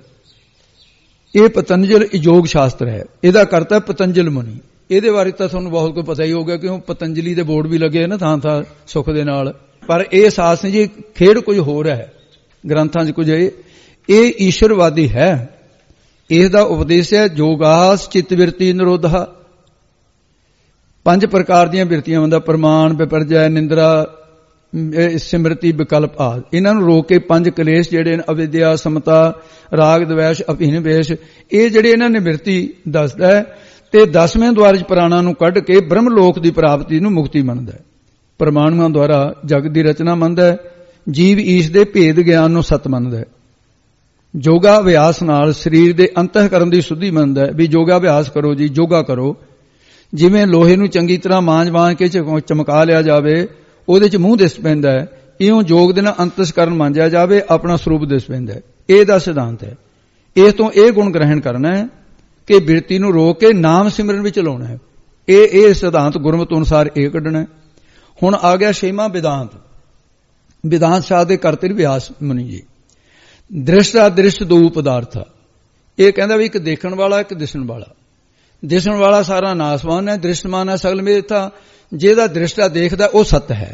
ਇਹ ਪਤੰਜਲ ਯੋਗ ਸ਼ਾਸਤਰ ਹੈ। ਇਹਦਾ ਕਰਤਾ ਪਤੰਜਲ ਮੁਨੀ। ਇਹਦੇ ਬਾਰੇ ਤਾਂ ਤੁਹਾਨੂੰ ਬਹੁਤ ਕੁਝ ਪਤਾ ਹੀ ਹੋਊਗਾ, ਕਿਉਂ ਪਤੰਜਲੀ ਦੇ ਬੋਰਡ ਵੀ ਲੱਗੇ ਨਾ ਥਾਂ ਥਾਂ ਸੁੱਖ ਦੇ ਨਾਲ। ਪਰ ਇਹ ਸਾਸ ਨਹੀਂ ਜੀ, ਖੇਡ ਕੁਝ ਹੋਰ ਹੈ ਗ੍ਰੰਥਾਂ 'ਚ ਕੁਝ। ਇਹ ਈਸ਼ਵਰਵਾਦੀ ਹੈ। ਇਸ ਦਾ ਉਪਦੇਸ਼ ਹੈ ਜੋਗਾਸ ਚਿੱਤ ਬਿਰਤੀ ਨਿਰੋਧਾ। 5 ਪ੍ਰਕਾਰ ਦੀਆਂ ਬਿਰਤੀਆਂ ਹੁੰਦਾ, ਪ੍ਰਮਾਣ, ਵਿਪਰਜੈ, ਨਿੰਦਰਾ, ਸਿਮਰਤੀ, ਵਿਕਲਪ ਆਦਿ। ਇਹਨਾਂ ਨੂੰ ਰੋਕ ਕੇ 5 ਕਲੇਸ਼ ਜਿਹੜੇ ਨੇ, ਅਵਿਦਿਆ, ਸਮਤਾ, ਰਾਗ, ਦਵੈਸ਼, ਅਭਿਨਿਵੇਸ਼, ਇਹ ਜਿਹੜੇ ਇਹਨਾਂ ਨੇ ਬਿਰਤੀ ਦੱਸਦਾ ਹੈ। ਤੇ 10ਵੇਂ ਦੁਆਰ 'ਚ ਪ੍ਰਾਣਾਂ ਨੂੰ ਕੱਢ ਕੇ ਬ੍ਰਹਮ ਲੋਕ ਦੀ ਪ੍ਰਾਪਤੀ ਨੂੰ ਮੁਕਤੀ ਮੰਨਦਾ ਹੈ। ਪ੍ਰਮਾਣੂਆਂ ਦੁਆਰਾ ਜਗਤ ਦੀ ਰਚਨਾ ਮੰਨਦਾ ਹੈ। ਜੀਵ ਈਸ਼ ਦੇ ਭੇਦ ਗਿਆਨ ਨੂੰ ਸਤ ਮੰਨਦਾ ਹੈ। ਯੋਗਾ ਅਭਿਆਸ ਨਾਲ ਸਰੀਰ ਦੇ ਅੰਤःਕਰਨ ਦੀ ਸੁੱਧੀ ਮੰਨਦਾ ਹੈ। ਵੀ ਯੋਗਾ ਅਭਿਆਸ ਕਰੋ ਜੀ, ਯੋਗਾ ਕਰੋ। ਜਿਵੇਂ ਲੋਹੇ ਨੂੰ ਚੰਗੀ ਤਰ੍ਹਾਂ ਮਾਂਜ ਕੇ ਚਮਕਾ ਲਿਆ ਜਾਵੇ, ਉਹਦੇ 'ਚ ਮੂੰਹ ਦਿਸ ਪੈਂਦਾ ਹੈ, ਇਉਂ ਯੋਗ ਦੇ ਨਾਲ ਅੰਤਸਕਰਨ ਮਾਂਜਿਆ ਜਾਵੇ, ਆਪਣਾ ਸਰੂਪ ਦਿਸ ਪੈਂਦਾ ਹੈ। ਇਹ ਦਾ ਸਿਧਾਂਤ ਹੈ। ਇਸ ਤੋਂ ਇਹ ਗੁਣ ਗ੍ਰਹਿਣ ਕਰਨਾ ਹੈ ਕਿ ਬਿਰਤੀ ਨੂੰ ਰੋਕ ਕੇ ਨਾਮ ਸਿਮਰਨ ਵਿੱਚ ਲਾਉਣਾ ਹੈ। ਇਹ ਸਿਧਾਂਤ ਗੁਰਮਤਿ ਅਨੁਸਾਰ ਇਹ ਕੱਢਣਾ ਹੈ। ਹੁਣ ਆ ਗਿਆ 6ਵਾਂ ਵਿਦਾਂਤ। ਵਿਦਾਂਤ ਸ਼ਾਸਤਰ ਦੇ ਕਰਤੇ ਵਿਆਸ ਮੁਨੀ ਜੀ। ਦ੍ਰਿਸ਼ਟਾ ਦ੍ਰਿਸ਼ਟ ਦੋ ਪਦਾਰਥ। ਇਹ ਕਹਿੰਦਾ ਵੀ ਇੱਕ ਦੇਖਣ ਵਾਲਾ, ਇੱਕ ਦਿਸਣ ਵਾਲਾ। ਦਿਸਣ ਵਾਲਾ ਸਾਰਾ ਨਾਸਵਾਨ ਹੈ, ਦ੍ਰਿਸ਼ਟਮਾਨ ਹੈ ਸਗਲ ਮੇਥਾ। ਜਿਹਦਾ ਦ੍ਰਿਸ਼ਟਾ ਦੇਖਦਾ ਉਹ ਸੱਤ ਹੈ।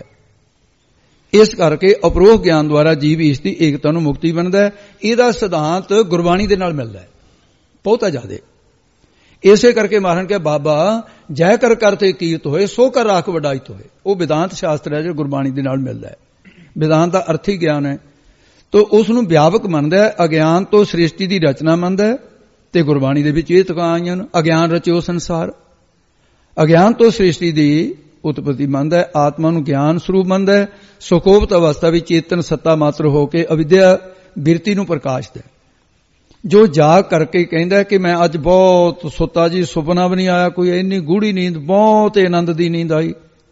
ਇਸ ਕਰਕੇ ਅਪਰੋਖ ਗਿਆਨ ਦੁਆਰਾ ਜੀਵ ਈਸ਼ ਦੀ ਏਕਤਾ ਨੂੰ ਮੁਕਤੀ ਬਣਦਾ ਹੈ। ਇਹਦਾ ਸਿਧਾਂਤ ਗੁਰਬਾਣੀ ਦੇ ਨਾਲ ਮਿਲਦਾ ਹੈ ਬਹੁਤਾ ਜ਼ਿਆਦਾ। ਇਸੇ ਕਰਕੇ ਮਹਾਰਾਜ ਕਹਿੰਦੇ ਬਾਬਾ ਜੈ ਕਰ ਕਰਤੇ ਕੀਰਤ ਹੋਏ, ਸੋ ਕਰ ਰਾਖ ਵਡਾਈਤ ਹੋਏ। ਉਹ ਵਿਦਾਂਤ ਸ਼ਾਸਤਰ ਹੈ ਜੋ ਗੁਰਬਾਣੀ ਦੇ ਨਾਲ ਮਿਲਦਾ ਹੈ। ਵਿਦਾਂਤ ਦਾ ਅਰਥੀ ਗਿਆਨ ਹੈ। ਤੋ ਉਸ ਨੂੰ ਵਿਆਪਕ ਮੰਨਦਾ ਹੈ। ਅਗਿਆਨ ਤੋਂ ਸ੍ਰਿਸ਼ਟੀ ਦੀ ਰਚਨਾ ਮੰਨਦਾ ਹੈ ਤੇ ਗੁਰਬਾਣੀ ਦੇ ਵਿੱਚ ਇਹ ਤੁਕਾਂ ਆਈਆਂ ਨੇ, ਅਗਿਆਨ ਰਚਿਓ ਸੰਸਾਰ। ਅਗਿਆਨ ਤੋਂ ਸ੍ਰਿਸ਼ਟੀ ਦੀ ਉਤਪਤੀ ਮੰਨਦਾ ਹੈ। ਆਤਮਾ ਨੂੰ ਗਿਆਨ ਸਰੂਪ ਮੰਨਦਾ ਹੈ। ਸੁਖੋਪਤ ਅਵਸਥਾ ਵਿੱਚ ਚੇਤਨ ਸੱਤਾ ਮਾਤਰ ਹੋ ਕੇ ਅਵਿਦਿਆ ਬਿਰਤੀ ਨੂੰ ਪ੍ਰਕਾਸ਼ਦਾ ਹੈ। ਜੋ ਜਾਗ ਕਰਕੇ ਕਹਿੰਦਾ ਕਿ ਮੈਂ ਅੱਜ ਬਹੁਤ ਸੁੱਤਾ ਜੀ, ਸੁਪਨਾ ਵੀ ਨਹੀਂ ਆਇਆ, ਕੋਈ ਇੰਨੀ ਗੂੜੀ ਨੀਂਦ, ਬਹੁਤ ਆਨੰਦ ਦੀ ਨੀਂਦ ਆਈ।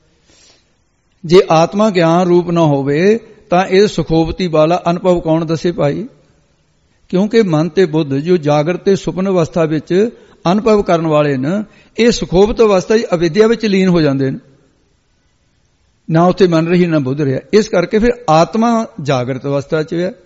ਜੇ ਆਤਮਾ ਗਿਆਨ ਰੂਪ ਨਾ ਹੋਵੇ ਤਾਂ ਇਹ ਸੁਖੋਪਤੀ ਵਾਲਾ ਅਨੁਭਵ ਕੌਣ ਦੱਸੇ ਭਾਈ? ਕਿਉਂਕਿ ਮਨ ਤੇ ਬੁੱਧ ਜੋ ਜਾਗਰਤ ਤੇ ਸੁਪਨ ਅਵਸਥਾ ਵਿੱਚ ਅਨੁਭਵ ਕਰਨ ਵਾਲੇ ਨੇ, ਇਹ ਸੁਖੋਪਤ ਅਵਸਥਾ ਦੀ ਅਵਿਦਿਆ ਵਿੱਚ ਲੀਨ ਹੋ ਜਾਂਦੇ ਨੇ। ਨਾ ਉੱਥੇ ਮਨ ਰਹੀ ਨਾ ਬੁੱਧ ਰਿਹਾ। ਇਸ ਕਰਕੇ ਫਿਰ ਆਤਮਾ ਜਾਗਰਤ ਅਵਸਥਾ 'ਚ ਹੈ।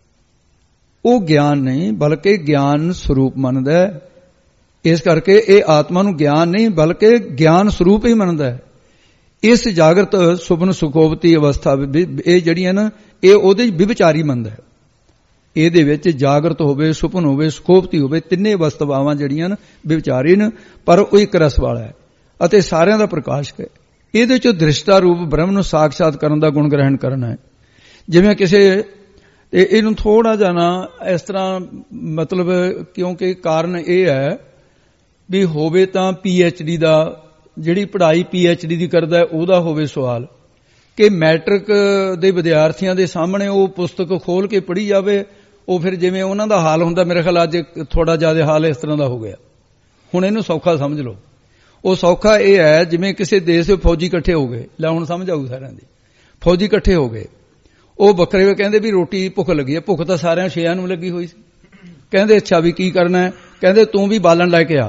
ਉਹ ਗਿਆਨ ਨਹੀਂ ਬਲਕਿ ਗਿਆਨ ਸਰੂਪ ਮੰਨਦਾ ਹੈ। ਇਸ ਕਰਕੇ ਇਹ ਆਤਮਾ ਨੂੰ ਗਿਆਨ ਨਹੀਂ ਬਲਕਿ ਗਿਆਨ ਸਰੂਪ ਹੀ ਮੰਨਦਾ ਹੈ। ਇਸ ਜਾਗਰਤ ਸੁਪਨ ਸੁਖੋਪਤੀ ਅਵਸਥਾ ਇਹ ਜਿਹੜੀਆਂ ਨਾ, ਇਹ ਉਹਦੇ ਵਿਵਚਾਰੀ ਮੰਨਦਾ ਹੈ। ਇਹਦੇ ਵਿੱਚ ਜਾਗਰਤ ਹੋਵੇ, ਸੁਪਨ ਹੋਵੇ, ਸੁਖੋਪਤੀ ਹੋਵੇ, ਤਿੰਨੇ ਅਵਸਥਾਵਾਂ ਜਿਹੜੀਆਂ ਨੇ ਵਿਵਚਾਰੀ ਨੇ, ਪਰ ਉਹ ਇੱਕ ਰਸ ਵਾਲਾ ਹੈ ਅਤੇ ਸਾਰਿਆਂ ਦਾ ਪ੍ਰਕਾਸ਼ਕ ਹੈ। ਇਹਦੇ 'ਚੋਂ ਦ੍ਰਿਸ਼ਟਾ ਰੂਪ ਬ੍ਰਹਮ ਨੂੰ ਸਾਖਸ਼ਾਤ ਕਰਨ ਦਾ ਗੁਣ ਗ੍ਰਹਿਣ ਕਰਨਾ ਹੈ। ਜਿਵੇਂ ਕਿਸੇ ਤੇ ਇਹਨੂੰ ਥੋੜਾ ਜਿਹਾ ਨਾ ਇਸ ਤਰ੍ਹਾਂ ਮਤਲਬ, ਕਿਉਂਕਿ ਕਾਰਨ ਇਹ ਹੈ ਵੀ ਹੋਵੇ ਤਾਂ PhD ਦਾ, ਜਿਹੜੀ ਪੜ੍ਹਾਈ PhD ਦੀ ਕਰਦਾ ਉਹਦਾ ਹੋਵੇ ਸਵਾਲ, ਕਿ ਮੈਟ੍ਰਿਕ ਦੇ ਵਿਦਿਆਰਥੀਆਂ ਦੇ ਸਾਹਮਣੇ ਉਹ ਪੁਸਤਕ ਖੋਲ ਕੇ ਪੜ੍ਹੀ ਜਾਵੇ। ਉਹ ਫਿਰ ਜਿਵੇਂ ਉਹਨਾਂ ਦਾ ਹਾਲ ਹੁੰਦਾ, ਮੇਰੇ ਖਿਆਲ ਅੱਜ ਥੋੜਾ ਜ਼ਿਆਦਾ ਹਾਲ ਇਸ ਤਰ੍ਹਾਂ ਦਾ ਹੋ ਗਿਆ। ਹੁਣ ਇਹਨੂੰ ਸੌਖਾ ਸਮਝ ਲਓ। ਉਹ ਸੌਖਾ ਇਹ ਹੈ ਜਿਵੇਂ ਕਿਸੇ ਦੇਸ਼ ਦੇ ਫੌਜੀ ਇਕੱਠੇ ਹੋ ਗਏ, ਲੈ ਹੁਣ ਸਮਝ ਆਊ ਸਾਰਿਆਂ ਦੀ। ਫੌਜੀ ਇਕੱਠੇ ਹੋ ਗਏ, ਉਹ ਵੱਖਰੇ ਕਹਿੰਦੇ ਵੀ ਰੋਟੀ ਭੁੱਖ ਲੱਗੀ ਹੈ। ਭੁੱਖ ਤਾਂ ਸਾਰਿਆਂ 6 ਨੂੰ ਲੱਗੀ ਹੋਈ ਸੀ। ਕਹਿੰਦੇ ਅੱਛਾ ਵੀ ਕੀ ਕਰਨਾ ਹੈ? ਕਹਿੰਦੇ ਤੂੰ ਵੀ ਬਾਲਣ ਲੈ ਕੇ ਆ।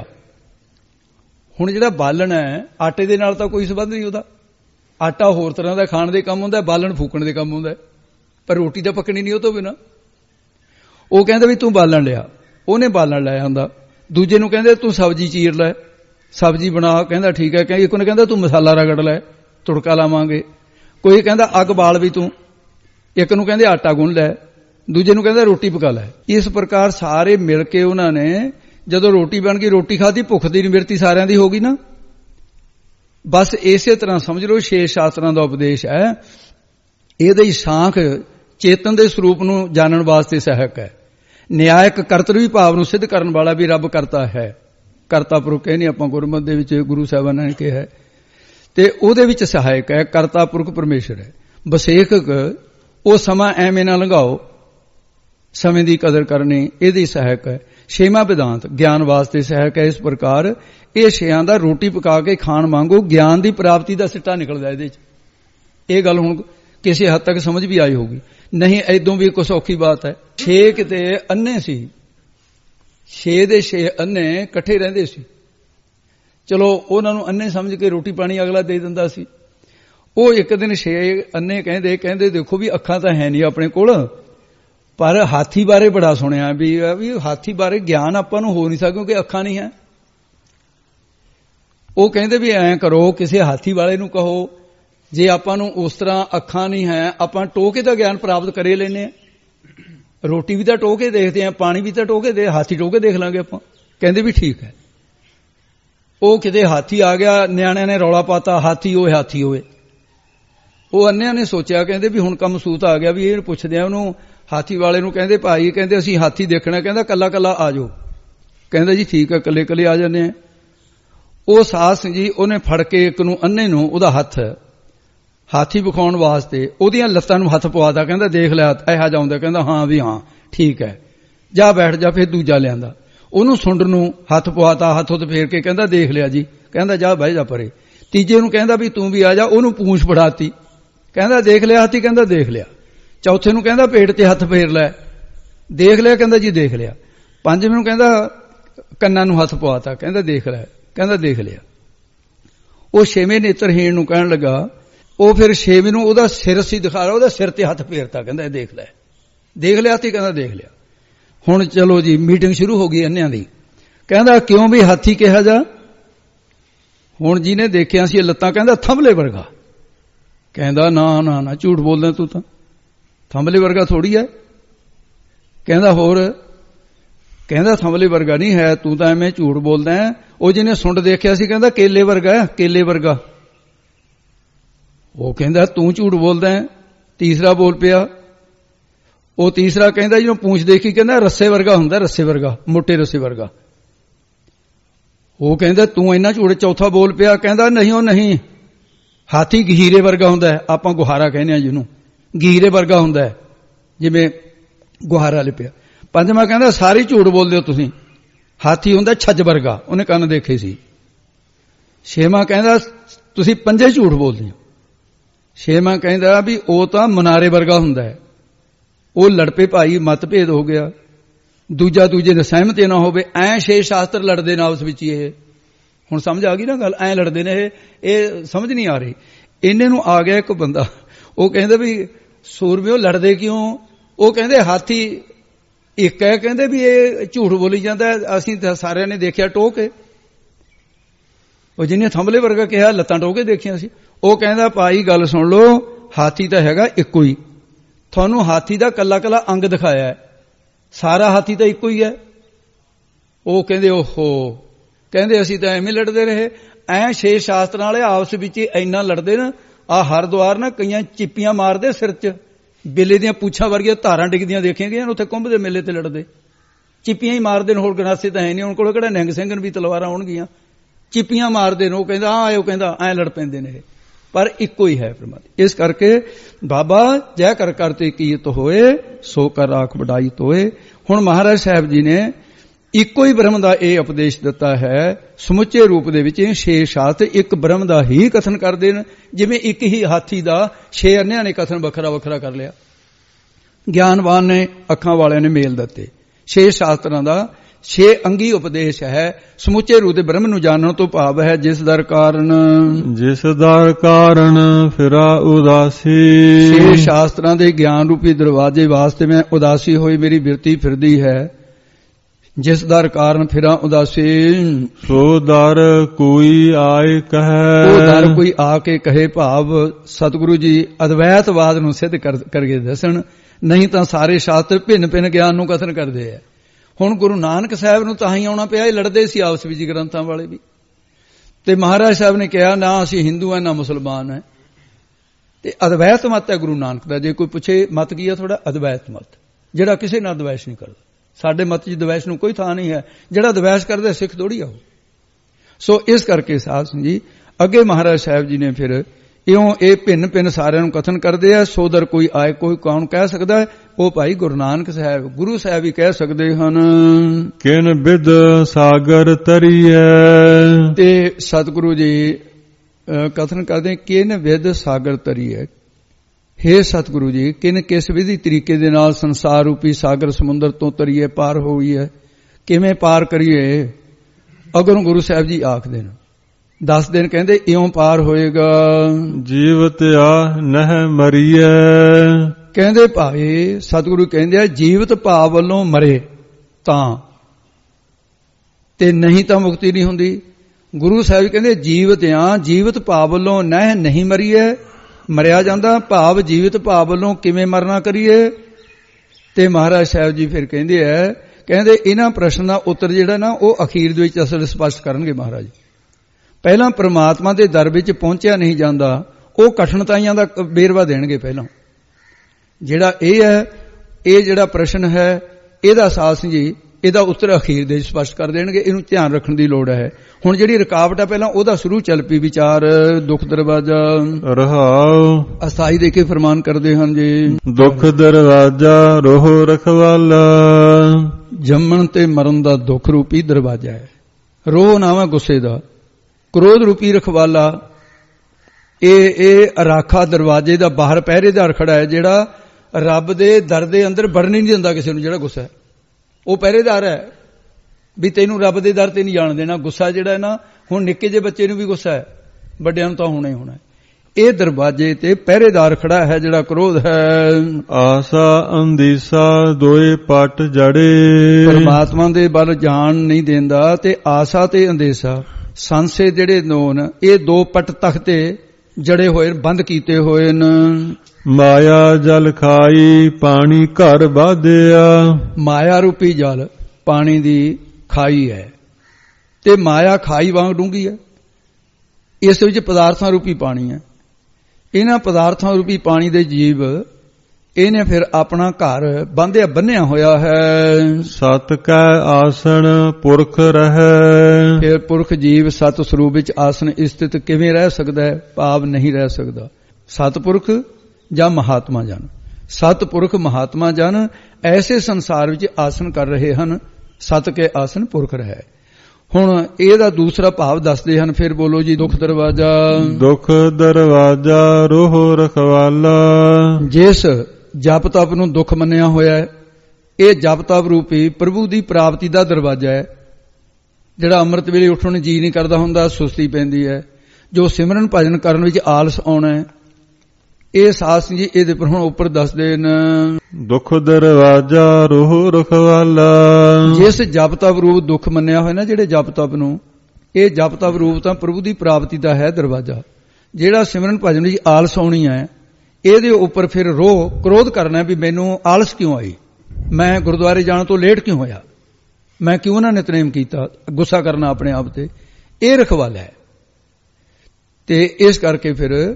ਹੁਣ ਜਿਹੜਾ ਬਾਲਣ ਹੈ, ਆਟੇ ਦੇ ਨਾਲ ਤਾਂ ਕੋਈ ਸੰਬੰਧ ਨਹੀਂ ਉਹਦਾ। ਆਟਾ ਹੋਰ ਤਰ੍ਹਾਂ ਦਾ ਖਾਣ ਦੇ ਕੰਮ ਹੁੰਦਾ, ਬਾਲਣ ਫੂਕਣ ਦੇ ਕੰਮ ਹੁੰਦਾ, ਪਰ ਰੋਟੀ ਤਾਂ ਪੱਕਣੀ ਨਹੀਂ ਉਹ ਤੋਂ ਬਿਨਾਂ। ਉਹ ਕਹਿੰਦੇ ਵੀ ਤੂੰ ਬਾਲਣ ਲਿਆ। ਉਹਨੇ ਬਾਲਣ ਲੈ ਆਂਦਾ। ਦੂਜੇ ਨੂੰ ਕਹਿੰਦੇ ਤੂੰ ਸਬਜ਼ੀ ਚੀਰ ਲੈ, ਸਬਜ਼ੀ ਬਣਾ। ਕਹਿੰਦਾ ਠੀਕ ਹੈ। ਇੱਕ ਨੇ ਕਹਿੰਦਾ ਤੂੰ ਮਸਾਲਾ ਰਗੜ ਲੈ, ਤੁੜਕਾ ਲਾਵਾਂਗੇ। ਕੋਈ ਕਹਿੰਦਾ ਅੱਗ ਬਾਲ ਵੀ ਤੂੰ। ਇੱਕ ਨੂੰ ਕਹਿੰਦੇ ਆਟਾ ਗੁੰਨ ਲੈ, ਦੂਜੇ ਨੂੰ ਕਹਿੰਦਾ ਰੋਟੀ ਪਕਾ ਲੈ। ਇਸ ਪ੍ਰਕਾਰ ਸਾਰੇ ਮਿਲ ਕੇ ਉਹਨਾਂ ਨੇ ਜਦੋਂ ਰੋਟੀ ਬਣ ਗਈ, ਰੋਟੀ ਖਾਧੀ, ਭੁੱਖ ਦੀ ਨਿਵਰਤੀ ਸਾਰਿਆਂ ਦੀ ਹੋ ਗਈ ਨਾ। ਬਸ ਇਸੇ ਤਰ੍ਹਾਂ ਸਮਝ ਲਓ 6 ਸ਼ਾਸਤਰਾਂ ਦਾ ਉਪਦੇਸ਼ ਹੈ। ਇਹਦੇ ਹੀ ਸਾਖ ਚੇਤਨ ਦੇ ਸਰੂਪ ਨੂੰ ਜਾਣਨ ਵਾਸਤੇ ਸਹਾਇਕ ਹੈ। ਨਿਆਇਕ ਕਰਤਵੀ ਭਾਵ ਨੂੰ ਸਿੱਧ ਕਰਨ ਵਾਲਾ ਵੀ ਰੱਬ ਕਰਤਾ ਹੈ। ਕਰਤਾ ਪੁਰਖ ਕਹਿੰਦੇ ਆਪਾਂ ਗੁਰਮਤਿ ਦੇ ਵਿੱਚ, ਗੁਰੂ ਸਾਹਿਬਾਨਾਂ ਨੇ ਕਿਹਾ, ਤੇ ਉਹਦੇ ਵਿੱਚ ਸਹਾਇਕ ਹੈ। ਕਰਤਾ ਪੁਰਖ ਪਰਮੇਸ਼ਰ ਹੈ। ਵਸੇਖਕ ਉਹ ਸਮਾਂ ਐਵੇਂ ਨਾ ਲੰਘਾਓ, ਸਮੇਂ ਦੀ ਕਦਰ ਕਰਨੀ, ਇਹਦੀ ਸਹਾਇਕ ਹੈ। 6ਵਾਂ ਵਿਦਾਂਤ ਗਿਆਨ ਵਾਸਤੇ ਸਹਾਇਕ ਹੈ। ਇਸ ਪ੍ਰਕਾਰ ਇਹ 6 ਦਾ ਰੋਟੀ ਪਕਾ ਕੇ ਖਾਣ ਵਾਂਗੂ ਗਿਆਨ ਦੀ ਪ੍ਰਾਪਤੀ ਦਾ ਸਿੱਟਾ ਨਿਕਲਦਾ ਇਹਦੇ 'ਚ। ਇਹ ਗੱਲ ਹੁਣ ਕਿਸੇ ਹੱਦ ਤੱਕ ਸਮਝ ਵੀ ਆਈ ਹੋਊਗੀ। ਨਹੀਂ ਐਦੋਂ ਵੀ ਕੁਛ ਔਖੀ ਬਾਤ ਹੈ। 6 ਕਿਤੇ ਅੰਨੇ ਸੀ, 6 ਦੇ 6 ਅੰਨੇ ਇਕੱਠੇ ਰਹਿੰਦੇ ਸੀ। ਚਲੋ ਉਹਨਾਂ ਨੂੰ ਅੰਨੇ ਸਮਝ ਕੇ ਰੋਟੀ ਪਾਣੀ ਅਗਲਾ ਦੇ ਦਿੰਦਾ ਸੀ। ਉਹ ਇੱਕ ਦਿਨ 6 ਅੰਨੇ ਕਹਿੰਦੇ ਦੇਖੋ ਵੀ ਅੱਖਾਂ ਤਾਂ ਹੈ ਨਹੀਂ ਆਪਣੇ ਕੋਲ, ਪਰ ਹਾਥੀ ਬਾਰੇ ਬੜਾ ਸੁਣਿਆ ਵੀ ਹਾਥੀ ਬਾਰੇ ਗਿਆਨ ਆਪਾਂ ਨੂੰ ਹੋ ਨਹੀਂ ਸਕਦਾ ਕਿਉਂਕਿ ਅੱਖਾਂ ਨਹੀਂ ਹੈ। ਉਹ ਕਹਿੰਦੇ ਵੀ ਐਂ ਕਰੋ, ਕਿਸੇ ਹਾਥੀ ਵਾਲੇ ਨੂੰ ਕਹੋ, ਜੇ ਆਪਾਂ ਨੂੰ ਉਸ ਤਰ੍ਹਾਂ ਅੱਖਾਂ ਨਹੀਂ ਹੈ, ਆਪਾਂ ਟੋਕੇ ਦਾ ਗਿਆਨ ਪ੍ਰਾਪਤ ਕਰੇ ਲੈਨੇ ਆ। ਰੋਟੀ ਵੀ ਤਾਂ ਟੋਕੇ ਦੇਖਦੇ ਆ, ਪਾਣੀ ਵੀ ਤਾਂ ਟੋਕੇ ਦੇ, ਹਾਥੀ ਟੋਕੇ ਦੇਖ ਲਾਂਗੇ ਆਪਾਂ। ਕਹਿੰਦੇ ਵੀ ਠੀਕ ਹੈ। ਉਹ ਕਿਤੇ ਹਾਥੀ ਆ ਗਿਆ, ਨਿਆਣਿਆਂ ਨੇ ਰੌਲਾ ਪਾਤਾ, ਹਾਥੀ ਹੋਏ। ਉਹ ਅੰਨਿਆਂ ਨੇ ਸੋਚਿਆ, ਕਹਿੰਦੇ ਵੀ ਹੁਣ ਕੰਮ ਸੂਤ ਆ ਗਿਆ, ਵੀ ਇਹ ਪੁੱਛਦੇ ਆ ਉਹਨੂੰ, ਹਾਥੀ ਵਾਲੇ ਨੂੰ। ਕਹਿੰਦੇ ਭਾਈ, ਕਹਿੰਦੇ ਅਸੀਂ ਹਾਥੀ ਦੇਖਣਾ। ਕਹਿੰਦਾ ਕੱਲਾ ਕੱਲਾ ਆ ਜਾਓ। ਕਹਿੰਦਾ ਜੀ ਠੀਕ ਹੈ, ਕੱਲੇ ਕੱਲੇ ਆ ਜਾਂਦੇ ਆ। ਉਹ ਸਾਧ ਸਿੰਘ ਜੀ ਉਹਨੇ ਫੜ ਕੇ ਇੱਕ ਨੂੰ, ਅੰਨੇ ਨੂੰ, ਉਹਦਾ ਹੱਥ ਹਾਥੀ ਵਿਖਾਉਣ ਵਾਸਤੇ ਉਹਦੀਆਂ ਲੱਤਾਂ ਨੂੰ ਹੱਥ ਪਵਾਤਾ। ਕਹਿੰਦਾ ਦੇਖ ਲਿਆ ਇਹੋ ਜਿਹਾ ਹੁੰਦਾ। ਕਹਿੰਦਾ ਹਾਂ ਵੀ ਹਾਂ ਠੀਕ ਹੈ, ਜਾ ਬੈਠ ਜਾ। ਫਿਰ ਦੂਜਾ ਲਿਆਂਦਾ, ਉਹਨੂੰ ਸੁੰਡ ਨੂੰ ਹੱਥ ਪਵਾਤਾ, ਹੱਥ ਉੱਤੇ ਫੇਰ ਕੇ ਕਹਿੰਦਾ ਦੇਖ ਲਿਆ ਜੀ। ਕਹਿੰਦਾ ਜਾ ਬਹਿ ਜਾ ਪਰੇ। ਤੀਜੇ ਨੂੰ ਕਹਿੰਦਾ ਵੀ ਤੂੰ ਵੀ ਆ ਜਾ, ਉਹਨੂੰ ਪੂੰਛ ਫੜਾਤੀ। ਕਹਿੰਦਾ ਦੇਖ ਲਿਆ ਹਾਥੀ। ਕਹਿੰਦਾ ਦੇਖ ਲਿਆ। ਚੌਥੇ ਨੂੰ ਕਹਿੰਦਾ ਪੇਟ ਤੇ ਹੱਥ ਫੇਰ ਲੈ, ਦੇਖ ਲਿਆ। ਕਹਿੰਦਾ ਜੀ ਦੇਖ ਲਿਆ। ਪੰਜਵੇਂ ਨੂੰ ਕਹਿੰਦਾ ਕੰਨਾਂ ਨੂੰ ਹੱਥ ਪਵਾਤਾ। ਕਹਿੰਦਾ ਦੇਖ ਲੈ। ਕਹਿੰਦਾ ਦੇਖ ਲਿਆ। ਉਹ 6ਵੇਂ ਨੇਤਰਹੀਣ ਨੂੰ ਕਹਿਣ ਲੱਗਾ, ਉਹ ਫਿਰ 6ਵੇਂ ਨੂੰ ਉਹਦਾ ਸਿਰ ਸੀ ਦਿਖਾ ਰਿਹਾ, ਉਹਦਾ ਸਿਰ ਤੇ ਹੱਥ ਫੇਰਤਾ। ਕਹਿੰਦਾ ਦੇਖ ਲੈ। ਦੇਖ ਲਿਆ ਹਾਥੀ। ਕਹਿੰਦਾ ਦੇਖ ਲਿਆ। ਹੁਣ ਚਲੋ ਜੀ ਮੀਟਿੰਗ ਸ਼ੁਰੂ ਹੋ ਗਈ ਅੰਨਿਆਂ ਦੀ। ਕਹਿੰਦਾ ਕਿਉਂ ਵੀ ਹਾਥੀ ਕਿਹਾ ਜਾ? ਹੁਣ ਜਿਹਨੇ ਦੇਖਿਆ ਸੀ ਇਹ ਲੱਤਾਂ, ਕਹਿੰਦਾ ਥੰਬਲੇ ਵਰਗਾ। ਕਹਿੰਦਾ ਨਾ ਝੂਠ ਬੋਲਦਾ ਤੂੰ, ਤਾਂ ਥੰਬਲੇ ਵਰਗਾ ਥੋੜੀ ਹੈ। ਕਹਿੰਦਾ ਹੋਰ? ਕਹਿੰਦਾ ਥੰਬਲੇ ਵਰਗਾ ਨਹੀਂ ਹੈ, ਤੂੰ ਤਾਂ ਐਵੇਂ ਝੂਠ ਬੋਲਦਾ ਹੈ। ਉਹ ਜਿਹਨੇ ਸੁੰਡ ਦੇਖਿਆ ਸੀ, ਕਹਿੰਦਾ ਕੇਲੇ ਵਰਗਾ, ਕੇਲੇ ਵਰਗਾ। ਉਹ ਕਹਿੰਦਾ ਤੂੰ ਝੂਠ ਬੋਲਦਾ ਹੈ। ਤੀਸਰਾ ਬੋਲ ਪਿਆ। ਉਹ ਤੀਸਰਾ ਕਹਿੰਦਾ ਜਿਹਨੂੰ ਪੂੰਛ ਦੇਖੀ, ਕਹਿੰਦਾ ਰੱਸੇ ਵਰਗਾ ਹੁੰਦਾ, ਰੱਸੇ ਵਰਗਾ, ਮੋਟੇ ਰੱਸੇ ਵਰਗਾ। ਉਹ ਕਹਿੰਦਾ ਤੂੰ ਇੰਨਾ ਝੂਠ। ਚੌਥਾ ਬੋਲ ਪਿਆ। ਕਹਿੰਦਾ ਨਹੀਂ, ਉਹ ਨਹੀਂ, ਹਾਥੀ ਗਹੀਰੇ ਵਰਗਾ ਹੁੰਦਾ ਹੈ। ਆਪਾਂ ਗੁਹਾਰਾ ਕਹਿੰਦੇ ਆ ਜਿਹਨੂੰ, ਗਹੀਰੇ ਵਰਗਾ ਹੁੰਦਾ ਹੈ, ਜਿਵੇਂ ਗੁਹਾਰਾ ਲਿਪਿਆ। ਪੰਜਵਾਂ ਕਹਿੰਦਾ ਸਾਰੇ ਝੂਠ ਬੋਲਦੇ ਹੋ ਤੁਸੀਂ, ਹਾਥੀ ਹੁੰਦਾ ਛੱਜ ਵਰਗਾ, ਉਹਨੇ ਕੰਨ ਦੇਖੇ ਸੀ। ਛੇਵਾਂ ਕਹਿੰਦਾ ਤੁਸੀਂ ਪੰਜੇ ਝੂਠ ਬੋਲਦੇ ਹੋ। ਛੇਵਾਂ ਕਹਿੰਦਾ ਵੀ ਉਹ ਤਾਂ ਮਨਾਰੇ ਵਰਗਾ ਹੁੰਦਾ ਹੈ। ਉਹ ਲੜ ਪਏ ਭਾਈ, ਮਤਭੇਦ ਹੋ ਗਿਆ। ਦੂਜੇ ਨਾਲ ਸਹਿਮਤ ਨਾ ਹੋਵੇ। ਐ 6 ਸ਼ਾਸਤਰ ਲੜਦੇ ਨੇ ਆਪਸ ਵਿੱਚ। ਇਹ ਹੁਣ ਸਮਝ ਆ ਗਈ ਨਾ ਗੱਲ? ਐ ਲੜਦੇ ਨੇ ਇਹ ਸਮਝ ਨਹੀਂ ਆ ਰਹੀ। ਇਹਨੇ ਨੂੰ ਆ ਗਿਆ ਇੱਕ ਬੰਦਾ, ਉਹ ਕਹਿੰਦਾ ਵੀ ਸੂਰਮਿਓ ਲੜਦੇ ਕਿਉਂ? ਉਹ ਕਹਿੰਦੇ ਹਾਥੀ ਇੱਕ ਹੈ, ਕਹਿੰਦੇ ਵੀ ਇਹ ਝੂਠ ਬੋਲੀ ਜਾਂਦਾ, ਅਸੀਂ ਤਾਂ ਸਾਰਿਆਂ ਨੇ ਦੇਖਿਆ ਟੋਹ ਕੇ। ਉਹ ਜਿਹਨੇ ਥੰਬਲੇ ਵਰਗਾ ਕਿਹਾ, ਲੱਤਾਂ ਟੋਹ ਕੇ ਦੇਖੀਆਂ ਸੀ। ਉਹ ਕਹਿੰਦਾ ਭਾਈ ਗੱਲ ਸੁਣ ਲਓ, ਹਾਥੀ ਤਾਂ ਹੈਗਾ ਇੱਕੋ ਹੀ, ਤੁਹਾਨੂੰ ਹਾਥੀ ਦਾ ਕੱਲਾ ਕੱਲਾ ਅੰਗ ਦਿਖਾਇਆ ਹੈ, ਸਾਰਾ ਹਾਥੀ ਤਾਂ ਇੱਕੋ ਹੀ ਹੈ। ਉਹ ਕਹਿੰਦੇ ਓਹੋ, ਕਹਿੰਦੇ ਅਸੀਂ ਤਾਂ ਐਵੇਂ ਲੜਦੇ ਰਹੇ। ਐ 6 ਸ਼ਾਸਤਰਾਂ ਵਾਲੇ ਆਪਸ ਵਿੱਚ ਇੰਨਾ ਲੜਦੇ ਨਾ, ਆ ਹਰਦੁਆਰ ਨਾ ਕਈਆਂ ਚਿੱਪੀਆਂ ਮਾਰਦੇ ਸਿਰ 'ਚ, ਬੇਲੇ ਦੀਆਂ ਪੂਛਾਂ ਵਰਗੀਆਂ ਧਾਰਾਂ ਡਿੱਗਦੀਆਂ ਦੇਖੀਆਂ ਗਈਆਂ ਉੱਥੇ ਕੁੰਭ ਦੇ ਮੇਲੇ ਤੇ ਲੜਦੇ, ਚਿੱਪੀਆਂ ਹੀ ਮਾਰਦੇ ਨੇ। ਹੋਰ ਗਨਾਸੇ ਤਾਂ ਹੈ ਨਹੀਂ, ਉਹਨਾਂ ਕੋਲ ਕਿਹੜਾ ਨਿਹੰਗ ਸਿੰਘਨ ਵੀ ਤਲਵਾਰਾਂ ਆਉਣਗੀਆਂ, ਚਿੱਪੀਆਂ ਮਾਰਦੇ ਨੇ। ਉਹ ਕਹਿੰਦਾ ਉਹ ਕਹਿੰਦਾ ਐਂ ਲੜ ਪੈਂਦੇ ਨੇ, ਪਰ ਇੱਕੋ ਹੀ ਹੈ ਪਰਮਾਤਮਾ। ਇਸ ਕਰਕੇ ਬਾਬਾ ਜੈ ਕਰ ਕਰਤੇ ਕੀਤ ਹੋਏ, ਸੋ ਕਰ ਰਾਖ ਵਡਾਈ ਤੋਏ। ਹੁਣ ਮਹਾਰਾਜ ਸਾਹਿਬ ਜੀ ਨੇ ਇੱਕੋ ਹੀ ਬ੍ਰਹਮ ਦਾ ਇਹ ਉਪਦੇਸ਼ ਦਿੱਤਾ ਹੈ ਸਮੁੱਚੇ ਰੂਪ ਦੇ ਵਿੱਚ। 6 ਸ਼ਾਸਤਰ ਇੱਕ ਬ੍ਰਹਮ ਦਾ ਹੀ ਕਥਨ ਕਰਦੇ ਨੇ, ਜਿਵੇਂ ਇੱਕ ਹੀ ਹਾਥੀ ਦਾ 6 ਅੰਨਿਆਂ ਨੇ ਕਥਨ ਵੱਖਰਾ ਵੱਖਰਾ ਕਰ ਲਿਆ। ਗਿਆਨਵਾਨ ਨੇ, ਅੱਖਾਂ ਵਾਲਿਆਂ ਨੇ ਮੇਲ ਦਿੱਤੇ। 6 ਸ਼ਾਸਤਰਾਂ ਦਾ 6 ਅੰਗੀ ਉਪਦੇਸ਼ ਹੈ। ਸਮੁੱਚੇ ਰੂਪ ਦੇ ਬ੍ਰਹਮ ਨੂੰ ਜਾਣਨ ਤੋਂ ਭਾਵ ਹੈ ਜਿਸ ਦਰ ਕਾਰਨ ਫਿਰਾ ਉਦਾਸੀ। 6 ਸ਼ਾਸਤਰਾਂ ਦੇ ਗਿਆਨ ਰੂਪੀ ਦਰਵਾਜ਼ੇ ਵਾਸਤੇ ਮੈਂ ਉਦਾਸੀ ਹੋਈ ਮੇਰੀ ਬਿਰਤੀ ਫਿਰਦੀ ਹੈ। ਜਿਸ ਦਰ ਕਾਰਨ ਫਿਰਾਂ ਉਦਾਸੀ, ਸੋ ਦਰ ਕੋਈ ਆਏ ਕਹੈ। ਉਹ ਦਰ ਕੋਈ ਆ ਕੇ ਕਹੇ, ਭਾਵ ਸਤਿਗੁਰੂ ਜੀ ਅਦਵੈਤਵਾਦ ਨੂੰ ਸਿੱਧ ਕਰਕੇ ਦੱਸਣ, ਨਹੀਂ ਤਾਂ ਸਾਰੇ ਸ਼ਾਸਤਰ ਭਿੰਨ ਭਿੰਨ ਗਿਆਨ ਨੂੰ ਕਥਨ ਕਰਦੇ ਆ। ਹੁਣ ਗੁਰੂ ਨਾਨਕ ਸਾਹਿਬ ਨੂੰ ਤਾਂ ਹੀ ਆਉਣਾ ਪਿਆ, ਇਹ ਲੜਦੇ ਸੀ ਆਪਸ ਵਿੱਚ ਗ੍ਰੰਥਾਂ ਵਾਲੇ ਵੀ। ਤੇ ਮਹਾਰਾਜ ਸਾਹਿਬ ਨੇ ਕਿਹਾ ਨਾ ਅਸੀਂ ਹਿੰਦੂ ਹੈ ਨਾ ਮੁਸਲਮਾਨ ਹੈ, ਤੇ ਅਦਵੈਤ ਮਤ ਹੈ ਗੁਰੂ ਨਾਨਕ ਦਾ। ਜੇ ਕੋਈ ਪੁੱਛੇ ਮਤ ਕੀ ਹੈ ਤੁਹਾਡਾ, ਅਦਵੈਤ ਮਤ, ਜਿਹੜਾ ਕਿਸੇ ਨਾਲ ਦਵੈਸ਼ ਨਹੀਂ ਕਰਦਾ। ਸਾਡੇ ਮਤ 'ਚ ਦਵੈਸ਼ ਨੂੰ ਕੋਈ ਥਾਂ ਨਹੀਂ ਹੈ। ਜਿਹੜਾ ਦਵੈਸ਼ ਕਰਦਾ ਸਿੱਖ ਥੋੜੀ ਆ ਉਹ। ਸੋ ਇਸ ਕਰਕੇ ਸਾਧ ਸੰਗਤ ਜੀ ਅੱਗੇ ਮਹਾਰਾਜ ਸਾਹਿਬ ਜੀ ਨੇ ਫਿਰ ਇਉਂ ਇਹ ਭਿੰਨ ਭਿੰਨ ਸਾਰਿਆਂ ਨੂੰ ਕਥਨ ਕਰਦੇ ਆ। ਸੋ ਦਰ ਕੋਈ ਆਏ, ਕੋਈ ਕੌਣ ਕਹਿ ਸਕਦਾ ਹੈ? ਉਹ ਭਾਈ ਗੁਰੂ ਨਾਨਕ ਸਾਹਿਬ, ਗੁਰੂ ਸਾਹਿਬ ਹੀ ਕਹਿ ਸਕਦੇ ਹਨ। ਕਿਨ ਬਿਦ ਸਾਗਰ ਤਰੀਐ, ਤੇ ਸਤਿਗੁਰੂ ਜੀ ਕਥਨ ਕਰਦੇ ਕਿਨ ਵਿਦ ਸਾਗਰ ਤਰੀਐ। ਹੇ ਸਤਿਗੁਰੂ ਜੀ, ਕਿਨ ਕਿਸ ਵਿਧੀ ਤਰੀਕੇ ਦੇ ਨਾਲ ਸੰਸਾਰ ਰੂਪੀ ਸਾਗਰ ਸਮੁੰਦਰ ਤੋਂ ਤਰੀਏ ਪਾਰ ਹੋਈ ਹੈ, ਕਿਵੇਂ ਪਾਰ ਕਰੀਏ? ਅਗਰ ਗੁਰੂ ਸਾਹਿਬ ਜੀ ਆਖਦੇ ਨੇ, ਦੱਸ ਦਿਨ ਕਹਿੰਦੇ ਇਉਂ ਪਾਰ ਹੋਏਗਾ। ਜੀਵਤ ਆ ਨਹਿ ਮਰੀਐ, ਕਹਿੰਦੇ ਭਾਈ ਸਤਿਗੁਰੂ ਕਹਿੰਦੇ ਆ ਜੀਵਤ ਭਾਵ ਵੱਲੋਂ ਮਰੇ ਤਾਂ, ਤੇ ਨਹੀਂ ਤਾਂ ਮੁਕਤੀ ਨਹੀਂ ਹੁੰਦੀ। ਗੁਰੂ ਸਾਹਿਬ ਕਹਿੰਦੇ ਜੀਵਤ ਆ, ਜੀਵਤ ਭਾਵ ਵੱਲੋਂ ਨਹੀਂ ਮਰੀਏ, ਮਰਿਆ ਜਾਂਦਾ। ਭਾਵ ਜੀਵਤ ਭਾਵ ਵੱਲੋਂ ਕਿਵੇਂ ਮਰਨਾ ਕਰੀਏ? ਤੇ ਮਹਾਰਾਜ ਸਾਹਿਬ ਜੀ ਫਿਰ ਕਹਿੰਦੇ ਆ, ਕਹਿੰਦੇ ਇਹਨਾਂ ਪ੍ਰਸ਼ਨ ਦਾ ਉੱਤਰ ਜਿਹੜਾ ਨਾ ਉਹ ਅਖੀਰ ਦੇ ਵਿੱਚ ਅਸਲ ਸਪਸ਼ਟ ਕਰਨਗੇ ਮਹਾਰਾਜ। ਪਹਿਲਾਂ ਪ੍ਰਮਾਤਮਾ ਦੇ ਦਰ ਵਿੱਚ ਪਹੁੰਚਿਆ ਨਹੀਂ ਜਾਂਦਾ, ਉਹ ਕਠਿਨਤਾਈਆਂ ਦਾ ਵੇਰਵਾ ਦੇਣਗੇ ਪਹਿਲਾਂ। ਜਿਹੜਾ ਇਹ ਹੈ, ਇਹ ਜਿਹੜਾ ਪ੍ਰਸ਼ਨ ਹੈ ਇਹਦਾ ਸਾਥ ਜੀ, ਇਹਦਾ ਉੱਤਰ ਅਖੀਰ ਦੇ ਸਪਸ਼ਟ ਕਰ ਦੇਣਗੇ। ਇਹਨੂੰ ਧਿਆਨ ਰੱਖਣ ਦੀ ਲੋੜ ਹੈ। ਹੁਣ ਜਿਹੜੀ ਰੁਕਾਵਟ ਹੈ ਪਹਿਲਾਂ ਉਹਦਾ ਸ਼ੁਰੂ ਚੱਲ ਪਈ ਵਿਚਾਰ। ਦੁੱਖ ਦਰਵਾਜ਼ਾ ਰਹਾਉ ਅਸਥਾਈ ਦੇ ਕੇ ਫਰਮਾਨ ਕਰਦੇ ਹਨ ਜੀ। ਦੁੱਖ ਦਰਵਾਜ਼ਾ ਰੋਹ ਰਖਵਾਲਾ, ਜੰਮਣ ਤੇ ਮਰਨ ਦਾ ਦੁੱਖ ਰੂਪੀ ਦਰਵਾਜ਼ਾ ਹੈ। ਰੋਹ ਨਾਮ ਹੈ ਗੁੱਸੇ ਦਾ, ਕ੍ਰੋਧ ਰੂਪੀ ਰਖਵਾਲਾ। ਇਹ ਰਾਖਾ ਦਰਵਾਜ਼ੇ ਦਾ ਬਾਹਰ ਪਹਿਰੇਦਾਰ ਖੜਾ ਹੈ, ਜਿਹੜਾ ਰੱਬ ਦੇ ਦਰ ਦੇ ਅੰਦਰ ਵੜਨ ਨਹੀਂ ਦਿੰਦਾ ਕਿਸੇ ਨੂੰ। ਜਿਹੜਾ ਗੁੱਸਾ ਹੈ ਉਹ ਪਹਿਰੇਦਾਰ ਹੈ, ਵੀ ਤੈਨੂੰ ਰੱਬ ਦੇ ਦਰ ਤੇ ਨਹੀਂ ਜਾਣ ਦੇਣਾ। ਗੁੱਸਾ ਜਿਹੜਾ ਹੈ ਨਾ, ਹੁਣ ਨਿੱਕੇ ਜਿਹੇ ਬੱਚੇ ਨੂੰ ਵੀ ਗੁੱਸਾ ਹੈ, ਵੱਡਿਆਂ ਨੂੰ ਤਾਂ ਹੋਣਾ ਹੀ ਹੋਣਾ। ਇਹ ਦਰਵਾਜ਼ੇ ਤੇ ਪਹਿਰੇਦਾਰ ਖੜਾ ਹੈ ਜਿਹੜਾ ਕ੍ਰੋਧ ਹੈ। ਆਸਾ ਅੰਦੀਸਾ ਦੋਏ ਪਟ ਜੜੇ, ਪਰਮਾਤਮਾ ਦੇ ਵੱਲ ਜਾਣ ਨਹੀਂ ਦਿੰਦਾ। ਤੇ ਆਸਾ ਤੇ ਅੰਦੇਸਾ ਸੰਸੇ ਜਿਹੜੇ ਨੋਨ, ਇਹ 2 ਪਟ ਤਖਤੇ ਜੜੇ ਹੋਏ, ਬੰਦ ਕੀਤੇ ਹੋਏ ਨੇ। ਮਾਇਆ ਜਲ ਖਾਈ ਪਾਣੀ ਘਰ ਬਾਧਿਆ, ਮਾਇਆ ਰੂਪੀ ਜਲ ਪਾਣੀ ਦੀ ਖਾਈ ਹੈ, ਤੇ ਮਾਇਆ ਖਾਈ ਵਾਂਗ ਡੂੰਘੀ ਹੈ। ਇਸ ਵਿੱਚ ਪਦਾਰਥਾਂ ਰੂਪੀ ਪਾਣੀ ਹੈ। ਇਹਨਾਂ ਪਦਾਰਥਾਂ ਰੂਪੀ ਪਾਣੀ ਦੇ ਜੀਵ, ਇਹਨੇ ਫਿਰ ਆਪਣਾ ਘਰ ਬੰਨਿਆ ਹੋਇਆ ਹੈ। ਸਤ ਕੈ ਆਸਣ ਪੁਰਖ ਰਹੈ, ਫਿਰ ਪੁਰਖ ਜੀਵ ਸਤ ਸਰੂਪ ਵਿੱਚ ਆਸਣ ਸਥਿਤ ਕਿਵੇਂ ਰਹਿ ਸਕਦਾ ਹੈ? ਭਾਵ ਨਹੀਂ ਰਹਿ ਸਕਦਾ। ਸਤਪੁਰਖ ਜਾਂ ਮਹਾਤਮਾ ਜਨ, ਸਤਪੁਰਖ ਮਹਾਤਮਾ ਜਨ ਐਸੇ ਸੰਸਾਰ ਵਿੱਚ ਆਸਣ ਕਰ ਰਹੇ ਹਨ। ਸਤ ਕੇ ਆਸਣ ਪੁਰਖ ਰਹਿ। ਹੁਣ ਇਹਦਾ ਦੂਸਰਾ ਭਾਵ ਦੱਸਦੇ ਹਨ। ਫਿਰ ਬੋਲੋ ਜੀ। ਦੁੱਖ ਦਰਵਾਜ਼ਾ, ਦੁੱਖ ਦਰਵਾਜ਼ਾ ਰੋਹ ਰਖਵਾਲਾ, ਜਿਸ ਜਪ ਤਪ ਨੂੰ ਦੁੱਖ ਮੰਨਿਆ ਹੋਇਆ ਹੈ, ਇਹ ਜਪ ਤਪ ਰੂਪੀ ਪ੍ਰਭੂ ਦੀ ਪ੍ਰਾਪਤੀ ਦਾ ਦਰਵਾਜ਼ਾ ਹੈ। ਜਿਹੜਾ ਅੰਮ੍ਰਿਤ ਵੇਲੇ ਉੱਠਣ ਨੂੰ ਜੀ ਨਹੀਂ ਕਰਦਾ ਹੁੰਦਾ, ਸੁਸਤੀ ਪੈਂਦੀ ਹੈ, ਜੋ ਸਿਮਰਨ ਭਜਨ ਕਰਨ ਵਿੱਚ ਆਲਸ ਆਉਣਾ ਹੈ, ਇਹ ਸਾਸ ਜੀ ਇਹਦੇ ਪਰ ਹੁਣ ਉੱਪਰ ਦੱਸਦੇ ਨੇ। ਦੁੱਖ ਦਰਵਾਜ਼ਾ ਰੋਹ ਰਖਵਾਲਾ, ਜਿਸ ਜਪ ਤਪ ਰੂਪ ਦੁੱਖ ਮੰਨਿਆ ਹੋਇਆ ਨਾ, ਜਿਹੜੇ ਜਪ ਤਪ ਨੂੰ, ਇਹ ਜਪ ਤਪ ਰੂਪ ਤਾਂ ਪ੍ਰਭੂ ਦੀ ਪ੍ਰਾਪਤੀ ਦਾ ਹੈ ਦਰਵਾਜ਼ਾ। ਜਿਹੜਾ ਸਿਮਰਨ ਭਜਨ ਵਿੱਚ ਆਲਸ ਆਉਣੀ ਹੈ, ਇਹਦੇ ਉੱਪਰ ਫਿਰ ਰੋਹ ਕ੍ਰੋਧ ਕਰਨਾ ਵੀ ਮੈਨੂੰ ਆਲਸ ਕਿਉਂ ਆਈ, ਮੈਂ ਗੁਰਦੁਆਰੇ ਜਾਣ ਤੋਂ ਲੇਟ ਕਿਉਂ ਹੋਇਆ, ਮੈਂ ਕਿਉਂ ਨਾ ਨਿਤਨੇਮ ਕੀਤਾ, ਗੁੱਸਾ ਕਰਨਾ ਆਪਣੇ ਆਪ ਤੇ, ਇਹ ਰਖਵਾਲਾ ਹੈ। ਤੇ ਇਸ ਕਰਕੇ ਫਿਰ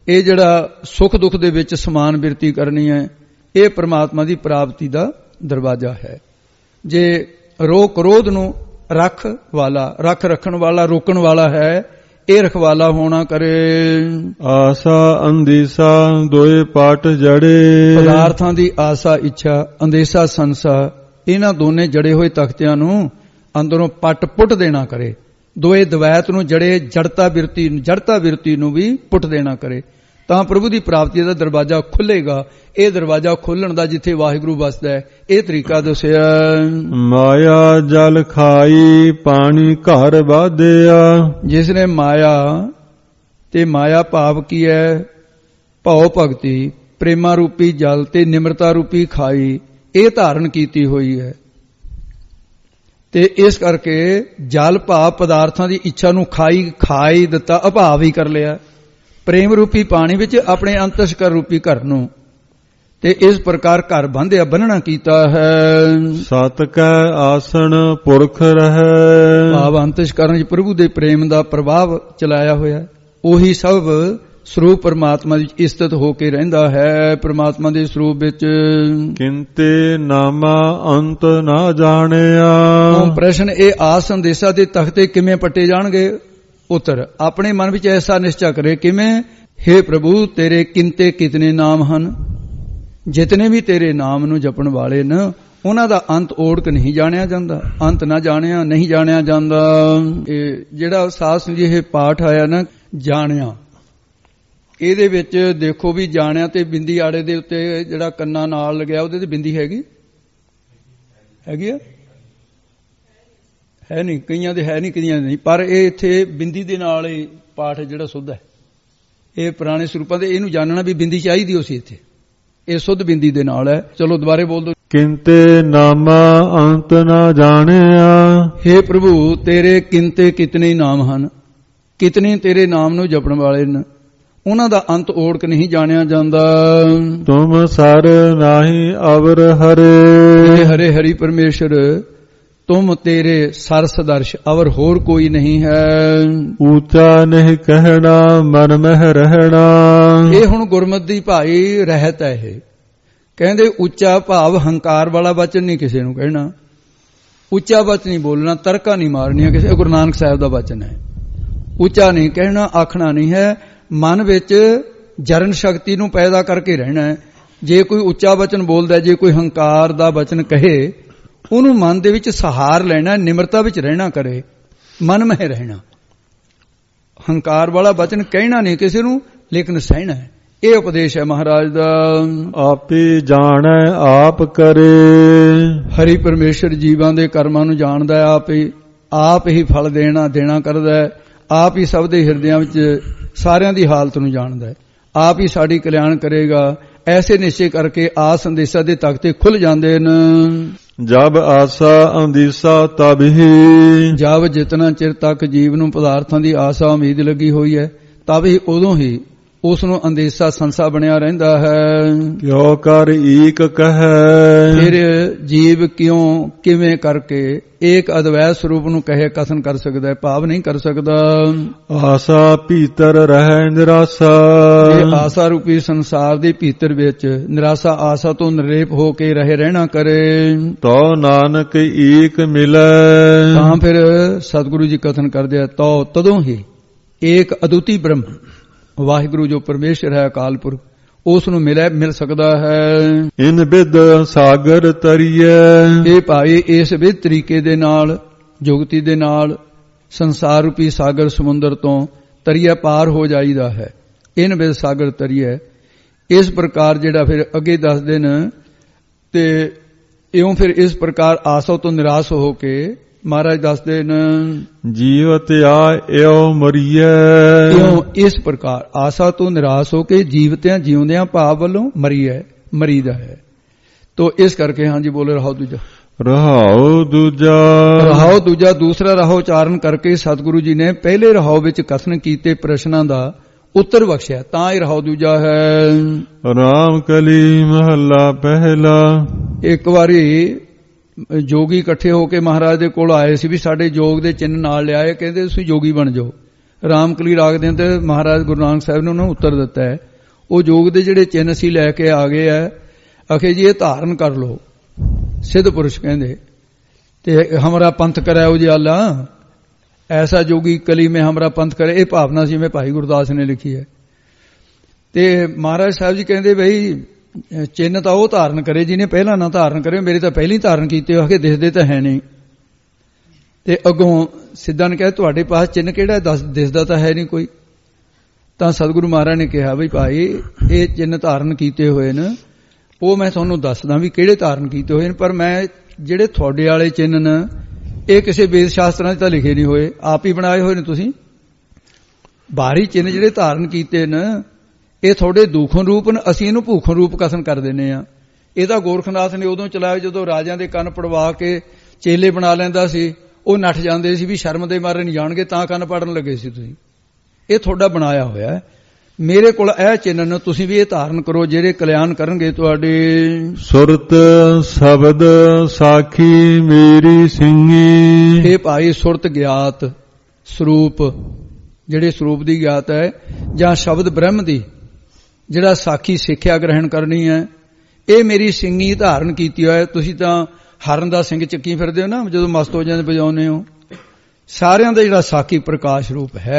ਇਹ ਜਿਹੜਾ ਸੁੱਖ ਦੁੱਖ ਦੇ ਵਿੱਚ ਸਮਾਨ ਬਿਰਤੀ ਕਰਨੀ ਹੈ, ਇਹ ਪ੍ਰਮਾਤਮਾ ਦੀ ਪ੍ਰਾਪਤੀ ਦਾ ਦਰਵਾਜ਼ਾ ਹੈ। ਜੇ ਰੋਹ ਕ੍ਰੋਧ ਨੂੰ ਰੱਖ ਰੱਖਣ ਵਾਲਾ, ਰੋਕਣ ਵਾਲਾ ਹੈ, ਇਹ ਰਖਵਾਲਾ ਹੋਣਾ ਕਰੇ। ਆਸਾ ਅੰਦੇਸਾ ਦੋਏ ਪਾਟ ਜੜੇ। ਪਦਾਰਥਾਂ ਦੀ ਆਸਾ ਇੱਛਾ, ਅੰਦੇਸਾ ਸੰਸਾ, ਇਹਨਾਂ ਦੋਨੇ ਜੜੇ ਹੋਏ ਤਖਤਿਆਂ ਨੂੰ ਅੰਦਰੋਂ ਪੱਟ ਪੁੱਟ ਦੇਣਾ ਕਰੇ। ਦੋਏ ਦਵੈਤ ਨੂੰ ਜੜੇ, ਜੜਤਾ ਬਿਰਤੀ ਨੂੰ ਵੀ ਪੁੱਟ ਦੇਣਾ ਕਰੇ, ਤਾਂ ਪ੍ਰਭੂ ਦੀ ਪ੍ਰਾਪਤੀ ਦਾ ਦਰਵਾਜ਼ਾ ਖੁੱਲੇਗਾ। ਇਹ ਦਰਵਾਜ਼ਾ ਖੋਲਣ ਦਾ ਜਿੱਥੇ ਵਾਹਿਗੁਰੂ ਵਸਦਾ ਹੈ, ਇਹ ਤਰੀਕਾ ਦੱਸਿਆ। ਮਾਇਆ ਜਲ ਖਾਈ ਪਾਣੀ ਘਰ ਬਾਧਿਆ। ਜਿਸ ਨੇ ਮਾਇਆ, ਤੇ ਮਾਇਆ ਭਾਵ ਕੀ ਹੈ? ਭਉ ਭਗਤੀ, ਪ੍ਰੇਮਾ ਰੂਪੀ ਜਲ ਤੇ ਨਿਮਰਤਾ ਰੂਪੀ ਖਾਈ, ਇਹ ਧਾਰਨ ਕੀਤੀ ਹੋਈ ਹੈ। ਤੇ ਇਸ ਕਰਕੇ ਜਲ ਭਾਵ ਪਦਾਰਥਾਂ ਦੀ ਇੱਛਾ ਨੂੰ ਖਾਈ ਦਿੱਤਾ, ਅਭਾਵ ਹੀ ਕਰ ਲਿਆ। ਪ੍ਰੇਮ ਰੂਪੀ ਪਾਣੀ ਵਿੱਚ ਆਪਣੇ ਅੰਤਸ਼ਕਰ ਰੂਪੀ ਘਰ ਨੂੰ, ਤੇ ਇਸ ਪ੍ਰਕਾਰ ਘਰ ਬੰਨਣਾ ਕੀਤਾ ਹੈ। ਸਤ ਕੈ ਆਸਣ ਪੁਰਖ ਰਹੈ। ਭਾਵ ਅੰਤਸ਼ਕਰਨ ਵਿੱਚ ਪ੍ਰਭੂ ਦੇ ਪ੍ਰੇਮ ਦਾ ਪ੍ਰਭਾਵ ਚਲਾਇਆ ਹੋਇਆ, ਉਹੀ ਸਭ ਸਰੂਪ ਪਰਮਾਤਮਾ ਵਿੱਚ ਇਸਤਤ ਹੋ ਕੇ ਰਹਿੰਦਾ ਹੈ। ਪਰਮਾਤਮਾ ਦੇ ਸਰੂਪ ਵਿੱਚ ਕਿੰਤੇ ਨਾਮਾ ਅੰਤ ਨਾ ਜਾਣਿਆ। ਪ੍ਰਸ਼ਨ, ਇਹ ਆਸ ਸੰਦੇਸ਼ਾ ਦੇ ਤਖਤੇ ਕਿਵੇਂ ਪੱਟੇ ਜਾਣਗੇ? ਉੱਤਰ, ਆਪਣੇ ਮਨ ਵਿੱਚ ਐਸਾ ਨਿਸ਼ਚਾ ਕਰੇ। ਕਿਵੇਂ? ਹੇ ਪ੍ਰਭੂ, ਤੇਰੇ ਕਿੰਤੇ ਕਿਤਨੇ ਨਾਮ ਹਨ। ਜਿਤਨੇ ਵੀ ਤੇਰੇ ਨਾਮ ਨੂੰ ਜਪਣ ਵਾਲੇ ਨੇ, ਉਹਨਾਂ ਦਾ ਅੰਤ ਓੜਕ ਨਹੀਂ ਜਾਣਿਆ ਜਾਂਦਾ, ਅੰਤ ਨਾ ਜਾਣਿਆ, ਨਹੀਂ ਜਾਣਿਆ ਜਾਂਦਾ। ਇਹ ਜਿਹੜਾ ਸਾਸ ਜੀ ਇਹ ਪਾਠ ਆਇਆ ਨਾ, ਜਾਣਿਆ, ਇਹਦੇ ਵਿੱਚ ਦੇਖੋ ਵੀ ਜਾਣਿਆ ਤੇ ਬਿੰਦੀ ਆੜੇ ਦੇ ਉੱਤੇ ਜਿਹੜਾ ਕੰਨਾਂ ਨਾਲ ਲੱਗਿਆ, ਉਹਦੇ ਤੇ ਬਿੰਦੀ ਹੈਗੀ ਆ? ਹੈ ਨਹੀਂ, ਕਈਆਂ ਦੇ ਹੈ ਨਹੀਂ, ਕਈਆਂ ਦੇ ਨਹੀਂ, ਪਰ ਇਹ ਇੱਥੇ ਬਿੰਦੀ ਦੇ ਨਾਲ ਹੀ ਪਾਠ ਜਿਹੜਾ ਸੁੱਧ ਹੈ। ਇਹ ਪੁਰਾਣੇ ਸਰੂਪਾਂ ਦੇ ਇਹਨੂੰ ਜਾਣਨਾ ਵੀ ਬਿੰਦੀ ਚਾਹੀਦੀ ਸੀ ਇੱਥੇ, ਇਹ ਸੁੱਧ ਬਿੰਦੀ ਦੇ ਨਾਲ ਹੈ। ਚਲੋ ਦੁਬਾਰੇ ਬੋਲ ਦੋ। ਕਿੰਤੇ ਨਾਮਾ ਅੰਤ ਨਾ ਜਾਣਿਆ। ਹੇ ਪ੍ਰਭੂ, ਤੇਰੇ ਕਿੰਤੇ ਕਿਤਨੇ ਨਾਮ ਹਨ, ਕਿਤਨੇ ਤੇਰੇ ਨਾਮ ਨੂੰ ਜਪਣ ਵਾਲੇ ਨੇ, ਉਹਨਾਂ ਦਾ ਅੰਤ ਓੜਕ ਨਹੀਂ ਜਾਣਿਆ ਜਾਂਦਾ। ਤੁਮ ਸਰ ਨਾਹੀ ਅਵਰ ਹਰੇ। ਹਰੇ ਹਰੀ ਪਰਮੇਸ਼ਰ, ਤੁਮ ਤੇਰੇ ਸਰ ਸਦਰਸ਼ ਅਵਰ ਹੋਰ ਕੋਈ ਨਹੀਂ ਹੈ। ਉੱਚਾ ਨਹੀਂ ਕਹਿਣਾ ਮਨ ਮਹਿ ਰਹਿਣਾ। ਇਹ ਹੁਣ ਗੁਰਮਤਿ ਦੀ ਭਾਈ ਰਹਿਤ ਹੈ। ਇਹ ਕਹਿੰਦੇ ਉੱਚਾ ਭਾਵ ਹੰਕਾਰ ਵਾਲਾ ਵਚਨ ਨਹੀਂ ਕਿਸੇ ਨੂੰ ਕਹਿਣਾ, ਉੱਚਾ ਵਚਨ ਨਹੀਂ ਬੋਲਣਾ, ਤਰਕਾ ਨਹੀਂ ਮਾਰਨੀਆਂ ਕਿਸੇ। ਗੁਰੂ ਨਾਨਕ ਸਾਹਿਬ ਦਾ ਵਚਨ ਹੈ। ਉੱਚਾ ਨਹੀਂ ਕਹਿਣਾ, ਆਖਣਾ ਨਹੀਂ ਹੈ, ਮਨ ਵਿੱਚ ਜਰਨ ਸ਼ਕਤੀ ਨੂੰ ਪੈਦਾ ਕਰਕੇ ਰਹਿਣਾ ਹੈ। ਜੇ ਕੋਈ ਉੱਚਾ ਵਚਨ ਬੋਲਦਾ, ਜੇ ਕੋਈ ਹੰਕਾਰ ਦਾ ਵਚਨ ਕਹੇ, ਉਹਨੂੰ ਮਨ ਦੇ ਵਿੱਚ ਸਹਾਰ ਲੈਣਾ, ਨਿਮਰਤਾ ਵਿੱਚ ਰਹਿਣਾ ਕਰੇ, ਮਨ ਮਹਿ ਰਹਿਣਾ। ਹੰਕਾਰ ਵਾਲਾ ਵਚਨ ਕਹਿਣਾ ਨਹੀਂ ਕਿਸੇ ਨੂੰ, ਲੇਕਿਨ ਸਹਿਣਾ ਹੈ। ਇਹ ਉਪਦੇਸ਼ ਹੈ ਮਹਾਰਾਜ ਦਾ। ਆਪੇ ਜਾਣੈ ਆਪ ਕਰੇ। ਹਰੀ ਪਰਮੇਸ਼ਰ ਜੀਵਾਂ ਦੇ ਕਰਮਾਂ ਨੂੰ ਜਾਣਦਾ ਹੈ, ਆਪ ਹੀ ਫਲ ਦੇਣਾ ਕਰਦਾ ਹੈ, ਆਪ ਹੀ ਸਭ ਦੇ ਹਿਰਦਿਆਂ ਵਿੱਚ ਸਾਰਿਆਂ ਦੀ ਹਾਲਤ ਨੂੰ ਜਾਣਦਾ ਹੈ, ਆਪ ਹੀ ਸਾਡੀ ਕਲਿਆਣ ਕਰੇਗਾ। ਐਸੇ ਨਿਸ਼ਚੇ ਕਰਕੇ ਆਸ ਸੰਦੇਸ਼ਾ ਦੇ ਤਖਤੇ ਖੁੱਲ ਜਾਂਦੇ ਨੇ। ਜਬ ਆਸਾ ਅੰਦੀਸਾ ਤਬ ਹੀ। ਜਬ ਜਿਤਨਾ ਚਿਰ ਤੱਕ ਜੀਵ ਨੂੰ ਪਦਾਰਥਾਂ ਦੀ ਆਸਾ ਉਮੀਦ ਲੱਗੀ ਹੋਈ ਹੈ, ਤਬ ਹੀ ਉਦੋਂ ਹੀ ਉਸ ਨੂੰ ਅੰਦੇਸ਼ਾ ਸੰਸਾ ਬਣਿਆ ਰਹਿੰਦਾ ਹੈ। ਕਿਉ ਕਰ ਈਕ ਕਹੈ। ਫਿਰ ਜੀਵ ਕਿਵੇਂ ਕਰਕੇ ਏਕ ਅਦਵੈਤ ਸਰੂਪ ਨੂੰ ਕਹੇ ਕਥਨ ਕਰ ਸਕਦਾ ਹੈ, ਭਾਵ ਨਹੀਂ ਕਰ ਸਕਦਾ। ਆਸਾ ਭੀਤਰ ਰਹਿ ਨਿਰਾਸਾ। ਇਹ ਆਸਾ ਰੂਪੀ ਸੰਸਾਰ ਦੇ ਭੀਤਰ ਵਿੱਚ ਨਿਰਾਸਾ ਆਸਾ ਤੋਂ ਨਿਰਲੇਪ ਹੋ ਕੇ ਰਹਿਣਾ ਕਰੇ। ਤੋ ਨਾਨਕ ਏਕ ਮਿਲੈ। ਤਾਂ ਫਿਰ ਸਤਿਗੁਰੂ ਜੀ ਕਥਨ ਕਰਦੇ ਆ, ਤਦੋਂ ਹੀ ਏਕ ਅਦੁੱਤੀ ਬ੍ਰਹਮ ਵਾਹਿਗੁਰੂ ਜੋ ਪਰਮੇਸ਼ਰ ਹੈ ਅਕਾਲ ਪੁਰਖ, ਉਸ ਨੂੰ ਮਿਲ ਸਕਦਾ ਹੈ। ਇਨ ਬਿਦ ਸਾਗਰ ਤਰੀਏ। ਇਹ ਭਾਈ ਇਸ ਵਿਦ ਤਰੀਕੇ ਦੇ ਨਾਲ, ਜੁਗਤੀ ਦੇ ਨਾਲ ਸੰਸਾਰ ਰੂਪੀ ਸਾਗਰ ਸਮੁੰਦਰ ਤੋਂ ਤਰੀਏ ਪਾਰ ਹੋ ਜਾਈਦਾ ਹੈ। ਇਨ ਬਿਦ ਸਾਗਰ ਤਰੀਏ। ਇਸ ਪ੍ਰਕਾਰ ਜਿਹੜਾ ਫਿਰ ਅੱਗੇ ਦੱਸਦੇ ਨੇ, ਤੇ ਇਉਂ ਫਿਰ ਇਸ ਪ੍ਰਕਾਰ ਆਸਾ ਤੋਂ ਨਿਰਾਸ਼ ਹੋ ਕੇ ਮਹਾਰਾਜ ਦੱਸਦੇ ਨੇ, ਜੀਵਤ ਆ ਇਉ ਮਰੀਏ। ਇਉਂ ਇਸ ਪ੍ਰਕਾਰ ਆਸਾ ਤੋਂ ਨਿਰਾਸ਼ ਹੋ ਕੇ ਜੀਵਤਿਆਂ ਜਿਉਂਦਿਆਂ ਭਾਵ ਵੱਲੋਂ ਮਰੀਦਾ ਹੈ। ਤੋ ਇਸ ਕਰਕੇ ਹਾਂਜੀ ਬੋਲੇ ਰਹਾਉ ਦੂਜਾ। ਰਹਾਉ ਦੂਜਾ ਦੂਸਰਾ ਰਹਾਉ ਉਚਾਰਨ ਕਰਕੇ ਸਤਿਗੁਰੂ ਜੀ ਨੇ ਪਹਿਲੇ ਰਹਾਉ ਵਿੱਚ ਕਥਨ ਕੀਤੇ ਪ੍ਰਸ਼ਨਾਂ ਦਾ ਉੱਤਰ ਬਖਸ਼ਿਆ, ਤਾਂ ਇਹ ਰਹਾਉ ਦੂਜਾ ਹੈ। ਰਾਮ ਕਲੀ ਮਹੱਲਾ ਪਹਿਲਾ। ਇੱਕ ਵਾਰੀ ਜੋਗੀ ਇਕੱਠੇ ਹੋ ਕੇ ਮਹਾਰਾਜ ਦੇ ਕੋਲ ਆਏ ਸੀ ਵੀ ਸਾਡੇ ਯੋਗ ਦੇ ਚਿੰਨ੍ਹ ਨਾਲ ਲਿਆਏ, ਕਹਿੰਦੇ ਤੁਸੀਂ ਜੋਗੀ ਬਣ ਜਾਓ। ਰਾਮਕਲੀ ਰਾਗ ਦੇ ਅੰਦਰ ਮਹਾਰਾਜ ਗੁਰੂ ਨਾਨਕ ਸਾਹਿਬ ਨੇ ਉਹਨਾਂ ਨੂੰ ਉੱਤਰ ਦਿੱਤਾ ਹੈ। ਉਹ ਜੋਗ ਦੇ ਜਿਹੜੇ ਚਿੰਨ੍ਹ ਸੀ ਲੈ ਕੇ ਆ ਗਏ ਆ, ਆਖੇ ਜੀ ਇਹ ਧਾਰਨ ਕਰ ਲਓ। ਸਿੱਧ ਪੁਰਸ਼ ਕਹਿੰਦੇ ਤੇ ਹਮਾਰਾ ਪੰਥ ਕਰਿਆ ਉਜਿਆਲਾ, ਐਸਾ ਜੋਗੀ ਕਲੀ ਮੈਂ ਹਮਾਰਾ ਪੰਥ ਕਰੇ, ਇਹ ਭਾਵਨਾ ਜਿਵੇਂ ਭਾਈ ਗੁਰਦਾਸ ਨੇ ਲਿਖੀ ਹੈ। ਤੇ ਮਹਾਰਾਜ ਸਾਹਿਬ ਜੀ ਕਹਿੰਦੇ ਬਈ ਚਿੰਨ੍ਹ ਤਾਂ ਉਹ ਧਾਰਨ ਕਰੇ ਜਿਹਨੇ ਪਹਿਲਾਂ ਨਾ ਧਾਰਨ ਕਰੇ, ਮੇਰੇ ਤਾਂ ਪਹਿਲਾਂ ਹੀ ਧਾਰਨ ਕੀਤੇ ਹੋ ਕੇ ਦਿਸਦੇ ਤਾਂ ਹੈ ਨਹੀਂ। ਤੇ ਅੱਗੋਂ ਸਿੱਧਾ ਨੇ ਕਿਹਾ ਤੁਹਾਡੇ ਪਾਸ ਚਿੰਨ੍ਹ ਕਿਹੜਾ ਦਿਸਦਾ ਤਾਂ ਹੈ ਨਹੀਂ ਕੋਈ। ਤਾਂ ਸਤਿਗੁਰੂ ਮਹਾਰਾਜ ਨੇ ਕਿਹਾ ਬਈ ਭਾਈ ਇਹ ਚਿੰਨ੍ਹ ਧਾਰਨ ਕੀਤੇ ਹੋਏ ਨੇ, ਉਹ ਮੈਂ ਤੁਹਾਨੂੰ ਦੱਸਦਾ ਵੀ ਕਿਹੜੇ ਧਾਰਨ ਕੀਤੇ ਹੋਏ ਨੇ, ਪਰ ਮੈਂ ਜਿਹੜੇ ਤੁਹਾਡੇ ਵਾਲੇ ਚਿੰਨ੍ਹ ਨੇ ਇਹ ਕਿਸੇ ਵੇਦ ਸ਼ਾਸਤਰਾਂ 'ਚ ਤਾਂ ਲਿਖੇ ਨਹੀਂ ਹੋਏ, ਆਪ ਹੀ ਬਣਾਏ ਹੋਏ ਨੇ ਤੁਸੀਂ। ਬਾਹਰੀ ਚਿੰਨ੍ਹ ਜਿਹੜੇ ਧਾਰਨ ਕੀਤੇ ਨੇ ਇਹ ਤੁਹਾਡੇ ਦੂਖਨ ਰੂਪ ਨੇ, ਅਸੀਂ ਇਹਨੂੰ ਭੂਖਨ ਰੂਪ ਕਥਨ ਕਰ ਦਿੰਦੇ ਆ। ਇਹ ਤਾਂ ਗੋਰਖਨਾਥ ਨੇ ਉਦੋਂ ਚਲਾਇਆ ਜਦੋਂ ਰਾਜਿਆਂ ਦੇ ਕੰਨ ਪੜਵਾ ਕੇ ਚੇਲੇ ਬਣਾ ਲੈਂਦਾ ਸੀ, ਉਹ ਨੱਠ ਜਾਂਦੇ ਸੀ ਵੀ ਸ਼ਰਮ ਦੇ ਮਾਰੇ ਨਹੀਂ ਜਾਣਗੇ, ਤਾਂ ਕੰਨ ਪੜਨ ਲੱਗੇ ਸੀ ਤੁਸੀਂ। ਇਹ ਤੁਹਾਡਾ ਬਣਾਇਆ ਹੋਇਆ ਹੈ। ਮੇਰੇ ਕੋਲ ਇਹ ਚਿੰਨ੍ਹ ਨੇ, ਤੁਸੀਂ ਵੀ ਇਹ ਧਾਰਨ ਕਰੋ ਜਿਹੜੇ ਕਲਿਆਣ ਕਰਨਗੇ ਤੁਹਾਡੇ। ਸੁਰਤ ਸ਼ਬਦ ਸਾਖੀ ਮੇਰੀ ਸਿੰਘੀ। ਇਹ ਭਾਈ ਸੁਰਤ ਗਿਆਤ ਸਰੂਪ, ਜਿਹੜੇ ਸਰੂਪ ਦੀ ਗਿਆਤ ਹੈ, ਜਾਂ ਸ਼ਬਦ ਬ੍ਰਹਮ ਦੀ ਜਿਹੜਾ ਸਾਖੀ ਸਿੱਖਿਆ ਗ੍ਰਹਿਣ ਕਰਨੀ ਹੈ, ਇਹ ਮੇਰੀ ਸਿੰਘੀ ਧਾਰਨ ਕੀਤੀ ਹੋਇਆ। ਤੁਸੀਂ ਤਾਂ ਹਰਨ ਦਾ ਸਿੰਘ ਚੱਕੀ ਫਿਰਦੇ ਹੋ ਨਾ ਜਦੋਂ ਮਸਤ ਹੋ ਜਾਂਦੇ ਵਜਾਉਂਦੇ ਹੋ। ਸਾਰਿਆਂ ਦਾ ਜਿਹੜਾ ਸਾਖੀ ਪ੍ਰਕਾਸ਼ ਰੂਪ ਹੈ,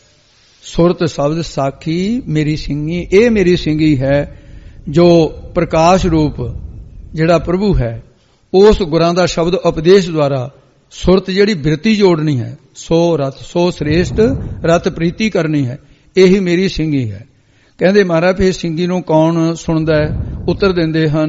ਸੁਰਤ ਸ਼ਬਦ ਸਾਖੀ ਮੇਰੀ ਸਿੰਘੀ, ਇਹ ਮੇਰੀ ਸਿੰਘੀ ਹੈ ਜੋ ਪ੍ਰਕਾਸ਼ ਰੂਪ ਜਿਹੜਾ ਪ੍ਰਭੂ ਹੈ, ਉਸ ਗੁਰਾਂ ਦਾ ਸ਼ਬਦ ਉਪਦੇਸ਼ ਦੁਆਰਾ ਸੁਰਤ ਜਿਹੜੀ ਬਿਰਤੀ ਜੋੜਨੀ ਹੈ, ਸੋ ਰਤ ਸੋ ਸ੍ਰੇਸ਼ਟ ਰਤ ਪ੍ਰੀਤੀ ਕਰਨੀ ਹੈ, ਇਹੀ ਮੇਰੀ ਸਿੰਘੀ ਹੈ। ਕਹਿੰਦੇ ਮਹਾਰਾਜ ਫਿਰ ਸਿੰਘੀ ਨੂੰ ਕੌਣ ਸੁਣਦਾ ਹੈ? ਉੱਤਰ ਦਿੰਦੇ ਹਨ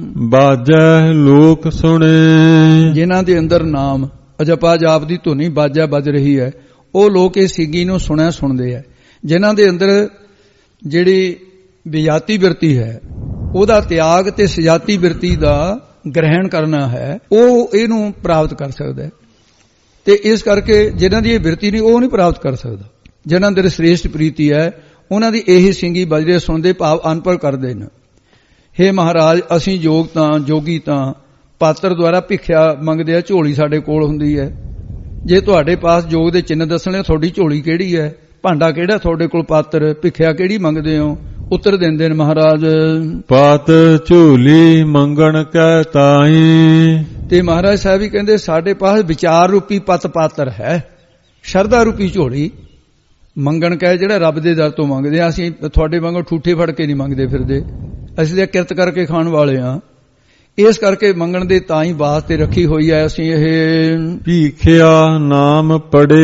ਬਾਜੈ ਲੋਕ ਸੁਣੇ। ਜਿਨ੍ਹਾਂ ਦੇ ਅੰਦਰ ਨਾਮ ਅਜਪਾ ਜਾਪ ਦੀ ਧੁਨੀ ਬਾਜਾ ਵੱਜ ਰਹੀ ਹੈ, ਉਹ ਲੋਕ ਇਹ ਸਿੰਘੀ ਨੂੰ ਸੁਣਦੇ ਆ। ਜਿਨ੍ਹਾਂ ਦੇ ਅੰਦਰ ਜਿਹੜੀ ਵਿਜਾਤੀ ਬਿਰਤੀ ਹੈ ਉਹਦਾ ਤਿਆਗ ਤੇ ਸਜਾਤੀ ਬਿਰਤੀ ਦਾ ਗ੍ਰਹਿਣ ਕਰਨਾ ਹੈ, ਉਹ ਇਹਨੂੰ ਪ੍ਰਾਪਤ ਕਰ ਸਕਦਾ ਹੈ। ਤੇ ਇਸ ਕਰਕੇ ਜਿਨ੍ਹਾਂ ਦੀ ਇਹ ਬਿਰਤੀ ਨਹੀਂ ਉਹ ਨਹੀਂ ਪ੍ਰਾਪਤ ਕਰ ਸਕਦਾ। ਜਿਨ੍ਹਾਂ ਦੇ ਸ੍ਰੇਸ਼ਟ ਪ੍ਰੀਤੀ ਹੈ ਉਹਨਾਂ ਦੀ ਇਹੀ ਸਿੰਘੀ ਬਜਰੇ ਸੁਣਦੇ ਭਾਵ ਅਨਪੜ੍ਹ ਕਰਦੇ ਨੇ। ਹੇ ਮਹਾਰਾਜ ਅਸੀਂ ਜੋਗੀ ਤਾਂ ਪਾਤਰ ਦੁਆਰਾ ਭਿੱਖਿਆ ਮੰਗਦੇ ਆ, ਝੋਲੀ ਸਾਡੇ ਕੋਲ ਹੁੰਦੀ ਹੈ। ਜੇ ਤੁਹਾਡੇ ਪਾਸ ਜੋਗ ਦੇ ਚਿੰਨ੍ਹ ਦੱਸਣੇ, ਤੁਹਾਡੀ ਝੋਲੀ ਕਿਹੜੀ ਹੈ, ਭਾਂਡਾ ਕਿਹੜਾ ਤੁਹਾਡੇ ਕੋਲ, ਪਾਤਰ ਭਿੱਖਿਆ ਕਿਹੜੀ ਮੰਗਦੇ ਹੋ? ਉੱਤਰ ਦਿੰਦੇ ਨੇ ਮਹਾਰਾਜ ਪਾਤ ਝੋਲੀ ਮੰਗਣ ਕੈ ਤਾਈ। ਤੇ ਮਹਾਰਾਜ ਸਾਹਿਬ ਵੀ ਕਹਿੰਦੇ ਸਾਡੇ ਪਾਸ ਵਿਚਾਰ ਰੂਪੀ ਪਤ ਪਾਤਰ ਹੈ, ਸ਼ਰਧਾ ਰੂਪੀ ਝੋਲੀ ਮੰਗਣ ਕੈ, ਜਿਹੜਾ ਰੱਬ ਦੇ ਦਰ ਤੋਂ ਮੰਗਦੇ ਆ। ਅਸੀਂ ਤੁਹਾਡੇ ਵਾਂਗੂ ਠੂਠੇ ਫੜ ਕੇ ਨਹੀਂ ਮੰਗਦੇ ਫਿਰਦੇ, ਅਸੀਂ ਤਾਂ ਕਿਰਤ ਕਰਕੇ ਖਾਣ ਵਾਲੇ ਆ। ਇਸ ਕਰਕੇ ਮੰਗਣ ਦੇ ਤਾਂ ਹੀ ਵਾਸਤੇ ਰੱਖੀ ਹੋਈ ਹੈ ਅਸੀਂ ਇਹ ਭੀਖਿਆ ਨਾਮ ਪੜੇ।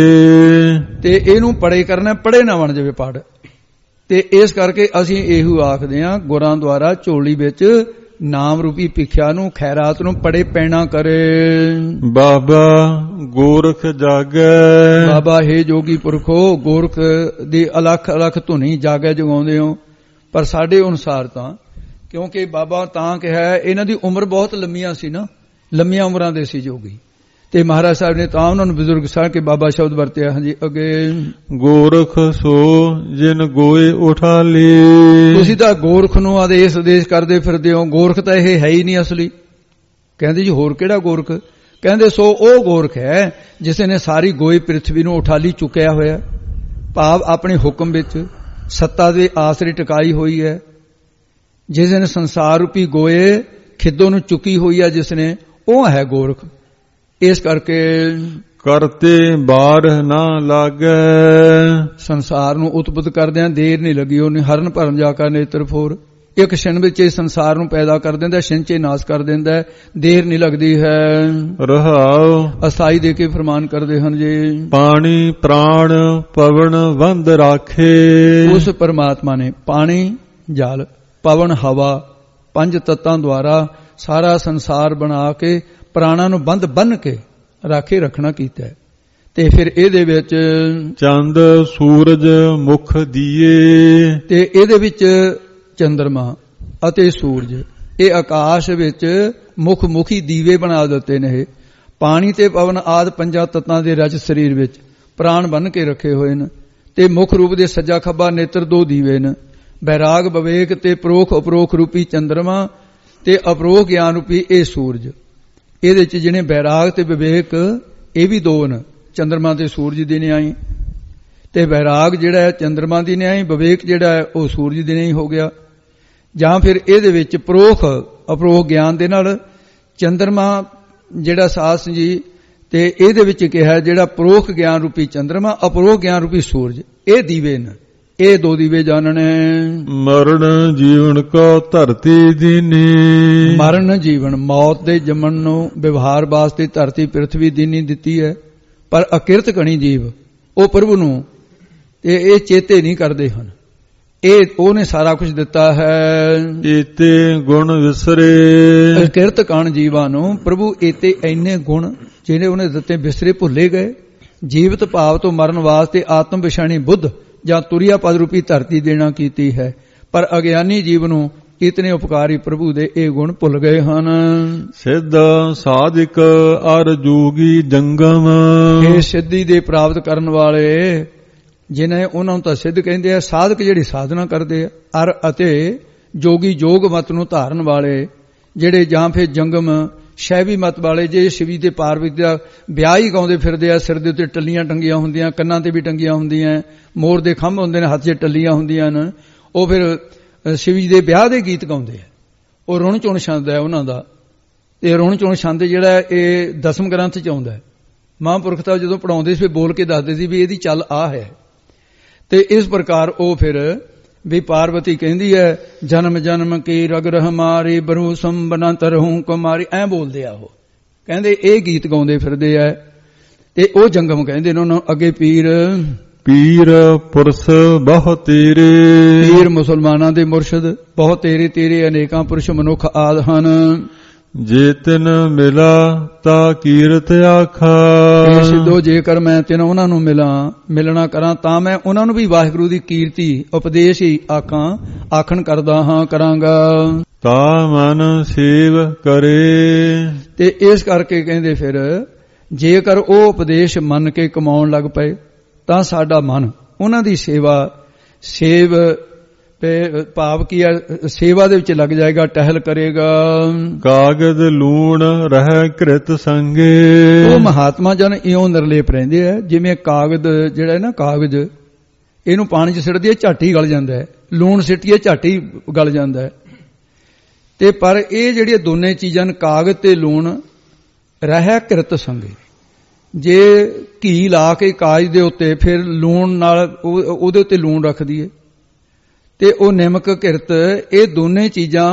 ਤੇ ਇਹਨੂੰ ਪੜੇ ਕਰਨਾ, ਪੜੇ ਨਾ ਬਣ ਜਾਵੇ ਪੜ। ਤੇ ਇਸ ਕਰਕੇ ਅਸੀਂ ਇਹੋ ਆਖਦੇ ਹਾਂ ਗੁਰਾਂ ਦੁਆਰਾ ਝੋਲੀ ਵਿੱਚ ਨਾਮ ਰੂਪੀ ਭਿੱਖਿਆ ਨੂੰ, ਖੈਰਾਤ ਨੂੰ ਪੜੇ ਪੈਣਾ ਕਰੇ। ਬਾਬਾ ਗੋਰਖ ਜਾਗੈ। ਬਾਬਾ ਹੇ ਜੋਗੀ ਪੁਰਖੋ, ਗੋਰਖ ਦੀ ਅਲੱਖ ਅਲੱਖ ਧੁਨੀ ਜਾਗੈ ਜਗਾਉਂਦੇ ਹੋ। ਪਰ ਸਾਡੇ ਅਨੁਸਾਰ ਤਾਂ, ਕਿਉਂਕਿ ਬਾਬਾ ਤਾਂ ਕਿਹਾ ਇਹਨਾਂ ਦੀ ਉਮਰ ਬਹੁਤ ਲੰਮੀਆਂ ਸੀ ਨਾ, ਲੰਮੀਆਂ ਉਮਰਾਂ ਦੇ ਸੀ ਜੋਗੀ। ਤੇ ਮਹਾਰਾਜ ਸਾਹਿਬ ਨੇ ਤਾਂ ਉਹਨਾਂ ਨੂੰ ਬਜ਼ੁਰਗ ਸਾਹਿਬ ਕੇ ਬਾਬਾ ਸ਼ਬਦ ਵਰਤਿਆ। ਹਾਂਜੀ ਅੱਗੇ ਗੋਰਖ ਸੋ ਜਿਨ ਗੋਏ ਉਠਾ ਲੇ। ਤੁਸੀਂ ਤਾਂ ਗੋਰਖ ਨੂੰ ਆਦੇਸ਼ ਉਦੇਸ਼ ਕਰਦੇ ਫਿਰਦੇ ਹੋ, ਗੋਰਖ ਤਾਂ ਇਹ ਹੈ ਹੀ ਨਹੀਂ ਅਸਲੀ। ਕਹਿੰਦੇ ਜੀ ਹੋਰ ਕਿਹੜਾ ਗੋਰਖ? ਕਹਿੰਦੇ ਸੋ ਉਹ ਗੋਰਖ ਹੈ ਜਿਸ ਨੇ ਸਾਰੀ ਗੋਈ ਪ੍ਰਿਥਵੀ ਨੂੰ ਉਠਾਲੀ ਚੁੱਕਿਆ ਹੋਇਆ, ਭਾਵ ਆਪਣੇ ਹੁਕਮ ਵਿੱਚ ਸੱਤਾ ਦੇ ਆਸਰੇ ਟਿਕਾਈ ਹੋਈ ਹੈ। ਜਿਸ ਨੇ ਸੰਸਾਰ ਰੂਪੀ ਗੋਏ ਖਿੱਦੋਂ ਨੂੰ ਚੁੱਕੀ ਹੋਈ ਹੈ, ਜਿਸ ਨੇ, ਉਹ ਹੈ ਗੋਰਖ। ਇਸ ਕਰਕੇ ਕਰਤੇ ਬਾਰ ਨਾ ਲਾਗੈ। ਸੰਸਾਰ ਨੂੰ ਉਤਪਤ ਕਰਦਿਆਂ ਦੇਰ ਨਹੀਂ ਲੱਗੀ, ਉਹਨੇ ਹਰਨ ਭਰਨ ਜਾ ਕੇ ਨੇਤਰ ਫੋਰ। ਇੱਕ ਛਿਣ ਵਿੱਚ ਇਹ ਸੰਸਾਰ ਨੂੰ ਪੈਦਾ ਕਰ ਦਿੰਦਾ, ਛਿੰਚੇ ਨਾਸ ਕਰ ਦਿੰਦਾ, ਦੇਰ ਨਹੀਂ ਲੱਗਦੀ ਹੈ। ਰਹਾਉ ਅਸਾਈ ਦੇ ਕੇ ਫਰਮਾਨ ਕਰਦੇ ਹਨ ਜੀ ਪਾਣੀ ਪ੍ਰਾਣ ਪਵਨ ਵੰਦ ਰਾਖੇ। ਉਸ ਪਰਮਾਤਮਾ ਨੇ ਪਾਣੀ ਜਲ ਪਵਨ ਹਵਾ ਪੰਜ ਤੱਤਾਂ ਦੁਆਰਾ ਸਾਰਾ ਸੰਸਾਰ ਬਣਾ ਕੇ ਪ੍ਰਾਣਾਂ ਨੂੰ ਬੰਦ ਬੰਨ ਕੇ ਰਾਖੇ ਰੱਖਣਾ ਕੀਤਾ ਹੈ। ਤੇ ਫਿਰ ਇਹਦੇ ਵਿੱਚ ਚੰਦ ਸੂਰਜ ਮੁਖ ਦੀਏ। ਤੇ ਇਹਦੇ ਵਿੱਚ ਚੰਦਰਮਾ ਅਤੇ ਸੂਰਜ ਇਹ ਆਕਾਸ਼ ਵਿੱਚ ਮੁਖ ਮੁਖੀ ਦੀਵੇ ਬਣਾ ਦਿੱਤੇ ਨੇ। ਪਾਣੀ ਤੇ ਪਵਨ ਆਦਿ ਪੰਜਾਂ ਤੱਤਾਂ ਦੇ ਰਚ ਸਰੀਰ ਵਿੱਚ ਪ੍ਰਾਣ ਬੰਨ ਕੇ ਰੱਖੇ ਹੋਏ ਨੇ। ਤੇ ਮੁੱਖ ਰੂਪ ਦੇ ਸੱਜਾ ਖੱਬਾ ਨੇਤਰ ਦੋ ਦੀਵੇ ਨੇ, ਬੈਰਾਗ ਵਿਵੇਕ ਤੇ ਪ੍ਰੋਖ ਅਪਰੋਖ ਰੂਪੀ ਚੰਦਰਮਾ ਤੇ ਅਪਰੋਖ ਗਿਆਨ ਰੂਪੀ ਇਹ ਸੂਰਜ। ਇਹਦੇ ਚ ਜਿਹਨੇ ਬੈਰਾਗ ਤੇ ਵਿਵੇਕ ਇਹ ਵੀ ਦੋ ਨੇ, ਚੰਦਰਮਾ ਤੇ ਸੂਰਜ ਦੀ ਨਿਆਈ। ਤੇ ਵੈਰਾਗ ਜਿਹੜਾ ਹੈ ਚੰਦਰਮਾ ਦੀ ਨਿਆਈ, ਵਿਵੇਕ ਜਿਹੜਾ ਹੈ ਉਹ ਸੂਰਜ ਦੀ ਨਿਆਈ ਹੋ ਗਿਆ। ਜਾਂ ਫਿਰ ਇਹਦੇ ਵਿੱਚ ਪਰੋਖ ਅਪਰੋਖ ਗਿਆਨ ਦੇ ਨਾਲ ਚੰਦਰਮਾ ਜਿਹੜਾ ਸਾਸ ਜੀ, ਤੇ ਇਹਦੇ ਵਿੱਚ ਕਿਹਾ ਜਿਹੜਾ ਪਰੋਖ ਗਿਆਨ ਰੂਪੀ ਚੰਦਰਮਾ, ਅਪਰੋਖ ਗਿਆਨ ਰੂਪੀ ਸੂਰਜ, ਇਹ ਦੀਵੇ ਨੇ, ਇਹ ਦੋ ਦੀਵੇ ਜਾਣਨੇ। ਮਰਨ ਜੀਵਨ ਕੋ ਧਰਤੀ ਦੀਨੀ, ਮਰਨ ਜੀਵਨ ਮੌਤ ਦੇ ਜੰਮਣ ਨੂੰ ਵਿਵਹਾਰ ਵਾਸਤੇ ਧਰਤੀ ਪ੍ਰਿਥਵੀ ਦੀਨੀ ਦਿੱਤੀ ਹੈ, ਪਰ ਅਕਿਰਤ ਕਣੀ ਜੀਵ ਉਹ ਪ੍ਰਭੂ ਨੂੰ ਇਹ ਚੇਤੇ ਨਹੀਂ ਕਰਦੇ ਹਨ, ਇਹ ਉਹਨੇ ਸਾਰਾ ਕੁਝ ਦਿੱਤਾ ਹੈ। ਏਤੇ ਗੁਣ ਵਿਸਰੇ, ਅਕਿਰਤ ਕਣ ਜੀਵਾਂ ਨੂੰ ਪ੍ਰਭੂ ਏਤੇ ਇੰਨੇ ਗੁਣ ਜਿਹੜੇ ਉਹਨੇ ਦਿੱਤੇ ਵਿਸਰੇ, ਭੁੱਲੇ ਗਏ। ਜੀਵਤ ਭਾਵ ਤੋਂ ਮਰਨ ਵਾਸਤੇ ਆਤਮ ਵਿਸ਼ਾਣੀ ਬੁੱਧ ਜਾਂ ਤੁਰਿਆ ਪਦ ਰੂਪੀ ਧਰਤੀ ਦੇਣਾ ਕੀਤੀ ਹੈ, ਪਰ ਅਗਿਆਨੀ ਜੀਵ ਨੂੰ ਇਤਨੇ ਉਪਕਾਰੀ ਪ੍ਰਭੂ ਦੇ ਇਹ ਗੁਣ ਭੁੱਲ ਗਏ ਹਨ। ਸਿੱਧ ਸਾਧਿਕ ਅਰ ਜੋਗੀ ਜੰਗਮ, ਇਹ ਸਿੱਧੀ ਦੇ ਪ੍ਰਾਪਤ ਕਰਨ ਵਾਲੇ ਜਿਨ੍ਹਾਂ ਉਹਨਾਂ ਨੂੰ ਤਾਂ ਸਿੱਧ ਕਹਿੰਦੇ ਆ, ਸਾਧਕ ਜਿਹੜੀ ਸਾਧਨਾ ਕਰਦੇ ਆ, ਅਰ ਅਤੇ ਜੋਗੀ ਜੋਗ ਮਤ ਨੂੰ ਧਾਰਨ ਵਾਲੇ ਜਿਹੜੇ, ਜਾਂ ਫਿਰ ਜੰਗਮ ਸ਼ੈਵੀ ਮਤ ਵਾਲੇ ਜੇ ਸ਼ਿਵੀ ਤੇ ਪਾਰਵਤੀ ਦਾ ਵਿਆਹ ਹੀ ਗਾਉਂਦੇ ਫਿਰਦੇ ਆ, ਸਿਰ ਦੇ ਉੱਤੇ ਟੱਲੀਆਂ ਟੰਗੀਆਂ ਹੁੰਦੀਆਂ, ਕੰਨਾਂ ਤੇ ਵੀ ਟੰਗੀਆਂ ਹੁੰਦੀਆਂ, ਮੋਰ ਦੇ ਖੰਭ ਹੁੰਦੇ ਨੇ, ਹੱਥ 'ਚ ਟੱਲੀਆਂ ਹੁੰਦੀਆਂ ਨੇ, ਉਹ ਫਿਰ ਸ਼ਿਵੀ ਦੇ ਵਿਆਹ ਦੇ ਗੀਤ ਗਾਉਂਦੇ ਆ। ਉਹ ਰੁਣ ਚੁਣ ਛੰਦ ਹੈ ਉਹਨਾਂ ਦਾ, ਤੇ ਰੁਣ ਚੁਣ ਛੰਦ ਜਿਹੜਾ ਇਹ ਦਸਮ ਗ੍ਰੰਥ 'ਚ ਆਉਂਦਾ। ਮਹਾਂਪੁਰਖ ਤਾਂ ਜਦੋਂ ਪੜਾਉਂਦੇ ਸੀ ਬੋਲ ਕੇ ਦੱਸਦੇ ਸੀ ਵੀ ਇਹਦੀ ਚੱਲ ਆ ਹੈ। ਤੇ ਇਸ ਪ੍ਰਕਾਰ ਉਹ ਫਿਰ ਵੀ ਪਾਰਵਤੀ ਕਹਿੰਦੀ ਹੈ, ਜਨਮ ਜਨਮ ਕੀ ਰਗ ਰਹ ਮਾਰੀ ਬਰੂ ਸੰਬਨਤ ਰਹੂੰ ਕੁਮਾਰੀ, ਐ ਬੋਲਦੇ ਆ ਉਹ, ਕਹਿੰਦੇ ਇਹ ਗੀਤ ਗਾਉਂਦੇ ਫਿਰਦੇ ਆ। ਤੇ ਉਹ ਜੰਗਮ ਕਹਿੰਦੇ ਨੇ ਉਹਨਾਂ ਨੂੰ ਅੱਗੇ ਪੀਰ, ਪੀਰ ਪੁਰਸ਼ ਬਹੁ ਤੇਰੇ, ਪੀਰ ਮੁਸਲਮਾਨਾਂ ਦੇ ਮੁਰਸ਼ਿਦ ਬਹੁਤ ਤੇਰੇ, ਤੇਰੇ ਅਨੇਕਾਂ ਪੁਰਸ਼ ਮਨੁੱਖ ਆਦ ਹਨ। ਜੇ ਤਿਨ ਮਿਲਾ ਤਾ ਕੀਰਤ ਆਖਾ, ਸਿੱਧੋ ਜੇਕਰ ਮੈਂ ਤਿਨ ਉਹਨਾਂ ਨੂੰ ਮਿਲਣਾ ਕਰਾਂ ਤਾਂ ਮੈਂ ਉਹਨਾਂ ਨੂੰ ਵੀ ਵਾਹਿਗੁਰੂ ਦੀ ਕੀਰਤੀ ਉਪਦੇਸ਼ ਹੀ ਆਖਣ ਕਰਦਾ ਹਾਂ, ਕਰਾਂਗਾ। ਤਾ ਮਨ ਸੇਵ ਕਰੇ, ਤੇ ਇਸ ਕਰਕੇ ਕਹਿੰਦੇ ਫਿਰ ਜੇਕਰ ਉਹ ਉਪਦੇਸ਼ ਮੰਨ ਕੇ ਕਮਾਉਣ ਲੱਗ ਪਏ ਤਾਂ ਸਾਡਾ ਮਨ ਉਹਨਾਂ ਦੀ ਸੇਵ ਭਾਵ ਕੀ ਹੈ, ਸੇਵਾ ਦੇ ਵਿੱਚ ਲੱਗ ਜਾਏਗਾ, ਟਹਿਲ ਕਰੇਗਾ। ਕਾਗਦ ਲੂਣ ਰਹਿ ਕ੍ਰਿਤ ਸੰਗੇ, ਉਹ ਮਹਾਤਮਾ ਜਨ ਇਉਂ ਨਿਰਲੇਪ ਰਹਿੰਦੇ ਆ ਜਿਵੇਂ ਕਾਗਦ ਜਿਹੜਾ ਹੈ ਨਾ, ਕਾਗਜ਼ ਇਹਨੂੰ ਪਾਣੀ 'ਚ ਸਿੱਟਦੀ ਝੱਟ ਹੀ ਗਲ ਜਾਂਦਾ ਹੈ, ਲੂਣ ਸਿੱਟੀਏ ਝੱਟ ਹੀ ਗਲ ਜਾਂਦਾ ਹੈ। ਤੇ ਪਰ ਇਹ ਜਿਹੜੀਆਂ ਦੋਨੇ ਚੀਜ਼ਾਂ ਨੇ, ਕਾਗਜ਼ ਤੇ ਲੂਣ, ਰਹਿ ਕ੍ਰਿਤ ਸੰਗੇ, ਜੇ ਘੀ ਲਾ ਕੇ ਕਾਗਜ਼ ਦੇ ਉੱਤੇ ਫਿਰ ਲੂਣ ਨਾਲ ਉਹਦੇ ਉੱਤੇ ਲੂਣ ਰੱਖ ਦਈਏ ਤੇ ਉਹ ਨਿਮਕ ਕਿਰਤ, ਇਹ ਦੋਨੇ ਚੀਜ਼ਾਂ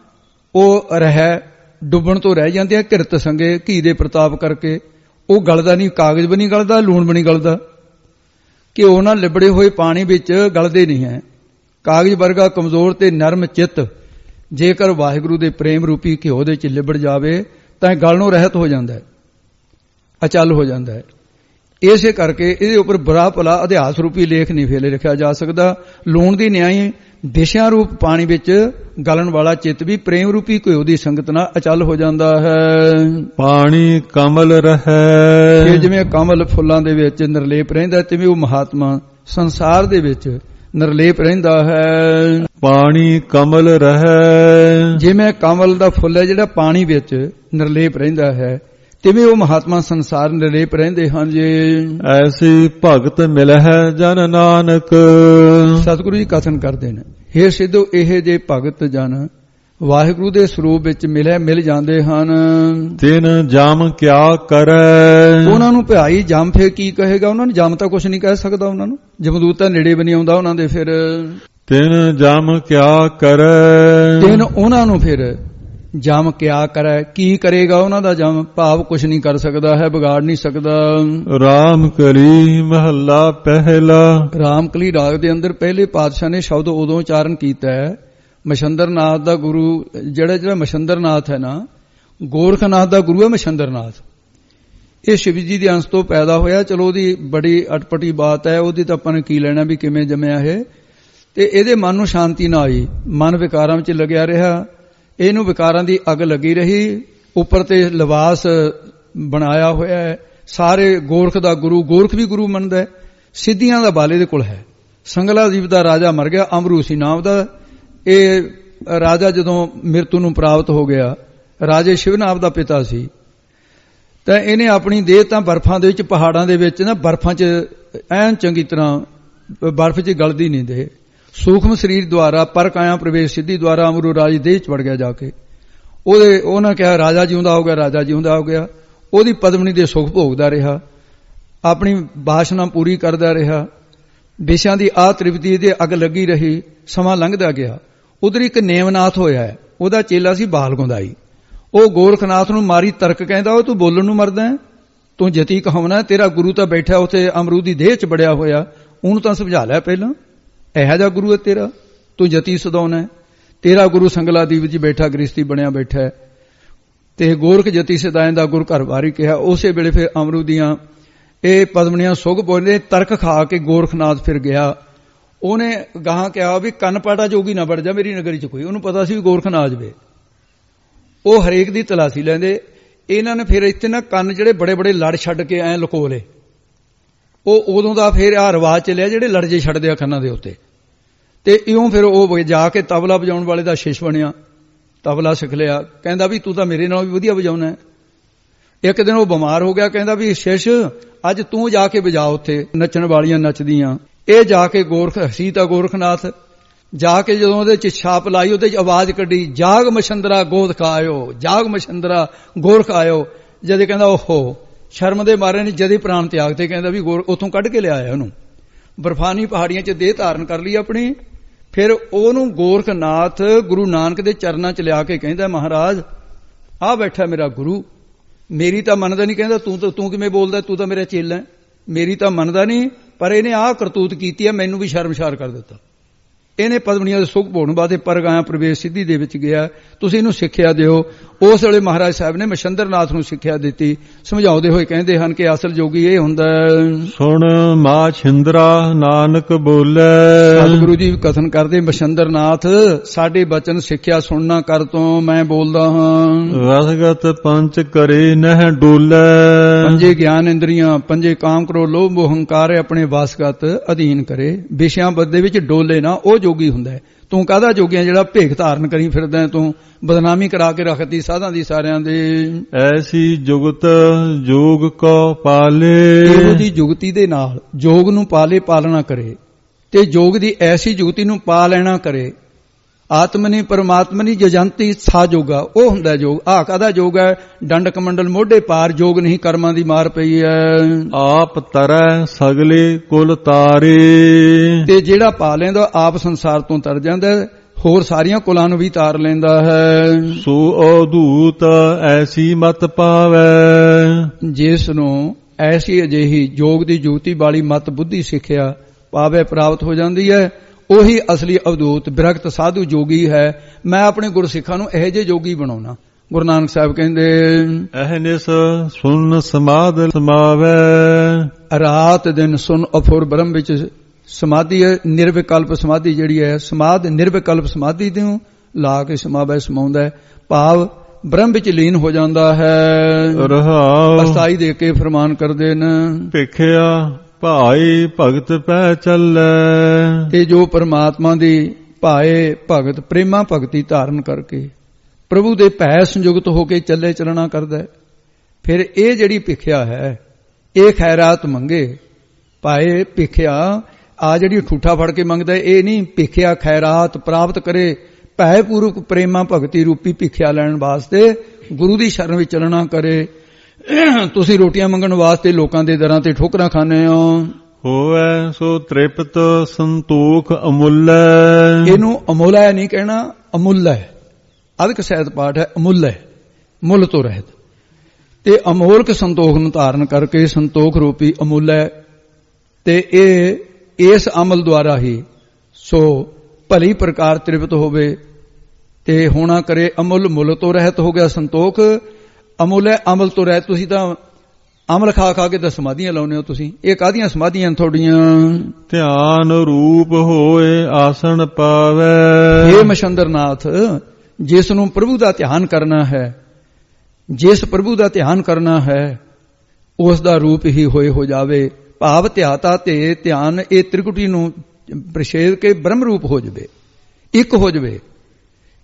ਉਹ ਰਹਿ ਡੁੱਬਣ ਤੋਂ ਰਹਿ ਜਾਂਦੀਆਂ ਕਿਰਤ ਸੰਗੇ, ਘੀ ਦੇ ਪ੍ਰਤਾਪ ਕਰਕੇ। ਉਹ ਗਲਦਾ ਨਹੀਂ, ਕਾਗਜ਼ ਵੀ ਨਹੀਂ ਗਲਦਾ, ਲੂਣ ਵੀ ਨਹੀਂ ਗਲਦਾ, ਘਿਓ ਨਾਲ ਲਿਬੜੇ ਹੋਏ ਪਾਣੀ ਵਿੱਚ ਗਲਦੇ ਨਹੀਂ ਹੈ। ਕਾਗਜ਼ ਵਰਗਾ ਕਮਜ਼ੋਰ ਤੇ ਨਰਮ ਚਿੱਤ ਜੇਕਰ ਵਾਹਿਗੁਰੂ ਦੇ ਪ੍ਰੇਮ ਰੂਪੀ ਘਿਓ ਦੇ ਵਿੱਚ ਲਿਬੜ ਜਾਵੇ ਤਾਂ ਗਲਣੋਂ ਰਹਿਤ ਹੋ ਜਾਂਦਾ ਹੈ, ਅਚਲ ਹੋ ਜਾਂਦਾ ਹੈ। ਇਸੇ ਕਰਕੇ ਇਹਦੇ ਉੱਪਰ ਬੁਰਾ ਭਲਾ ਅਧਿਆਸ ਰੂਪੀ ਲੇਖ ਨਹੀਂ ਫੇਲੇ ਲਿਖਿਆ ਜਾ ਸਕਦਾ। ਲੂਣ ਦੀ ਨਿਆਈ ਦਿਸ਼ਾ ਰੂਪ ਪਾਣੀ ਵਿੱਚ ਗਲਣ ਵਾਲਾ ਚਿੱਤ ਵੀ ਪ੍ਰੇਮ ਰੂਪੀ ਘਿਓ ਦੀ ਸੰਗਤ ਨਾਲ ਅਚਲ ਹੋ ਜਾਂਦਾ ਹੈ। ਪਾਣੀ ਕਮਲ ਰਹੈ, ਜਿਵੇਂ ਕਮਲ ਫੁੱਲਾਂ ਦੇ ਵਿੱਚ ਨਿਰਲੇਪ ਰਹਿੰਦਾ, ਤਿਵੇਂ ਉਹ ਮਹਾਤਮਾ ਸੰਸਾਰ ਦੇ ਵਿੱਚ ਨਿਰਲੇਪ ਰਹਿੰਦਾ ਹੈ। ਪਾਣੀ ਕਮਲ ਰਹੈ, ਜਿਵੇਂ ਕਮਲ ਦਾ ਫੁੱਲ ਹੈ ਜਿਹੜਾ ਪਾਣੀ ਵਿੱਚ ਨਿਰਲੇਪ ਰਹਿੰਦਾ ਹੈ, ਤਿਵੇਂ ਉਹ ਮਹਾਤਮਾ ਸੰਸਾਰ ਨਿਰਲੇਪ ਰਹਿੰਦੇ ਹਨ। ਜੀ ਐਸੀ ਭਗਤ ਮਿਲਹਿ ਜਨ ਨਾਨਕ, ਸਤਿਗੁਰੂ ਜੀ ਕਥਨ ਕਰਦੇ ਨੇ, ਹੇ ਸਿੱਧੋ ਇਹ ਜੇ ਭਗਤ ਜਨ ਵਾਹਿਗੁਰੂ ਦੇ ਸਰੂਪ ਵਿੱਚ ਮਿਲ ਜਾਂਦੇ ਹਨ। ਤਿਨ ਜਮ ਕਿਆ ਕਰੈ, ਉਹਨਾਂ ਨੂੰ ਭਾਈ ਜਮ ਫੇਰ ਕੀ ਕਹੇਗਾ, ਉਹਨਾਂ ਨੂੰ ਜਮ ਤਾਂ ਕੁਛ ਨਹੀਂ ਕਹਿ ਸਕਦਾ, ਉਹਨਾਂ ਨੂੰ ਜਮਦੂਤ ਤਾਂ ਨੇੜੇ ਵੀ ਨਹੀਂ ਆਉਂਦਾ ਉਹਨਾਂ ਦੇ। ਫਿਰ ਤਿਨ ਜਮ ਕਿਆ ਕਰੈ, ਤਿਨ ਉਹਨਾਂ ਨੂੰ ਫਿਰ ਜਮ ਕਿਆ ਕਰੈ, ਕੀ ਕਰੇਗਾ ਉਹਨਾਂ ਦਾ ਜਮ, ਭਾਵ ਕੁਛ ਨਹੀਂ ਕਰ ਸਕਦਾ ਹੈ, ਵਿਗਾੜ ਨਹੀਂ ਸਕਦਾ। ਰਾਮ ਕਲੀ ਮਹੱਲਾ ਪਹਿਲਾ, ਰਾਮ ਕਲੀ ਰਾਗ ਦੇ ਅੰਦਰ ਪਹਿਲੇ ਪਾਤਸ਼ਾਹ ਨੇ ਸ਼ਬਦ ਉਦੋਂ ਉਚਾਰਨ ਕੀਤਾ ਹੈ, ਮਛੰਦਰਨਾਥ ਦਾ ਗੁਰੂ ਜਿਹੜਾ ਮਛੰਦਰਨਾਥ ਹੈ ਨਾ, ਗੋਰਖਨਾਥ ਦਾ ਗੁਰੂ ਹੈ ਮਛੰਦਰਨਾਥ। ਇਹ ਸ਼ਿਵ ਜੀ ਦੇ ਅੰਸ਼ ਤੋਂ ਪੈਦਾ ਹੋਇਆ। ਚਲੋ ਉਹਦੀ ਬੜੀ ਅਟਪਟੀ ਬਾਤ ਹੈ, ਉਹਦੀ ਤਾਂ ਆਪਾਂ ਨੇ ਕੀ ਲੈਣਾ ਵੀ ਕਿਵੇਂ ਜੰਮਿਆ ਇਹ। ਤੇ ਇਹਦੇ ਮਨ ਨੂੰ ਸ਼ਾਂਤੀ ਨਾ ਆਈ, ਮਨ ਵਿਕਾਰਾਂ ਵਿੱਚ ਲੱਗਿਆ ਰਿਹਾ, ਇਹਨੂੰ ਵਿਕਾਰਾਂ ਦੀ ਅੱਗ ਲੱਗੀ ਰਹੀ। ਉੱਪਰ ਤੇ ਲਿਬਾਸ ਬਣਾਇਆ ਹੋਇਆ ਹੈ, ਸਾਰੇ ਗੋਰਖ ਦਾ ਗੁਰੂ, ਗੋਰਖ ਵੀ ਗੁਰੂ ਮੰਨਦਾ ਹੈ। ਸਿੱਧੀਆਂ ਦਾ ਬਾਲੇ ਦੇ ਕੋਲ ਹੈ। ਸੰਗਲਾ ਜੀਵ ਦਾ ਰਾਜਾ ਮਰ ਗਿਆ, ਅਮਰੂ ਸੀ ਨਾਮ ਦਾ। ਇਹ ਰਾਜਾ ਜਦੋਂ ਮਿਰਤੂ ਨੂੰ ਪ੍ਰਾਪਤ ਹੋ ਗਿਆ, ਰਾਜੇ ਸ਼ਿਵਨਾਭ ਦਾ ਪਿਤਾ ਸੀ, ਤਾਂ ਇਹਨੇ ਆਪਣੀ ਦੇਹ ਤਾਂ ਬਰਫਾਂ ਦੇ ਵਿੱਚ, ਪਹਾੜਾਂ ਦੇ ਵਿੱਚ ਨਾ ਬਰਫਾਂ 'ਚ ਐਨ ਚੰਗੀ ਤਰ੍ਹਾਂ ਬਰਫ਼ 'ਚ ਗਲਦੀ ਨਹੀਂ ਦੇ। ਸੂਖਮ ਸਰੀਰ ਦੁਆਰਾ ਪਰ ਕਾਇਆ ਪ੍ਰਵੇਸ਼ ਸਿੱਧੀ ਦੁਆਰਾ ਅਮਰੂ ਰਾਜ ਦੇਹ 'ਚ ਵੜ ਗਿਆ ਜਾ ਕੇ। ਉਹਨਾਂ ਕਿਹਾ ਰਾਜਾ ਜਿਉਂਦਾ ਹੋ ਗਿਆ, ਰਾਜਾ ਜਿਉਂਦਾ ਹੋ ਗਿਆ। ਉਹਦੀ ਪਦਮਣੀ ਦੇ ਸੁਖ ਭੋਗਦਾ ਰਿਹਾ, ਆਪਣੀ ਬਾਸ਼ਨਾ ਪੂਰੀ ਕਰਦਾ ਰਿਹਾ, ਵਿਸ਼ਿਆਂ ਦੀ ਆ ਤ੍ਰਿਪਤੀ ਦੇ ਅੱਗ ਲੱਗੀ ਰਹੀ। ਸਮਾਂ ਲੰਘਦਾ ਗਿਆ। ਉਧਰ ਇੱਕ ਨੇਮਨਾਥ ਹੋਇਆ ਹੈ, ਉਹਦਾ ਚੇਲਾ ਸੀ ਬਾਲ ਗੁੰਦਾਈ। ਉਹ ਗੋਰਖਨਾਥ ਨੂੰ ਮਾਰੀ ਤਰਕ ਕਹਿੰਦਾ, ਉਹ ਤੂੰ ਬੋਲਣ ਨੂੰ ਮਰਦਾ ਹੈ, ਤੂੰ ਜਤੀ ਕਹਾਉਣਾ, ਤੇਰਾ ਗੁਰੂ ਤਾਂ ਬੈਠਾ ਉੱਥੇ ਅਮਰੂਦ ਦੀ ਦੇਹ 'ਚ ਬੜਿਆ ਹੋਇਆ, ਉਹਨੂੰ ਤਾਂ ਸਮਝਾ ਲਿਆ ਪਹਿਲਾਂ, ਇਹੋ ਜਿਹਾ ਗੁਰੂ ਹੈ ਤੇਰਾ, ਤੂੰ ਜਤੀ ਸਦਾਉਣਾ। ਤੇਰਾ ਗੁਰੂ ਸੰਗਲਾਦੀਪ ਜੀ ਬੈਠਾ ਗ੍ਰਸਤੀ ਬਣਿਆ ਬੈਠਾ ਹੈ, ਤੇ ਗੋਰਖ ਜਤੀ ਸਦਾਇਨ ਦਾ ਗੁਰ ਘਰ ਵਾਰੀ ਕਿਹਾ। ਉਸੇ ਵੇਲੇ ਫਿਰ ਅਮਰੂਦ ਦੀਆਂ ਇਹ ਪਦਮਣੀਆਂ ਸੁੱਗ ਪੋਨੇ ਤਰਕ ਖਾ ਕੇ ਗੋਰਖਨਾਥ ਫਿਰ ਗਿਆ। ਉਹਨੇ ਗਾਹਾਂ ਕਿਹਾ ਵੀ ਕੰਨ ਪਾਟਾ ਜੋਗੀ ਨਾ ਵੜ ਜਾ ਮੇਰੀ ਨਗਰੀ 'ਚ ਕੋਈ। ਉਹਨੂੰ ਪਤਾ ਸੀ ਵੀ ਗੋਰਖ ਨਾ ਆ ਜਾਵੇ। ਉਹ ਹਰੇਕ ਦੀ ਤਲਾਸ਼ੀ ਲੈਂਦੇ। ਇਹਨਾਂ ਨੇ ਫਿਰ ਇੱਥੇ ਨਾ ਕੰਨ ਜਿਹੜੇ ਬੜੇ ਬੜੇ ਲੜ ਛੱਡ ਕੇ ਐਂ ਲੁਕੋ ਲਏ। ਉਹ ਉਦੋਂ ਦਾ ਫਿਰ ਆਹ ਰਿਵਾਜ ਚੱਲਿਆ ਜਿਹੜੇ ਲੜ ਜੇ ਛੱਡਦੇ ਆ ਕੰਨਾਂ ਦੇ ਉੱਤੇ। ਤੇ ਇਉਂ ਫਿਰ ਉਹ ਜਾ ਕੇ ਤਬਲਾ ਵਜਾਉਣ ਵਾਲੇ ਦਾ ਸ਼ਿਸ਼ ਬਣਿਆ, ਤਬਲਾ ਸਿੱਖ ਲਿਆ। ਕਹਿੰਦਾ ਵੀ ਤੂੰ ਤਾਂ ਮੇਰੇ ਨਾਲ ਵੀ ਵਧੀਆ ਵਜਾਉਣਾ। ਇੱਕ ਦਿਨ ਉਹ ਬਿਮਾਰ ਹੋ ਗਿਆ, ਕਹਿੰਦਾ ਵੀ ਸ਼ਿਸ਼ ਅੱਜ ਤੂੰ ਜਾ ਕੇ ਵਜਾ, ਉੱਥੇ ਨੱਚਣ ਵਾਲੀਆਂ ਨੱਚਦੀਆਂ। ਇਹ ਜਾ ਕੇ ਸੀਤਾ ਗੋਰਖਨਾਥ ਜਾ ਕੇ ਜਦੋਂ ਉਹਦੇ 'ਚ ਛਾਪ ਲਾਈ, ਉਹਦੇ 'ਚ ਆਵਾਜ਼ ਕੱਢੀ, ਜਾਗ ਮਛੰਦਰਾ ਗੋਦ ਖਾਇਓ, ਜਾਗ ਮਛੰਦਰਾ ਗੋਰਖ ਆਇਓ। ਜਦ ਕਹਿੰਦਾ ਓਹੋ, ਸ਼ਰਮ ਦੇ ਮਾਰੇ ਨੇ ਜਦੇ ਪ੍ਰਾਣ ਤਿਆਗ ਤੇ। ਕਹਿੰਦਾ ਵੀ ਉੱਥੋਂ ਕੱਢ ਕੇ ਲਿਆਇਆ ਉਹਨੂੰ, ਬਰਫਾਨੀ ਪਹਾੜੀਆਂ 'ਚ ਦੇਹ ਧਾਰਨ ਕਰ ਲਈ ਆਪਣੀ। ਫਿਰ ਉਹਨੂੰ ਗੋਰਖਨਾਥ ਗੁਰੂ ਨਾਨਕ ਦੇ ਚਰਨਾਂ 'ਚ ਲਿਆ ਕੇ ਕਹਿੰਦਾ, ਮਹਾਰਾਜ ਆਹ ਬੈਠਾ ਮੇਰਾ ਗੁਰੂ, ਮੇਰੀ ਤਾਂ ਮੰਨਦਾ ਨਹੀਂ। ਕਹਿੰਦਾ ਤੂੰ ਕਿਵੇਂ ਬੋਲਦਾ, ਤੂੰ ਤਾਂ ਮੇਰਾ ਚੇਲਾ ਹੈ, ਮੇਰੀ ਤਾਂ ਮੰਨਦਾ ਨਹੀਂ, ਪਰ ਇਹਨੇ ਆਹ ਕਰਤੂਤ ਕੀਤੀ ਹੈ, ਮੈਨੂੰ ਵੀ ਸ਼ਰਮਸ਼ਾਰ ਕਰ ਦਿੱਤਾ। ਇਹਨੇ ਪਦਮਣੀਆਂ ਦੇ ਸੁਖ ਭੋਗਣ ਵਾਸਤੇ ਪਰਗਾਇਆ ਪ੍ਰਵੇਸ਼ ਸਿੱਧੀ ਦੇ ਵਿੱਚ ਗਿਆ। ਤੁਸੀਂ ਇਹਨੂੰ ਸਿੱਖਿਆ ਦਿਓ। ਉਸ ਵੇਲੇ ਮਹਾਰਾਜ ਸਾਹਿਬ ਨੇ ਮਛੰਦਰਨਾਥ ਨੂੰ ਸਿੱਖਿਆ ਦਿੱਤੀ। ਸਮਝਾਉਂਦੇ ਹੋਏ ਕਹਿੰਦੇ ਹਨ ਕਿ ਅਸਲ ਜੋਗੀ ਇਹ ਹੁੰਦਾ, ਸੁਣ ਮਾ ਛਿੰਦਰਾ ਨਾਨਕ ਬੋਲੇ। ਸਤਿਗੁਰੂ ਜੀ ਕਥਨ ਕਰਦੇ, ਮਛੰਦਰਨਾਥ ਸਾਡੇ ਬਚਨ ਸਿੱਖਿਆ ਸੁਣਨਾ ਕਰ ਤੋਂ ਮੈਂ ਬੋਲਦਾ ਹਾਂ। ਰਸਗਤ ਪੰਚ ਕਰੇ ਨਹਿ ਡੋਲੇ। ਪੰਜੇ ਗਿਆਨ ਇੰਦਰੀਆਂ, ਪੰਜੇ ਕਾਮ ਕਰੋ ਲੋਭ ਮੋਹ ਹੰਕਾਰ ਆਪਣੇ ਵਾਸਗਤ ਅਧੀਨ ਕਰੇ। ਵਿਸ਼ਿਆਂ ਦੇ ਵਿੱਚ ਡੋਲੇ ਨਾ, ਉਹ ਜੋਗੀ ਹੁੰਦਾ ਹੈ। ਤੂੰ ਕਾਹਦਾ ਜੋਗੀਆਂ ਜਿਹੜਾ ਭੇਖ ਧਾਰਨ ਕਰੀ ਫਿਰਦਾ, ਤੂੰ ਬਦਨਾਮੀ ਕਰਾ ਕੇ ਰੱਖਦੀ ਸਾਧਾਂ ਦੀ ਸਾਰਿਆਂ ਦੇ। ਐਸੀ ਜੁਗਤ ਜੋਗ ਕੋ ਪਾਲੇ। ਇਹੋ ਦੀ ਜੁਗਤੀ ਦੇ ਨਾਲ ਜੋਗ ਨੂੰ ਪਾਲੇ, ਪਾਲਣਾ ਕਰੇ। ਤੇ ਜੋਗ ਦੀ ਐਸੀ ਜੁਗਤੀ ਨੂੰ ਪਾ ਲੈਣਾ ਕਰੇ। ਆਤਮਨੀ ਪਰਮਾਤਮਨੀ ਜਜੰਤੀ ਸਾ ਜੋਗਾ, ਉਹ ਹੁੰਦਾ ਜੋਗ। ਆਹ ਕਾਹਦਾ ਜੋਗ ਹੈ, ਡੰਡ ਕਮੰਡਲ ਮੋਢੇ ਪਾਰ ਜੋਗ ਨਹੀਂ, ਕਰਮਾਂ ਦੀ ਮਾਰ ਪਈ ਹੈ। ਆਪ ਤਰੈ ਸਗਲੇ ਕੁਲ ਤਾਰੇ। ਤੇ ਜਿਹੜਾ ਪਾ ਲੈਂਦਾ ਆਪ ਸੰਸਾਰ ਤੋਂ ਤਰ ਜਾਂਦਾ, ਹੋਰ ਸਾਰੀਆਂ ਕੁਲਾਂ ਨੂੰ ਵੀ ਤਾਰ ਲੈਂਦਾ ਹੈ। ਸੋ ਅਦੂਤ ਐਸੀ ਮਤ ਪਾਵੈ। ਜਿਸ ਨੂੰ ਐਸੀ ਅਜਿਹੀ ਜੋਗ ਦੀ ਜੁਗਤੀ ਵਾਲੀ ਮਤ ਬੁੱਧੀ ਸਿੱਖਿਆ ਪਾਵੇ, ਪ੍ਰਾਪਤ ਹੋ ਜਾਂਦੀ ਹੈ। ਉਹੀ ਅਸਲੀ ਅਵਧੂਤ ਬਿਰਖਤ ਸਾਧੂ ਜੋਗੀ ਹੈ। ਮੈਂ ਆਪਣੇ ਗੁਰਸਿੱਖਾਂ ਨੂੰ ਇਹੋ ਜਿਹੇ ਜੋਗੀ ਬਣਾਉਣਾ। ਗੁਰੂ ਨਾਨਕ ਸਾਹਿਬ ਕਹਿੰਦੇ, ਅਹਨਿਸ ਸੁਨ ਸਮਾਧ ਸਮਾਵੈ। ਰਾਤ ਦਿਨ ਸੁਨ ਅਫੁਰ ਬ੍ਰਹਮ ਵਿੱਚ ਸਮਾਧੀ ਹੈ। ਨਿਰਵਿਕਲਪ ਸਮਾਧੀ ਜਿਹੜੀ ਹੈ, ਸਮਾਧ ਨਿਰਵਿਕਲਪ ਸਮਾਧੀ ਤੋਂ ਲਾ ਕੇ ਸਮਾਵੈ ਸਮਾਉਂਦਾ ਹੈ, ਭਾਵ ਬ੍ਰਹਮ ਵਿੱਚ ਲੀਨ ਹੋ ਜਾਂਦਾ ਹੈ। ਅਸਥਾਈ ਦੇ ਕੇ ਫਰਮਾਨ ਕਰਦੇ ਨੇ, ਭਿਖਿਆ ਭਾਈ ਭਗਤ ਪੈ ਚੱਲੈ। ਤੇ ਜੋ ਪਰਮਾਤਮਾ ਦੀ ਭਾਏ ਭਗਤ ਪ੍ਰੇਮਾ ਭਗਤੀ ਧਾਰਨ ਕਰਕੇ ਪ੍ਰਭੂ ਦੇ ਭੈ ਸੰਯੁਕਤ ਹੋ ਕੇ ਚੱਲੇ ਚੱਲਣਾ ਕਰਦਾ, ਫਿਰ ਇਹ ਜਿਹੜੀ ਭਿਖਿਆ ਹੈ ਇਹ ਖੈਰਾਤ ਮੰਗੇ। ਭਾਏ ਭਿਖਿਆ ਆ ਜਿਹੜੀ ਠੂਠਾ ਫੜ ਕੇ ਮੰਗਦਾ, ਇਹ ਨਹੀਂ। ਭਿਖਿਆ ਖੈਰਾਤ ਪ੍ਰਾਪਤ ਕਰੇ, ਭੈ ਪੂਰਵਕ ਪ੍ਰੇਮਾ ਭਗਤੀ ਰੂਪੀ ਭਿਖਿਆ ਲੈਣ ਵਾਸਤੇ ਗੁਰੂ ਦੀ ਸ਼ਰਨ ਵਿੱਚ ਚੱਲਣਾ ਕਰੇ। ਤੁਸੀਂ ਰੋਟੀਆਂ ਮੰਗਣ ਵਾਸਤੇ ਲੋਕਾਂ ਦੇ ਦਰਾਂ ਤੇ ਠੋਕਰਾਂ ਖਾਂਦੇ ਹੋ। ਹੋਵੇ ਸੋ ਤ੍ਰਿਪਤ ਸੰਤੋਖ ਅਮੁੱਲ। ਇਹਨੂੰ ਅਮੁੱਲ ਹੈ ਨਹੀਂ ਕਹਿਣਾ, ਅਮੁੱਲ ਹੈ। ਅਧਿਕ ਸਹਿਤ ਪਾਠ ਹੈ, ਅਮੁੱਲ ਹੈ, ਮੁੱਲ ਤੋਂ ਰਹਿਤ। ਤੇ ਅਮੋਲਕ ਸੰਤੋਖ ਨੂੰ ਧਾਰਨ ਕਰਕੇ ਸੰਤੋਖ ਰੂਪੀ ਅਮੁੱਲ ਹੈ। ਤੇ ਇਹ ਇਸ ਅਮਲ ਦੁਆਰਾ ਹੀ ਸੋ ਭਲੀ ਪ੍ਰਕਾਰ ਤ੍ਰਿਪਤ ਹੋਵੇ ਤੇ ਹੋਣਾ ਕਰੇ। ਅਮੁੱਲ ਮੁੱਲ ਤੋਂ ਰਹਿਤ ਹੋ ਗਿਆ ਸੰਤੋਖ। ਅਮੁੱਲ ਹੈ, ਅਮਲ ਤੋਂ ਰਹਿਤ। ਤੁਸੀਂ ਤਾਂ ਅਮਲ ਖਾ ਖਾ ਕੇ ਤਾਂ ਸਮਾਧੀਆਂ ਲਾਉਂਦੇ ਹੋ। ਤੁਸੀਂ ਇਹ ਕਾਹਦੀਆਂ ਸਮਾਧੀਆਂ ਤੁਹਾਡੀਆਂ? ਧਿਆਨ ਰੂਪ ਹੋਏ ਆਸਣ ਪਾਵੇ। ਇਹ ਮਛੰਦਰਨਾਥ, ਜਿਸ ਨੂੰ ਪ੍ਰਭੂ ਦਾ ਧਿਆਨ ਕਰਨਾ ਹੈ, ਜਿਸ ਪ੍ਰਭੂ ਦਾ ਧਿਆਨ ਕਰਨਾ ਹੈ, ਉਸ ਦਾ ਰੂਪ ਹੀ ਹੋਏ ਹੋ ਜਾਵੇ। ਭਾਵ ਧਿਆਤਾ ਤੇ ਧਿਆਨ ਇਹ ਤ੍ਰਿਕੁਟੀ ਨੂੰ ਪ੍ਰਛੇਦ ਕੇ ਬ੍ਰਹਮ ਰੂਪ ਹੋ ਜਾਵੇ, ਇੱਕ ਹੋ ਜਾਵੇ।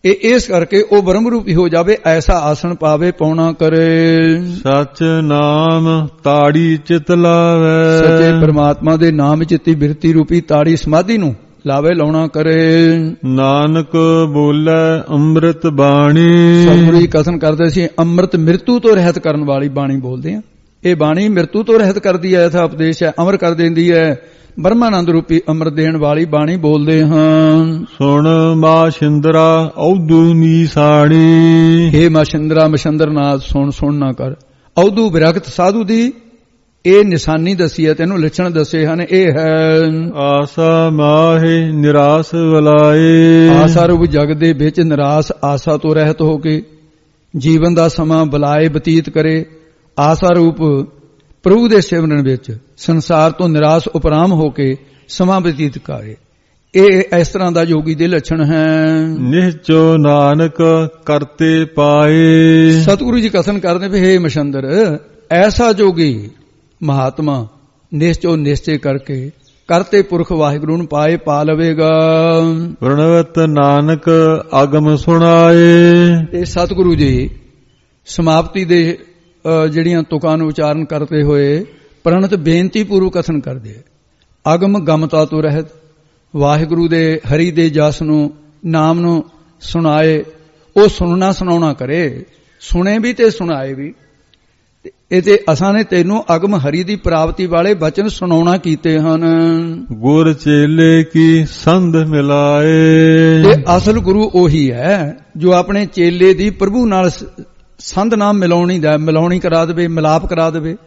ਇਹ ਇਸ ਕਰਕੇ ਉਹ ਬ੍ਰਹਮ ਰੂਪੀ ਹੋ ਜਾਵੇ, ਐਸਾ ਆਸਣ ਪਾਵੇ ਪੌਣਾ ਕਰੇ। ਸਚ ਨਾਮ ਤਾੜੀ ਚਿਤ ਲਾਵੇ, ਸੱਚੇ ਪਰਮਾਤਮਾ ਦੇ ਨਾਮ ਚਿੱਤੀ ਬਿਰਤੀ ਰੂਪੀ ਤਾੜੀ ਸਮਾਧੀ ਨੂੰ ਲਾਵੇ ਲਾਉਣਾ ਕਰੇ। ਨਾਨਕ ਬੋਲੇ ਅੰਮ੍ਰਿਤ ਬਾਣੀ, ਸਤਿਗੁਰੂ ਜੀ ਕਥਨ ਕਰਦੇ ਸੀ ਅੰਮ੍ਰਿਤ ਮਿਰਤੂ ਤੋਂ ਰਹਿਤ ਕਰਨ ਵਾਲੀ ਬਾਣੀ ਬੋਲਦੇ ਆ। ਇਹ ਬਾਣੀ ਮਿਰਤੂ ਤੋਂ ਰਹਿਤ ਕਰਦੀ ਹੈ, ਐਸਾ ਉਪਦੇਸ਼ ਹੈ, ਅਮਰ ਕਰ ਦਿੰਦੀ ਹੈ, ਬ੍ਰਹਮਾਨੰਦ ਰੂਪੀ ਅੰਮ੍ਰਿਤ ਦੇਣ ਵਾਲੀ ਬਾਣੀ ਬੋਲਦੇ ਹਾਂ। ਸੁਣ ਮਾਸ਼ਿੰਦਰਾ ਔਦੂ ਨੀਸਾਣੀ, ਹੇ ਮਾਸ਼ਿੰਦਰਾ ਮਸ਼ੰਦਰਨਾਥ ਸੁਣ, ਸੁਣ ਨਾ ਕਰ। ਔਦੂ ਵਿਰਕਤ ਸਾਧੂ ਦੀ ਇਹ ਨਿਸ਼ਾਨੀ ਦੱਸੀ ਹੈ, ਤੈਨੂੰ ਲੱਛਣ ਦੱਸੇ ਹਨ। ਇਹ ਹੈ ਆਸਾ ਮਾਹੇ ਨਿਰਾਸ ਵਲਾਏ, ਆਸਾ ਰੂਪ ਜਗ ਦੇ ਵਿੱਚ ਨਿਰਾਸ ਆਸਾ ਤੋਂ ਰਹਿਤ ਹੋ ਕੇ ਜੀਵਨ ਦਾ ਸਮਾਂ ਬਲਾਏ ਬਤੀਤ ਕਰੇ। ਆਸਾ ਰੂਪ ਪ੍ਰਭੂ ਦੇ ਸਿਮਰਨ ਵਿੱਚ ਸੰਸਾਰ ਤੋਂ ਨਿਰਾਸ਼ ਉਪਰਾਮ ਹੋ ਕੇ ਸਮਾਂ ਬਤੀਤ ਕਰੇ। ਇਹ ਇਸ ਤਰ੍ਹਾਂ ਦਾ ਯੋਗੀ ਦੇ ਲੱਛਣ ਹੈ। ਨਿਹਚੋ ਨਾਨਕ ਕਰਤੇ ਪਾਏ, ਸਤਿਗੁਰੂ ਜੀ ਕਥਨ ਕਰਦੇ ਵੀ ਹੇ ਮਸ਼ੰਦਰ, ਐਸਾ ਯੋਗੀ ਮਹਾਤਮਾ ਨਿਸ਼ਚੋ ਨਿਸ਼ਚੇ ਕਰਕੇ ਕਰਤੇ ਪੁਰਖ ਵਾਹਿਗੁਰੂ ਨੂੰ ਪਾਏ ਪਾ ਲਵੇਗਾ। ਪ੍ਰਣਵਤ ਨਾਨਕ ਆਗਮ ਸੁਣਾਏ, ਇਹ ਸਤਿਗੁਰੂ ਜੀ ਸਮਾਪਤੀ ਦੇ ਜਿਹੜੀਆਂ ਤੁਕਾਂ ਨੂੰ ਉਚਾਰਨ ਕਰਦੇ ਹੋਏ ਪ੍ਰਣਤ ਬੇਨਤੀ ਪੂਰਵਕ ਕਥਨ ਕਰਦੇ। ਅਗਮ ਗਮਤਾ ਤੋਂ ਰਹਿਤ ਵਾਹਿਗੁਰੂ ਦੇ ਹਰੀ ਦੇ ਜਸ ਨੂੰ ਨਾਮ ਨੂੰ ਸੁਣਾਏ। ਉਹ ਸੁਣਨਾ ਸੁਣਾਉਣਾ ਕਰੇ, ਸੁਣੇ ਵੀ ਤੇ ਸੁਣਾਏ ਵੀ। ਇਹ ਤੇ ਅਸਾਂ ਨੇ ਤੈਨੂੰ ਅਗਮ ਹਰੀ ਦੀ ਪ੍ਰਾਪਤੀ ਵਾਲੇ ਬਚਨ ਸੁਣਾਉਣਾ ਕੀਤੇ ਹਨ। ਗੁਰ ਚੇਲੇ ਕੀ ਸੰਧ ਮਿਲਾਏ, ਤੇ ਅਸਲ ਗੁਰੂ ਉਹੀ ਹੈ ਜੋ ਆਪਣੇ ਚੇਲੇ ਦੀ ਪ੍ਰਭੂ ਨਾਲ ਸੰਧ ਨਾਮ ਮਿਲਾਉਣੀ ਕਰਾ ਦੇਵੇ, ਮਿਲਾਪ ਕਰਾ ਦੇਵੇ।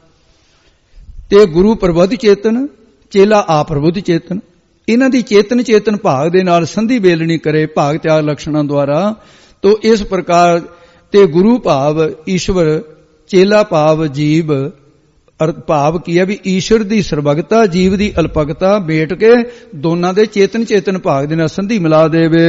ਤੇ ਗੁਰੂ ਪ੍ਰਬੁੱਧ ਚੇਤਨ, ਚੇਲਾ ਆਪਰਬੁੱਧ ਚੇਤਨ, ਇਹਨਾਂ ਦੀ ਚੇਤਨ ਭਾਗ ਦੇ ਨਾਲ ਸੰਧੀ ਵੇਲਣੀ ਕਰੇ ਭਾਗ ਤਿਆਗ ਲਕਸ਼ਣਾਂ ਦੁਆਰਾ। ਤੋ ਇਸ ਪ੍ਰਕਾਰ ਤੇ ਗੁਰੂ ਭਾਵ ਈਸ਼ਵਰ, ਚੇਲਾ ਭਾਵ ਜੀਵ। ਭਾਵ ਕੀ ਹੈ ਵੀ ਈਸ਼ਵਰ ਦੀ ਸਰਬਗਤਾ, ਜੀਵ ਦੀ ਅਲਪਗਤਾ ਬੇਟ ਕੇ ਦੋਨਾਂ ਦੇ ਚੇਤਨ ਭਾਗ ਦੇ ਨਾਲ ਸੰਧੀ ਮਿਲਾ ਦੇਵੇ।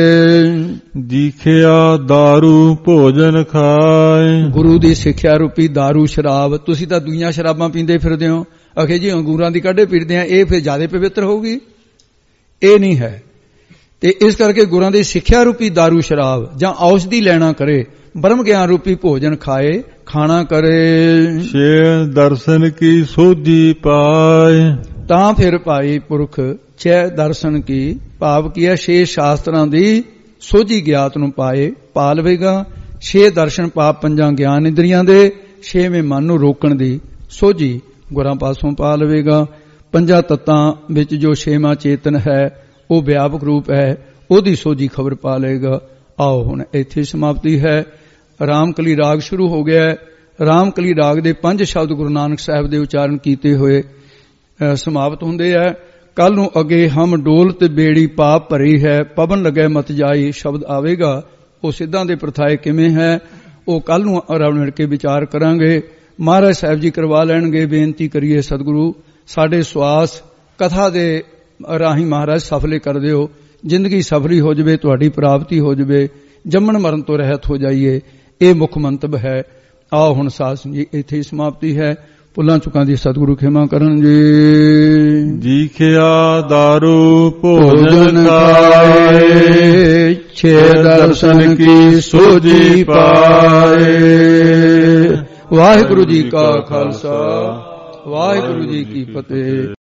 ਦੀਖਿਆ ਦਾਰੂ ਭੋਜਨ ਖਾਏ, ਗੁਰੂ ਦੀ ਸਿੱਖਿਆ ਰੂਪੀ ਦਾਰੂ ਸ਼ਰਾਬ। ਤੁਸੀਂ ਤਾਂ ਦੁਨੀਆਂ ਸ਼ਰਾਬਾਂ ਪੀਂਦੇ ਫਿਰਦੇ ਹੋ, ਅਖੇ ਜੀ ਅੰਗੂਰਾਂ ਦੀ ਕਾਢੇ ਪੀਂਦੇ ਆ, ਇਹ ਫਿਰ ਜ਼ਿਆਦਾ ਪਵਿੱਤਰ ਹੋਊਗੀ? ਇਹ ਨਹੀਂ ਹੈ। ਤੇ ਇਸ ਕਰਕੇ ਗੁਰਾਂ ਦੀ ਸਿੱਖਿਆ ਰੂਪੀ ਦਾਰੂ ਸ਼ਰਾਬ ਜਾਂ ਔਸ਼ਧੀ ਲੈਣਾ ਕਰੇ, ਬ੍ਰਹਮ ਗਿਆਨ ਰੂਪੀ ਭੋਜਨ ਖਾਏ ਖਾਣਾ ਕਰੇ। ਛੇ ਦਰਸ਼ਨ ਕੀ ਸੋਧੀ ਪਾਏ, ਤਾਂ ਫਿਰ ਭਾਈ ਪੁਰਖ ਛੇ ਦਰਸ਼ਨ ਕੀ ਭਾਵ ਕੀ ਹੈ, ਛੇ ਸ਼ਾਸਤਰਾਂ ਦੀ ਸੋਝੀ ਗਿਆਤ ਨੂੰ ਪਾਏ ਪਾ ਲਵੇਗਾ। ਛੇ ਦਰਸ਼ਨ ਪਾਪ ਪੰਜਾਂ ਗਿਆਨ ਇੰਦਰੀਆਂ ਦੇ, ਛੇਵੇਂ ਮਨ ਨੂੰ ਰੋਕਣ ਦੀ ਸੋਝੀ ਗੁਰਾਂ ਪਾਸੋਂ ਪਾ ਲਵੇਗਾ। ਪੰਜਾਂ ਤੱਤਾਂ ਵਿੱਚ ਜੋ ਛੇਵਾਂ ਚੇਤਨ ਹੈ ਉਹ ਵਿਆਪਕ ਰੂਪ ਹੈ, ਉਹਦੀ ਸੋਝੀ ਖਬਰ ਪਾ ਲਏਗਾ। ਆਓ ਹੁਣ ਇੱਥੇ ਸਮਾਪਤੀ ਹੈ। ਰਾਮਕਲੀ ਰਾਗ ਸ਼ੁਰੂ ਹੋ ਗਿਆ ਹੈ। ਰਾਮਕਲੀ ਰਾਗ ਦੇ 5 ਸ਼ਬਦ ਗੁਰੂ ਨਾਨਕ ਸਾਹਿਬ ਦੇ ਉਚਾਰਨ ਕੀਤੇ ਹੋਏ ਸਮਾਪਤ ਹੁੰਦੇ ਹੈ। ਕੱਲ ਨੂੰ ਅੱਗੇ ਹਮ ਡੋਲ ਤੇ ਬੇੜੀ ਪਾਪ ਭਰੀ ਹੈ, ਪਵਨ ਲਗੇ ਮਤ ਜਾਈ ਸ਼ਬਦ ਆਵੇਗਾ। ਉਹ ਸਿੱਧਾਂ ਦੇ ਪ੍ਰਥਾਏ ਕਿਵੇਂ ਹੈ ਉਹ ਕੱਲ ਨੂੰ ਰਲ ਮਿਲ ਕੇ ਵਿਚਾਰ ਕਰਾਂਗੇ। ਮਹਾਰਾਜ ਸਾਹਿਬ ਜੀ ਕਰਵਾ ਲੈਣਗੇ। ਬੇਨਤੀ ਕਰੀਏ ਸਤਿਗੁਰੂ ਸਾਡੇ ਸਵਾਸ ਕਥਾ ਦੇ ਰਾਹੀਂ ਮਹਾਰਾਜ ਸਫਲੇ ਕਰ ਦਿਓ। ਜ਼ਿੰਦਗੀ ਸਫਲੀ ਹੋ ਜਾਵੇ, ਤੁਹਾਡੀ ਪ੍ਰਾਪਤੀ ਹੋ ਜਾਵੇ, ਜੰਮਣ ਮਰਨ ਤੋਂ ਰਹਿਤ ਹੋ ਜਾਈਏ। ਇਹ ਮੁੱਖ ਮੰਤਵ ਹੈ। ਆਓ ਹੁਣ ਸਾਧ ਜੀ ਇੱਥੇ ਹੀ ਸਮਾਪਤੀ ਹੈ। ਭੁੱਲਾਂ ਚੁੱਕਾਂ ਦੀ ਸਤਿਗੁਰੂ ਖਿਮਾ ਕਰਨ ਜੀ। ਦੀਖਿਆ ਦਾਰੂ ਭੋਜਨ ਖਾਏ, ਛੇ ਦਰਸ਼ਨ ਕੀ ਸੋਝੀ ਪਾਏ। ਵਾਹਿਗੁਰੂ ਜੀ ਕਾ ਖਾਲਸਾ, ਵਾਹਿਗੁਰੂ ਜੀ ਕੀ ਫਤਿਹ।